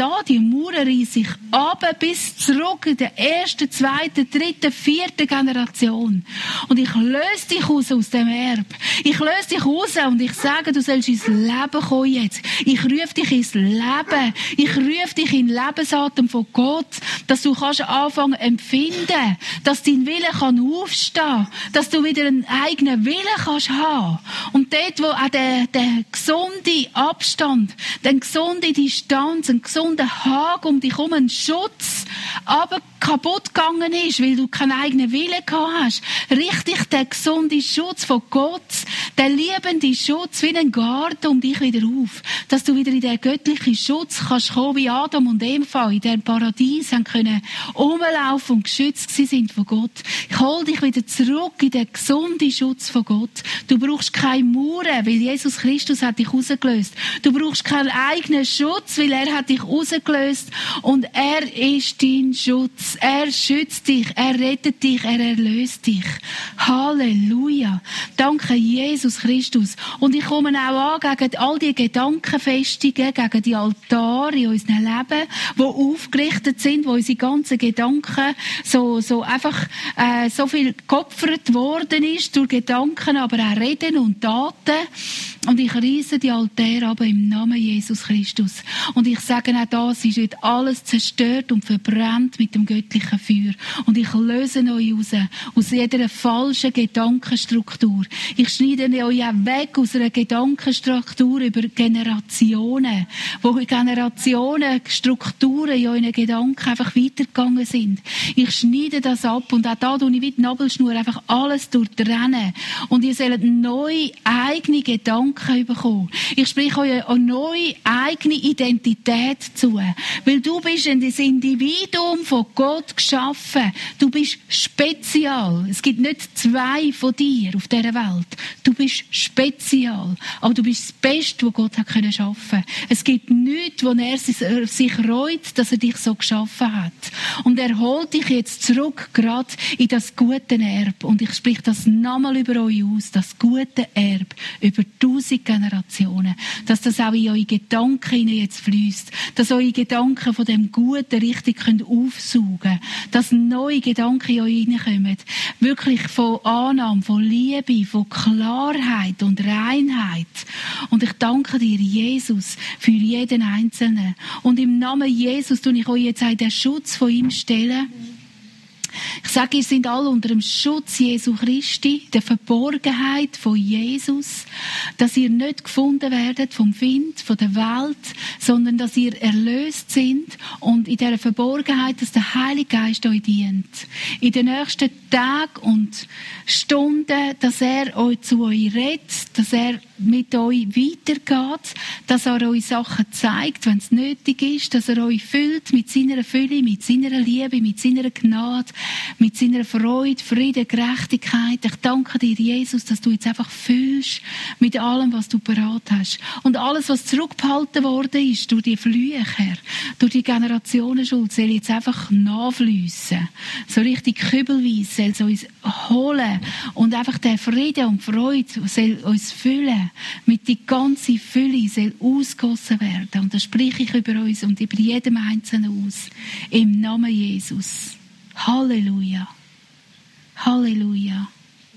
Mauern reiße ich runter bis zurück in der ersten, zweiten, dritten, vierten Generation. Und ich löse dich raus aus dem Erbe. Ich löse dich raus und ich sage, du sollst ins Leben kommen jetzt. Ich rufe dich ins Leben. Ich rufe dich in den Lebensatem von Gott, dass du kannst anfangen empfinden, dass dein Wille kann aufstehen, dass du wieder einen eigenen Willen kannst haben. Und dort, wo auch der, der gesunde Abstand, die gesunde Distanz, ein gesunder Haken um dich herum, ein Schutz, aber kaputt gegangen ist, weil du keinen eigenen Willen gehabt hast. Richtig der gesunde Schutz von Gott, der liebende Schutz wie ein Garten um dich wieder auf. Dass du wieder in den göttlichen Schutz kannst kommen, wie Adam und Eva in diesem Paradies haben können rumlaufen und geschützt sind von Gott. Ich hol dich wieder zurück in den gesunden Schutz von Gott. Du brauchst keine Mauern, weil Jesus Christus hat dich rausgelöst. Du brauchst keinen eigenen Schutz, weil er hat dich rausgelöst und er ist dein Schutz. Er schützt dich, er rettet dich, er erlöst dich. Halleluja. Danke Jesus Christus. Und ich komme auch an gegen all die Gedankenfestungen, gegen die Altare in unserem Leben, die aufgerichtet sind, wo unsere ganzen Gedanken so, so einfach, äh, so viel geopfert worden ist durch Gedanken, aber auch Reden und Taten. Und ich reisse die Altäre aber im Namen Jesus Christus. Und ich sage auch das, es wird alles zerstört und verbrannt mit dem göttlichen Feuer. Und ich löse euch raus aus jeder falschen Gedankenstruktur. Ich schneide euch auch weg aus einer Gedankenstruktur über Generationen, wo Generationen Strukturen in euren Gedanken einfach weitergegangen sind. Ich schneide das ab und auch da tue ich wie die Nabelschnur einfach alles durchtrennen. Und ihr sollt neue eigene Gedanken bekommen. Ich spreche euch eine neue eigene Identität zu. Weil du bist ein Individuum von Gott geschaffen. Du bist spezial. Es gibt nicht zwei von dir auf dieser Welt. Du bist spezial. Aber du bist das Beste, was Gott hat können schaffen. Es gibt nichts, wo er sich reut, dass er dich so geschaffen hat. Und er holt dich jetzt zurück, gerade in das gute Erbe. Und ich spreche das nochmal über euch aus, das gute Erbe, über tausend Generationen. Dass das auch in eure Gedanken jetzt fließt. Dass eure Gedanken von dem Guten richtig aufsaugen können. Dass neue Gedanken in euch hineinkommen. Wirklich von Annahme, von Liebe, von Klarheit und Reinheit. Und ich danke dir, Jesus, für jeden Einzelnen. Und im Namen Jesus tue ich euch jetzt auch den Schutz von ihm stellen. Ich sage, ihr seid alle unter dem Schutz Jesu Christi, der Verborgenheit von Jesus, dass ihr nicht gefunden werdet vom Wind, von der Welt, sondern dass ihr erlöst sind und in dieser Verborgenheit, dass der Heilige Geist euch dient. In den nächsten Tagen und Stunden, dass er euch zu euch redet, dass er mit euch weitergeht, dass er euch Sachen zeigt, wenn es nötig ist, dass er euch füllt mit seiner Fülle, mit seiner Liebe, mit seiner Gnade, mit seiner Freude, Frieden, Gerechtigkeit. Ich danke dir, Jesus, dass du jetzt einfach füllst mit allem, was du parat hast. Und alles, was zurückgehalten worden ist durch die Flüche, durch die Generationenschuld, soll jetzt einfach nachfliessen. So richtig kübelweise soll es uns holen. Und einfach der Frieden und Freude soll uns füllen. Mit die ganze Fülle soll ausgossen werden. Und das spreche ich über uns und über jedem Einzelnen aus. Im Namen Jesus. Halleluja. Halleluja.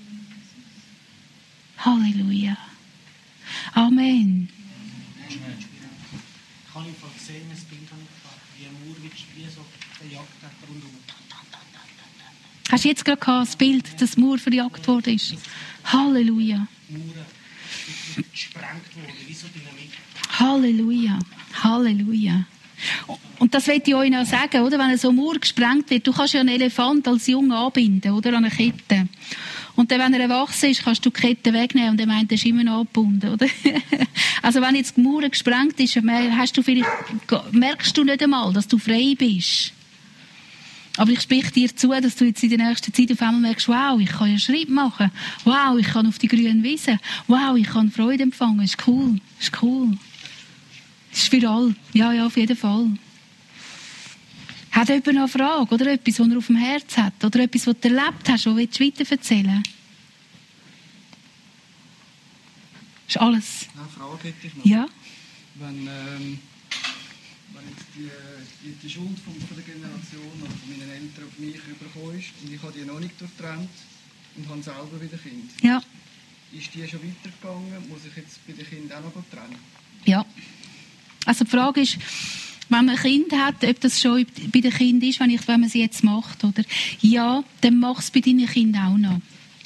Halleluja. Amen. Ich habe einfach gesehen, das Bild habe ich gehabt, wie ein Mauer wie so verjagt hat rundum. Hast du jetzt gerade das Bild, dass Mauer verjagt worden ist? Halleluja. Mauern gesprengt worden, wie so Dynamit. Halleluja. Halleluja. Und das will ich euch noch sagen, oder? Wenn so eine Mauer gesprengt wird, du kannst ja einen Elefant als Junge anbinden, oder? An eine Kette. Und dann, wenn er erwachsen ist, kannst du die Kette wegnehmen und er meint, er ist immer noch angebunden, oder? Also wenn jetzt die Mauer gesprengt ist, hast du vielleicht, merkst du nicht einmal, dass du frei bist. Aber ich spreche dir zu, dass du jetzt in der nächsten Zeit auf einmal merkst, wow, ich kann einen Schritt machen. Wow, ich kann auf die grünen Wiese. Wow, ich kann Freude empfangen. Das ist cool. Das ist cool. Das ist für alle. Ja, ja, auf jeden Fall. Hat jemand noch eine Frage oder etwas, was er auf dem Herz hat? Oder etwas, was du erlebt hast, was du weiterverzählen willst? Das ist alles. Eine Frage hätte ich noch. Ja? Wenn, ähm, wenn jetzt die, die, die Schuld von, von der Generation oder von meinen Eltern auf mich übergekommen ist und ich habe die noch nicht durchtrennt und habe selber wieder Kind. Ja. Ist die schon weitergegangen? Muss ich jetzt bei den Kindern auch noch trennen? Ja. Also die Frage ist, wenn man ein Kind hat, ob das schon bei den Kindern ist, wenn, ich, wenn man sie jetzt macht, oder? Ja, dann mach es bei deinen Kindern auch noch.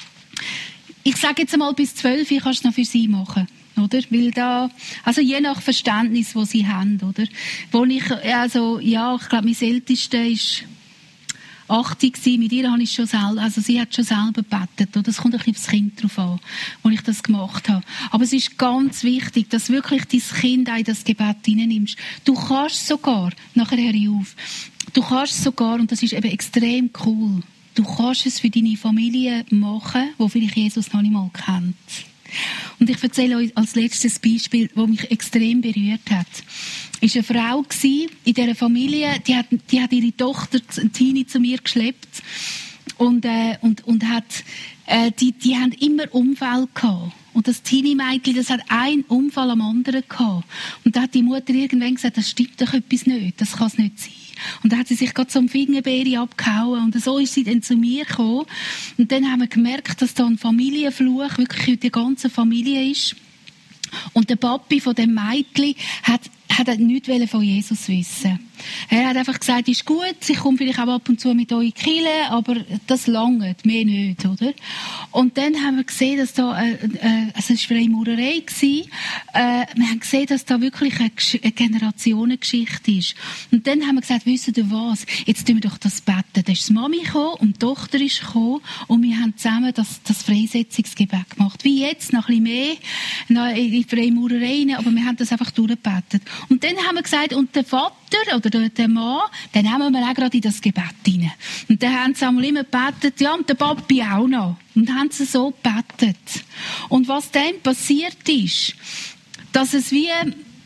Ich sage jetzt einmal, bis zwölf kannst du es noch für sie machen. Oder? Weil da, also je nach Verständnis, das sie haben, oder? Wo ich, also, ja, ich glaube, mein Ältester ist achtzig gewesen. Mit ihr habe ich schon selber, also sie hat schon selber gebetet, oder? Es kommt ein bisschen aufs Kind drauf an, wo ich das gemacht habe. Aber es ist ganz wichtig, dass wirklich dein Kind auch in das Gebet hineinnimmst. Du kannst sogar, nachher höre ich auf, du kannst sogar, und das ist eben extrem cool, du kannst es für deine Familie machen, die vielleicht Jesus noch nicht mal kennt. Und ich erzähle euch als letztes Beispiel, das mich extrem berührt hat. Es war eine Frau in dieser Familie, die hat, die hat ihre Tochter, Tini, zu mir geschleppt. Und, äh, und, und hat, äh, die, die haben immer Unfälle gehabt. Und das Teenie-Mädchen, das hat einen Unfall am anderen gehabt. Und da hat die Mutter irgendwann gesagt, das stimmt doch etwas nicht, das kann es nicht sein. Und da hat sie sich gerade so eine Fingerbeere abgehauen. Und so ist sie dann zu mir gekommen. Und dann haben wir gemerkt, dass da ein Familienfluch wirklich in der ganzen Familie ist. Und der Papi von dem Mädchen hat hat nichts von Jesus wissen. Er hat einfach gesagt, ist gut, ich komme vielleicht auch ab und zu mit euch in die Kirche, aber das langt, mehr nicht, oder? Und dann haben wir gesehen, dass da, äh, äh, also es war eine Maurerei gewesen, äh, wir haben gesehen, dass da wirklich eine, eine Generationengeschichte ist. Und dann haben wir gesagt, wisst ihr was, jetzt tun wir doch das beten. Da ist die Mami gekommen und die Tochter ist gekommen und wir haben zusammen das, das Freisetzungsgebet gemacht. Wie jetzt, noch ein bisschen mehr, in die Freimaurereien, aber wir haben das einfach durchgebetet. Und dann haben wir gesagt, und der Vater oder der Mann, den nehmen wir auch gerade in das Gebet rein. Und dann haben sie einmal immer gebetet, ja, und der Papi auch noch. Und haben sie so gebetet. Und was dann passiert ist, dass es wie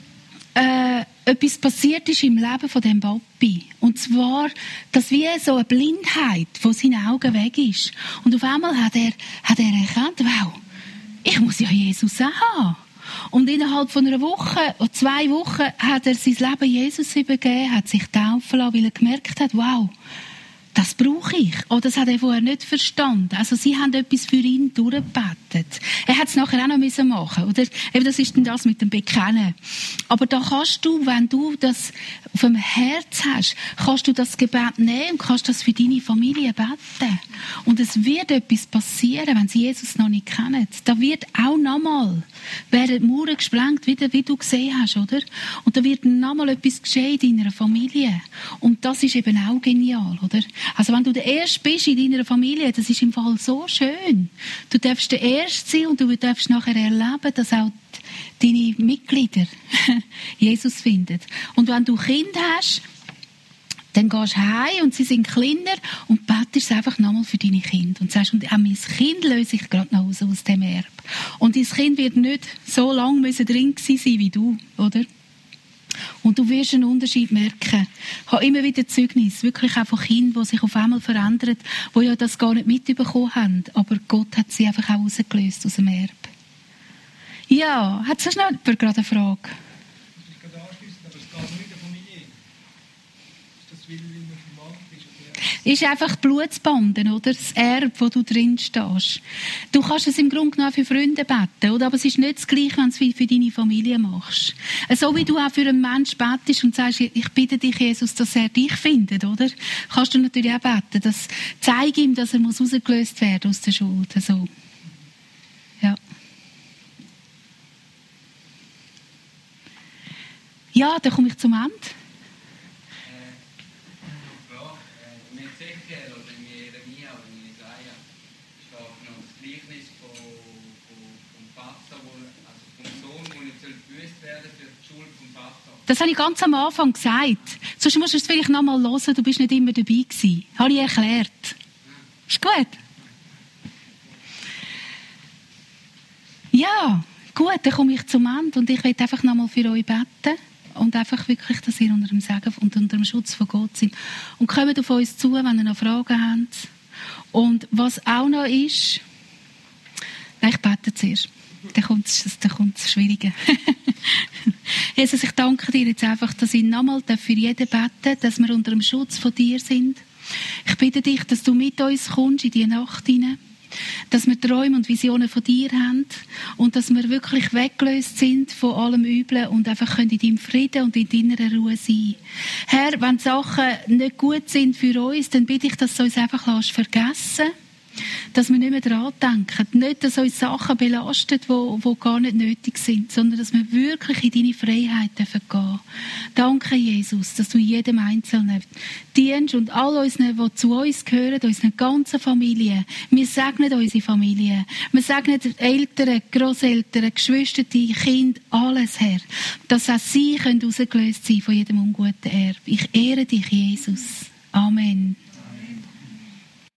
äh, etwas passiert ist im Leben von dem Papi. Und zwar, dass wie so eine Blindheit von seinen Augen weg ist. Und auf einmal hat er, hat er erkannt, wow, ich muss ja Jesus auch haben. Und innerhalb von einer Woche, oder zwei Wochen, hat er sein Leben Jesus übergeben, hat sich taufen lassen, weil er gemerkt hat, wow, das brauche ich. Oder das hat er vorher nicht verstanden. Also sie haben etwas für ihn durchgebetet. Er hat es nachher auch noch müssen machen, oder? Eben, das ist dann das mit dem Bekennen. Aber da kannst du, wenn du das auf dem Herz hast, kannst du das Gebet nehmen und kannst das für deine Familie beten. Und es wird etwas passieren, wenn sie Jesus noch nicht kennen. Da wird auch nochmal, werden die Mauern gesprengt, wie, wie du gesehen hast, oder? Und da wird nochmal etwas geschehen in deiner Familie. Und das ist eben auch genial, oder? Also wenn du der Erste bist in deiner Familie, das ist im Fall so schön. Du darfst der Erste sein und du darfst nachher erleben, dass auch deine Mitglieder Jesus finden. Und wenn du Kinder hast, dann gehst du heim und sie sind kleiner und betest einfach nochmal für deine Kinder. Und sagst, und auch mein Kind löse ich gerade noch aus, aus dem Erbe. Und dein Kind wird nicht so lange drin sein wie du, oder? Und du wirst einen Unterschied merken. Ich habe immer wieder Zeugnis, wirklich auch von Kindern, die sich auf einmal verändern, die ja das gar nicht mitbekommen haben. Aber Gott hat sie einfach auch rausgelöst aus dem Erbe. Ja, hat sonst noch jemand gerade eine Frage? Ich kann anschließen, aber es geht nur in der Familie. Ist das, weil man verwandt ist? Ist einfach Blutsbanden, oder? Das Erbe, wo du drin stehst. Du kannst es im Grunde genommen für Freunde beten, oder? Aber es ist nicht das Gleiche, wenn du es für deine Familie machst. So wie du auch für einen Menschen betest und sagst, ich bitte dich, Jesus, dass er dich findet, oder? Kannst du natürlich auch beten. Das zeige ihm, dass er muss rausgelöst werden aus der Schuld. So. Ja. Ja, dann komme ich zum Ende. Das habe ich ganz am Anfang gesagt. Sonst musst du es vielleicht noch mal hören, du bist nicht immer dabei gewesen. Habe ich erklärt. Ist gut? Ja, gut, dann komme ich zum Ende und ich will einfach noch mal für euch beten und einfach wirklich, dass ihr unter dem Segen und unter dem Schutz von Gott seid. Und kommt auf uns zu, wenn ihr noch Fragen habt. Und was auch noch ist, nein, ich bete zuerst. Dann kommt es, dann kommt es Schwierige. Jesus, ich danke dir jetzt einfach, dass ich nochmal für jeden bete, dass wir unter dem Schutz von dir sind. Ich bitte dich, dass du mit uns kommst in die Nacht hinein. Dass wir Träume und Visionen von dir haben und dass wir wirklich weggelöst sind von allem Üblen und einfach können in deinem Frieden und in deiner Ruhe sein. Herr, wenn die Sachen nicht gut sind für uns, dann bitte ich, dass du uns einfach vergessen lässt. Dass wir nicht mehr daran denken. Nicht, dass uns Sachen belastet, die, die gar nicht nötig sind, sondern dass wir wirklich in deine Freiheit gehen dürfen. Danke, Jesus, dass du jedem Einzelnen dienst und all unseren, die zu uns gehören, unseren ganzen Familien. Wir segnen unsere Familie. Wir segnen Eltern, Grosseltern, Geschwister, Kinder, alles, Herr. Dass auch sie herausgelöst sein von jedem unguten Erbe. Ich ehre dich, Jesus. Amen.